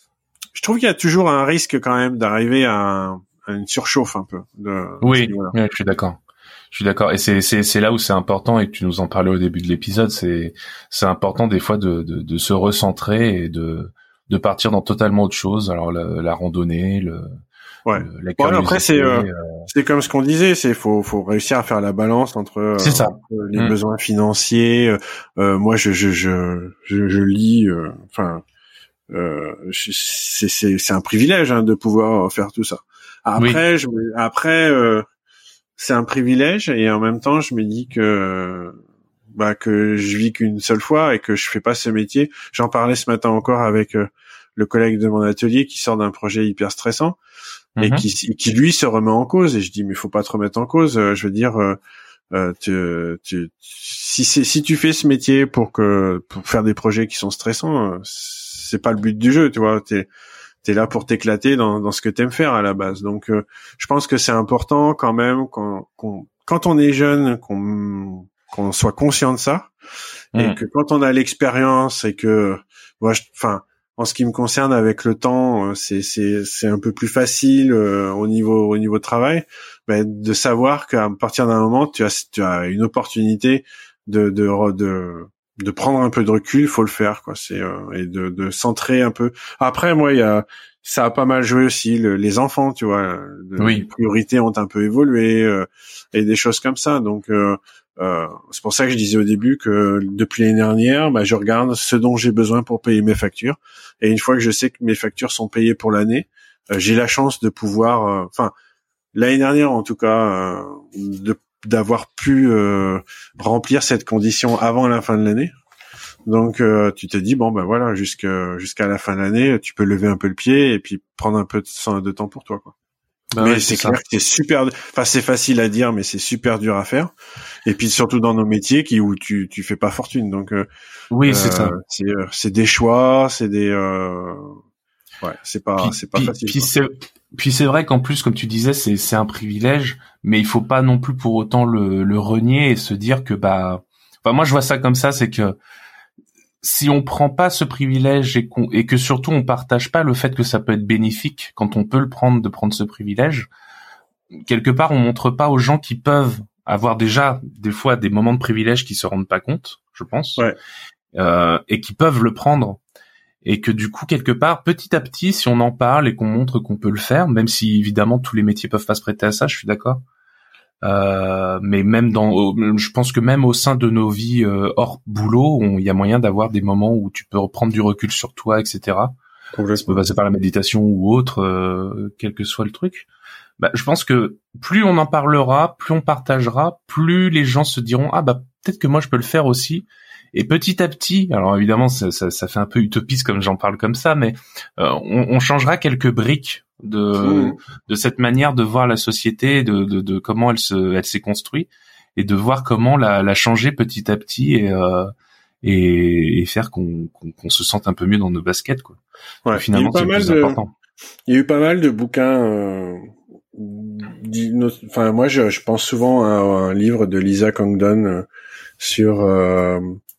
je trouve qu'il y a toujours un risque quand même d'arriver à, un, à une surchauffe un peu. De, Oui, de ouais, je suis d'accord. Je suis d'accord. Et c'est, c'est, c'est là où c'est important, et que tu nous en parlais au début de l'épisode, c'est, c'est important des fois de, de, de se recentrer et de, de partir dans totalement autre chose. Alors, la, la randonnée, le, ouais. le la Bon, curiosité. après, c'est, euh, euh... c'est comme ce qu'on disait, c'est faut, faut réussir à faire la balance entre, euh, c'est ça. entre les mmh. besoins financiers. Euh, euh, moi, je, je, je, je, je lis, enfin, euh, euh, c'est, c'est, c'est un privilège hein, de pouvoir faire tout ça. Après, oui. je, après, euh, c'est un privilège, et en même temps, je me dis que, bah, que je vis qu'une seule fois et que je fais pas ce métier. J'en parlais ce matin encore avec euh, le collègue de mon atelier qui sort d'un projet hyper stressant mm-hmm. et qui, qui lui se remet en cause. Et je dis, mais faut pas te remettre en cause. Euh, je veux dire, euh, euh, tu, tu, si c'est, si tu fais ce métier pour que, pour faire des projets qui sont stressants, euh, c'est pas le but du jeu, tu vois. T'es, t'es là pour t'éclater dans, dans ce que t'aimes faire à la base. Donc, euh, je pense que c'est important quand même qu'on, qu'on, quand on est jeune, qu'on, qu'on soit conscient de ça, mmh. et que quand on a l'expérience et que, moi, enfin, en ce qui me concerne, avec le temps, c'est, c'est, c'est un peu plus facile euh, au niveau, au niveau de travail, ben, de savoir qu'à partir d'un moment, tu as, tu as une opportunité de, de, de de prendre un peu de recul, faut le faire, quoi. C'est euh, et de, de centrer un peu. Après, moi, il y a ça a pas mal joué aussi le, les enfants, tu vois. De, oui. Les priorités ont un peu évolué euh, et des choses comme ça. Donc, euh, euh, c'est pour ça que je disais au début que depuis l'année dernière, bah, je regarde ce dont j'ai besoin pour payer mes factures. Et une fois que je sais que mes factures sont payées pour l'année, euh, j'ai la chance de pouvoir. Enfin, euh, l'année dernière, en tout cas, euh, de d'avoir pu euh, remplir cette condition avant la fin de l'année. Donc euh, tu te dis bon ben voilà, jusqu'à jusqu'à la fin de l'année, tu peux lever un peu le pied et puis prendre un peu de, de temps pour toi, quoi. Bah mais ouais, c'est, c'est clair ça. que c'est super, enfin c'est facile à dire, mais c'est super dur à faire. Et puis surtout dans nos métiers qui où tu tu fais pas fortune. Donc euh, oui, euh, c'est ça. C'est c'est des choix, c'est des euh, ouais, c'est pas puis, c'est pas puis, facile. Puis c'est puis c'est vrai qu'en plus, comme tu disais, c'est c'est un privilège, mais il faut pas non plus pour autant le le renier et se dire que bah enfin moi je vois ça comme ça, c'est que si on prend pas ce privilège et qu'on et que surtout on partage pas le fait que ça peut être bénéfique quand on peut le prendre, de prendre ce privilège, quelque part on montre pas aux gens qui peuvent avoir déjà des fois des moments de privilège qui se rendent pas compte, je pense, ouais. euh, et qui peuvent le prendre. Et que du coup, quelque part, petit à petit, si on en parle et qu'on montre qu'on peut le faire, même si évidemment tous les métiers peuvent pas se prêter à ça, je suis d'accord. Euh, mais même dans, je pense que même au sein de nos vies euh, hors boulot, il y a moyen d'avoir des moments où tu peux reprendre du recul sur toi, et cetera. Ça peut passer par la méditation ou autre, euh, quel que soit le truc. Bah, je pense que plus on en parlera, plus on partagera, plus les gens se diront ah bah peut-être que moi je peux le faire aussi. Et petit à petit, alors évidemment ça, ça, ça fait un peu utopiste comme j'en parle comme ça, mais euh, on, on changera quelques briques de mmh. de cette manière de voir la société, de, de, de comment elle se elle s'est construite, et de voir comment la, la changer petit à petit et euh, et, et faire qu'on, qu'on qu'on se sente un peu mieux dans nos baskets, quoi. Ouais, donc, finalement, c'est le plus de, important. Il y a eu pas mal de bouquins. Euh, enfin, moi, je, je pense souvent à un livre de Lisa Congdon euh, sur euh,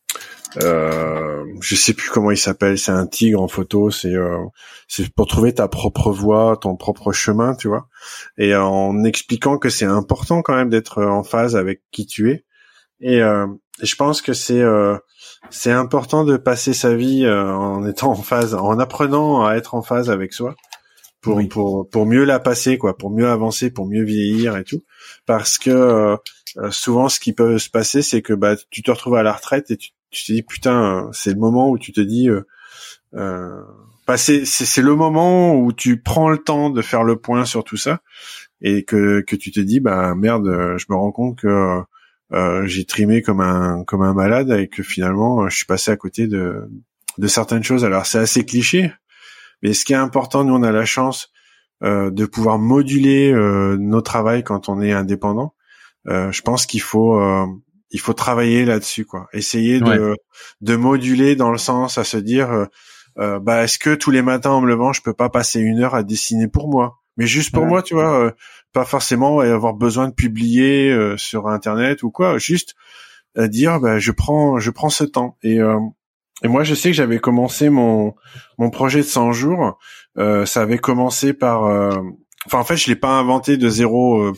Euh, je sais plus comment il s'appelle, c'est un tigre en photo, c'est euh, c'est pour trouver ta propre voie, ton propre chemin, tu vois, et en expliquant que c'est important quand même d'être en phase avec qui tu es, et, euh, et je pense que c'est euh, c'est important de passer sa vie euh, en étant en phase, en apprenant à être en phase avec soi pour oui. pour pour mieux la passer, quoi, pour mieux avancer, pour mieux vieillir et tout, parce que euh, souvent ce qui peut se passer, c'est que bah tu te retrouves à la retraite et tu tu te dis putain, c'est le moment où tu te dis euh, euh, bah c'est, c'est c'est le moment où tu prends le temps de faire le point sur tout ça, et que que tu te dis bah merde, je me rends compte que euh, j'ai trimé comme un comme un malade et que finalement je suis passé à côté de de certaines choses. Alors c'est assez cliché, Mais ce qui est important, nous on a la chance euh, de pouvoir moduler euh, nos travails quand on est indépendant. Euh, je pense qu'il faut euh, il faut travailler là-dessus, quoi. Essayer de Ouais. de moduler dans le sens à se dire euh, euh, bah est-ce que tous les matins en me levant, je peux pas passer une heure à dessiner pour moi, mais juste pour Ouais. moi, tu vois, euh, pas forcément avoir besoin de publier euh, sur internet ou quoi, juste à dire bah je prends je prends ce temps. Et euh, et moi je sais que j'avais commencé mon mon projet de cent jours, euh, ça avait commencé par euh, enfin en fait je l'ai pas inventé de zéro, euh,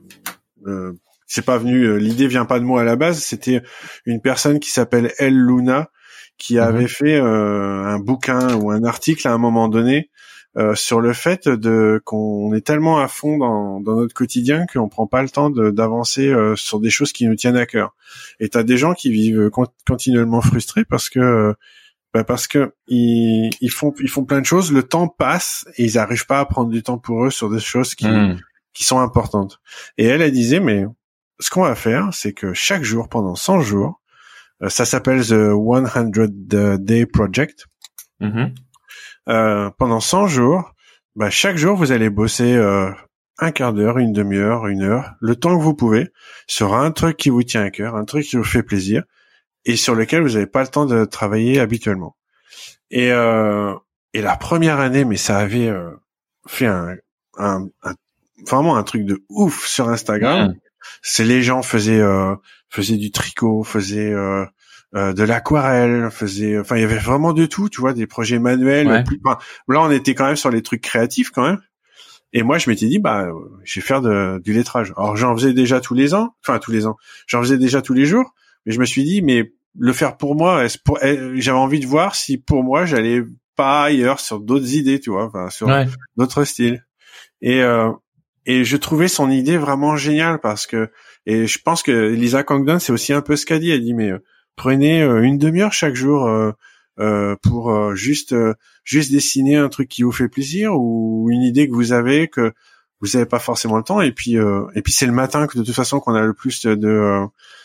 euh, c'est pas venu, euh, l'idée vient pas de moi à la base, c'était une personne qui s'appelle Elle Luna qui avait Mm-hmm. fait euh, un bouquin ou un article à un moment donné euh, sur le fait de qu'on est tellement à fond dans, dans notre quotidien qu'on prend pas le temps de, d'avancer euh, sur des choses qui nous tiennent à cœur. Et t'as des gens qui vivent con- continuellement frustrés parce que euh, bah parce que ils, ils font ils font plein de choses, le temps passe et ils arrivent pas à prendre du temps pour eux sur des choses qui Mm. qui sont importantes. Et elle, elle disait mais ce qu'on va faire, c'est que chaque jour pendant cent jours, euh, ça s'appelle the one hundred day project. Mm-hmm. Euh, pendant cent jours, bah, chaque jour, vous allez bosser euh, un quart d'heure, une demi-heure, une heure, le temps que vous pouvez, sur un truc qui vous tient à cœur, un truc qui vous fait plaisir, et sur lequel vous n'avez pas le temps de travailler habituellement. Et, euh, et la première année, mais ça avait euh, fait un, un, un, vraiment un truc de ouf sur Instagram. Mm. C'est les gens faisaient euh, faisaient du tricot, faisaient euh, euh, de l'aquarelle, faisaient, enfin il y avait vraiment de tout, tu vois, des projets manuels. Ouais. Plus, enfin, là on était quand même sur les trucs créatifs quand même. Et moi je m'étais dit bah euh, je vais faire de, du lettrage. Alors j'en faisais déjà tous les ans, enfin tous les ans, j'en faisais déjà tous les jours, mais je me suis dit mais le faire pour moi, est-ce pour, est, j'avais envie de voir si pour moi j'allais pas ailleurs sur d'autres idées, tu vois, enfin sur Ouais. d'autres styles. Et euh, et je trouvais son idée vraiment géniale parce que, et je pense que Lisa Congdon, c'est aussi un peu ce qu'elle dit. Elle dit, mais euh, prenez euh, une demi-heure chaque jour euh, euh, pour euh, juste euh, juste dessiner un truc qui vous fait plaisir ou une idée que vous avez que vous n'avez pas forcément le temps. Et puis euh, et puis c'est le matin que de toute façon qu'on a le plus de euh,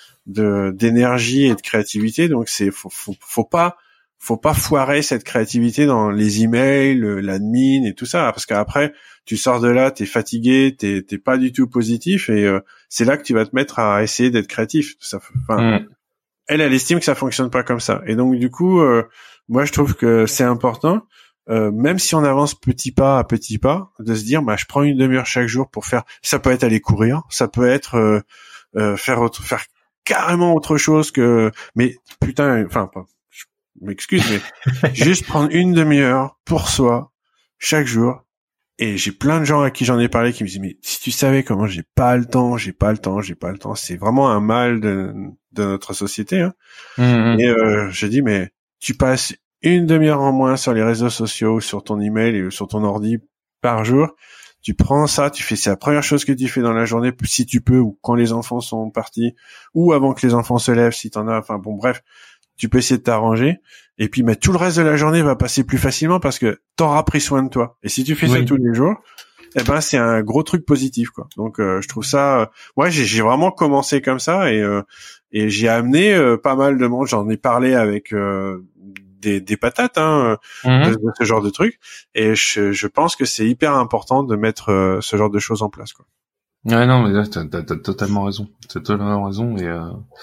de d'énergie et de créativité. Donc c'est faut faut, faut pas faut pas foirer cette créativité dans les emails, l'admin et tout ça, parce qu'après tu sors de là, t'es fatigué, t'es t'es pas du tout positif, et euh, c'est là que tu vas te mettre à essayer d'être créatif. Ça, enfin, Mm. elle, elle estime que ça fonctionne pas comme ça, et donc du coup, euh, moi je trouve que c'est important, euh, même si on avance petit pas à petit pas, de se dire, bah je prends une demi-heure chaque jour pour faire. Ça peut être aller courir, ça peut être euh, euh, faire autre, faire carrément autre chose que. Mais putain, enfin pas. Je m'excuse, mais juste prendre une demi-heure pour soi chaque jour. Et j'ai plein de gens à qui j'en ai parlé qui me disent mais si tu savais comment j'ai pas le temps, j'ai pas le temps, j'ai pas le temps. C'est vraiment un mal de, de notre société. Hein. Mm. Et euh, je dis mais tu passes une demi-heure en moins sur les réseaux sociaux, sur ton email et sur ton ordi par jour. Tu prends ça, tu fais c'est la première chose que tu fais dans la journée si tu peux, ou quand les enfants sont partis, ou avant que les enfants se lèvent si t'en as. Enfin bon bref. Tu peux essayer de t'arranger, et puis mais tout le reste de la journée va passer plus facilement parce que t'auras pris soin de toi. Et si tu fais Oui. ça tous les jours, eh ben c'est un gros truc positif, quoi. Donc euh, je trouve ça, euh, moi j'ai, j'ai vraiment commencé comme ça, et euh, et j'ai amené euh, pas mal de monde. J'en ai parlé avec euh, des, des patates, hein, Mm. de, de ce genre de trucs, et je, je pense que c'est hyper important de mettre euh, ce genre de choses en place, quoi. Ouais, non, mais là, t'as, t'as, t'as totalement raison. T'as totalement raison. Et, euh,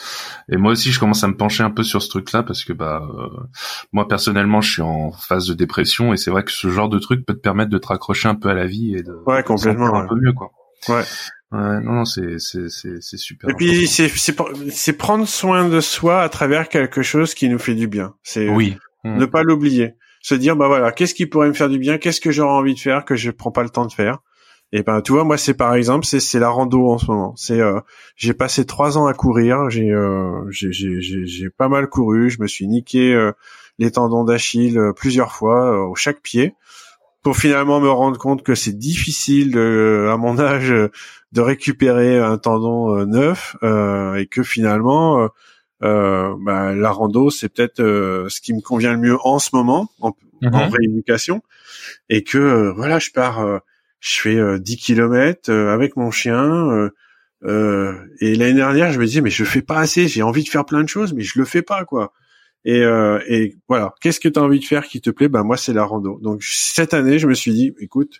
et moi aussi, je commence à me pencher un peu sur ce truc-là parce que, bah, euh, moi, personnellement, je suis en phase de dépression, et c'est vrai que ce genre de truc peut te permettre de te raccrocher un peu à la vie et de, Ouais, de te complètement, sentir un ouais. peu mieux, quoi. Ouais. Ouais, non, non, c'est, c'est, c'est, c'est super. Et puis important. c'est, c'est, c'est prendre soin de soi à travers quelque chose qui nous fait du bien. C'est Oui. Mm. ne pas l'oublier. Se dire, bah voilà, qu'est-ce qui pourrait me faire du bien? Qu'est-ce que j'aurais envie de faire que je prends pas le temps de faire? Et ben, tu vois, moi, c'est par exemple, c'est, c'est la rando en ce moment. C'est, euh, j'ai passé trois ans à courir. J'ai, euh, j'ai, j'ai, j'ai, j'ai pas mal couru. Je me suis niqué euh, les tendons d'Achille euh, plusieurs fois euh, au chaque pied, pour finalement me rendre compte que c'est difficile de, à mon âge euh, de récupérer un tendon euh, neuf, euh, et que finalement, euh, euh, bah, la rando, c'est peut-être euh, ce qui me convient le mieux en ce moment, en, Mhm. en rééducation, et que euh, voilà, je pars. Euh, Je fais euh, dix kilomètres euh, avec mon chien. Euh, euh, et l'année dernière, je me disais, mais je fais pas assez. J'ai envie de faire plein de choses, mais je le fais pas, quoi. Et, euh, et voilà, qu'est-ce que tu as envie de faire qui te plaît? Ben moi, c'est la rando. Donc cette année, je me suis dit, écoute,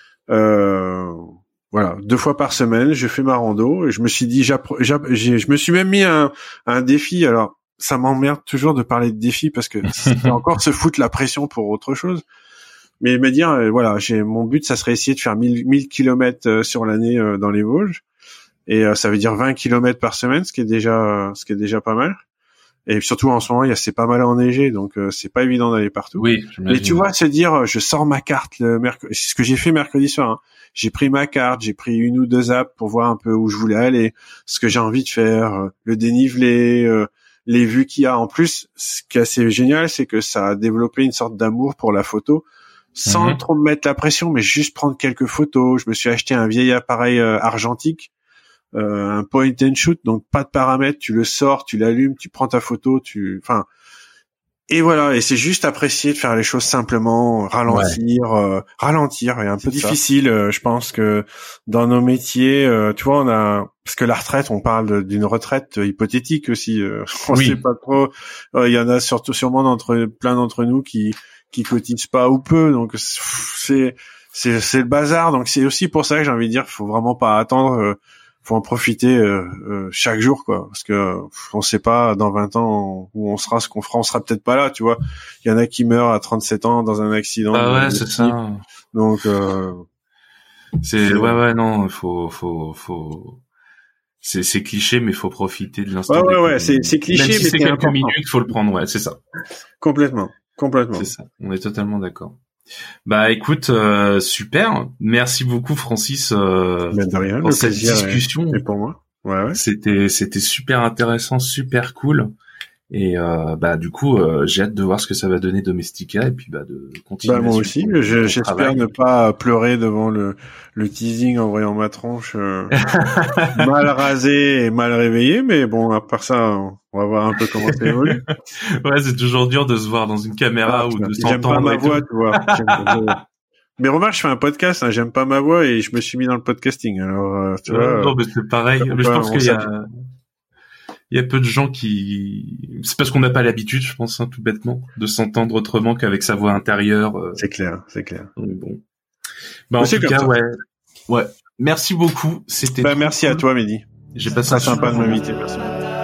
euh, voilà, deux fois par semaine, je fais ma rando. Et je me suis dit, j'appre- j'app- j'ai, je me suis même mis un, un défi. Alors, ça m'emmerde toujours de parler de défi parce que c'est encore se foutre la pression pour autre chose. Mais me dire, euh, voilà, j'ai mon but, ça serait essayer de faire mille kilomètres euh, sur l'année euh, dans les Vosges. Et euh, ça veut dire vingt kilomètres par semaine, ce qui est déjà, ce qui est déjà pas mal. Et surtout en ce moment, il y a c'est pas mal enneigé, donc euh, c'est pas évident d'aller partout. Oui. Mais tu vois, se dire, je sors ma carte le mercredi, c'est ce que j'ai fait mercredi soir. Hein. J'ai pris ma carte, j'ai pris une ou deux apps pour voir un peu où je voulais aller, ce que j'ai envie de faire, euh, le dénivelé, euh, les vues qu'il y a. En plus, ce qui est assez génial, c'est que ça a développé une sorte d'amour pour la photo, sans mm-hmm. trop me mettre la pression, mais juste prendre quelques photos. Je me suis acheté un vieil appareil euh, argentique. Euh, un point and shoot, donc pas de paramètres, tu le sors, tu l'allumes, tu prends ta photo, tu, enfin, et voilà, et c'est juste apprécier de faire les choses simplement, ralentir, ouais. euh, ralentir, et un peu difficile, euh, je pense que dans nos métiers, euh, tu vois, on a, parce que la retraite, on parle de, d'une retraite hypothétique aussi, euh, on oui. sait pas trop, il euh, y en a surtout sûrement d'entre plein d'entre nous qui qui cotisent pas ou peu, donc c'est c'est c'est le bazar, donc c'est aussi pour ça que j'ai envie de dire, faut vraiment pas attendre. Euh, faut en profiter euh, euh, chaque jour, quoi, parce que euh, on sait pas dans vingt ans où on sera, ce qu'on fera, on sera peut-être pas là, tu vois. Il y en a qui meurent à trente-sept ans dans un accident. Ah ouais, c'est ça. Donc euh, c'est ouais ouais non, faut faut faut c'est c'est cliché, mais faut profiter de l'instant. Ouais ouais ouais, c'est c'est cliché, Même si mais c'est, c'est quelques important. minutes, faut le prendre, ouais, c'est ça. Complètement, complètement. C'est ça. On est totalement d'accord. Bah écoute, euh, super. Merci beaucoup Francis euh, ben de rien, pour cette discussion. Et pour moi. Ouais, ouais. C'était c'était super intéressant, super cool. Et euh, bah du coup, euh, j'ai hâte de voir ce que ça va donner Domestika et puis bah de continuer. Bah moi aussi, ton, je, ton j'espère travail. Ne pas pleurer devant le le teasing en voyant ma tronche euh, mal rasée et mal réveillée, mais bon, à part ça, on va voir un peu comment ça évolue. Ouais, c'est toujours dur de se voir dans une caméra ah, ou de s'entendre. J'aime pas ma voix, tu vois. Mais remarque, je fais un podcast, hein, j'aime pas ma voix et je me suis mis dans le podcasting. Alors, euh, tu vois. Non, mais c'est pareil. Mais je pense qu'il y a il y a peu de gens qui, c'est parce qu'on n'a pas l'habitude, je pense, hein, tout bêtement, de s'entendre autrement qu'avec sa voix intérieure. Euh... C'est clair, c'est clair. Donc bon. Bah, en tout cas, ça. ouais. Ouais. Merci beaucoup. C'était. Bah, merci à toi, Mehdi. J'ai passé un sympa de m'inviter. Merci.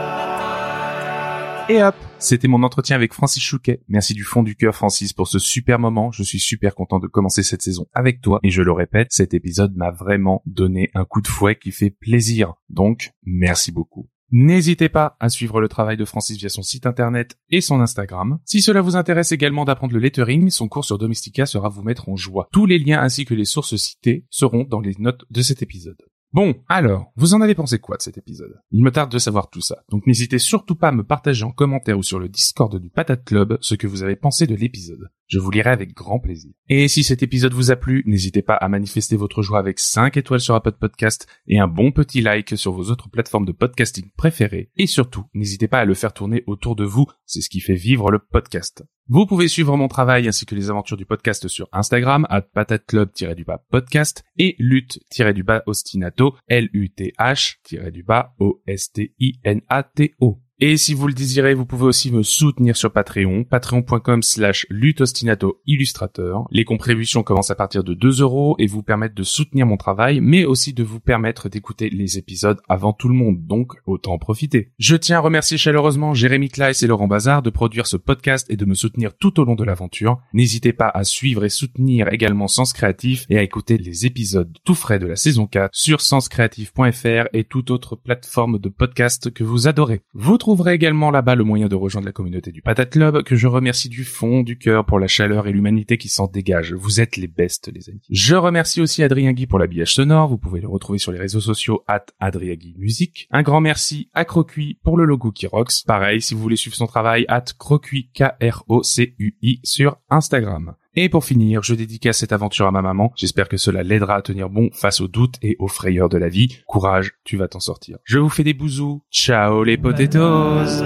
Et hop, c'était mon entretien avec Francis Chouquet. Merci du fond du cœur, Francis, pour ce super moment. Je suis super content de commencer cette saison avec toi. Et je le répète, cet épisode m'a vraiment donné un coup de fouet qui fait plaisir. Donc, merci beaucoup. N'hésitez pas à suivre le travail de Francis via son site internet et son Instagram. Si cela vous intéresse également d'apprendre le lettering, son cours sur Domestika sera vous mettre en joie. Tous les liens ainsi que les sources citées seront dans les notes de cet épisode. Bon, alors, vous en avez pensé quoi de cet épisode? Il me tarde de savoir tout ça, donc n'hésitez surtout pas à me partager en commentaire ou sur le Discord du Patate Club ce que vous avez pensé de l'épisode. Je vous lirai avec grand plaisir. Et si cet épisode vous a plu, n'hésitez pas à manifester votre joie avec cinq étoiles sur Apple Podcast et un bon petit like sur vos autres plateformes de podcasting préférées. Et surtout, n'hésitez pas à le faire tourner autour de vous, c'est ce qui fait vivre le podcast. Vous pouvez suivre mon travail ainsi que les aventures du podcast sur Instagram, at patateclub-du-bas podcast et lutte-du-bas ostinato, L U T H-du-bas O S T I N A T O. Et si vous le désirez, vous pouvez aussi me soutenir sur Patreon, patreon.com slash luttostinato illustrateur. Les contributions commencent à partir de deux euros et vous permettent de soutenir mon travail, mais aussi de vous permettre d'écouter les épisodes avant tout le monde, donc autant en profiter. Je tiens à remercier chaleureusement Jérémy Kleiss et Laurent Bazar de produire ce podcast et de me soutenir tout au long de l'aventure. N'hésitez pas à suivre et soutenir également Sens Créatif et à écouter les épisodes tout frais de la saison quatre sur sens créatif point f r et toute autre plateforme de podcast que vous adorez. Vous trouverez également là-bas le moyen de rejoindre la communauté du Patate Club, que je remercie du fond du cœur pour la chaleur et l'humanité qui s'en dégage. Vous êtes les bestes, les amis. Je remercie aussi Adrien Guy pour l'habillage sonore. Vous pouvez le retrouver sur les réseaux sociaux at Adrien Guy Musique. Un grand merci à Crocuit pour le logo qui rocks. Pareil, si vous voulez suivre son travail, at Crocuit, K R O C U I sur Instagram. Et pour finir, je dédicace cette aventure à ma maman. J'espère que cela l'aidera à tenir bon face aux doutes et aux frayeurs de la vie. Courage, tu vas t'en sortir. Je vous fais des bisous. Ciao les potatoes.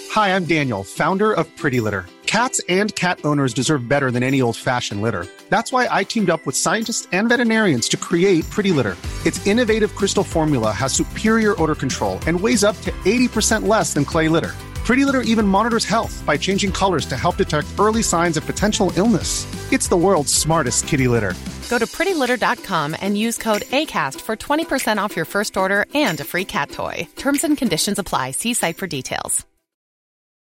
Hi, I'm Daniel, founder of Pretty Litter. Cats and cat owners deserve better than any old-fashioned litter. That's why I teamed up with scientists and veterinarians to create Pretty Litter. Its innovative crystal formula has superior odor control and weighs up to eighty percent less than clay litter. Pretty Litter even monitors health by changing colors to help detect early signs of potential illness. It's the world's smartest kitty litter. Go to pretty litter dot com and use code ACAST for twenty percent off your first order and a free cat toy. Terms and conditions apply. See site for details.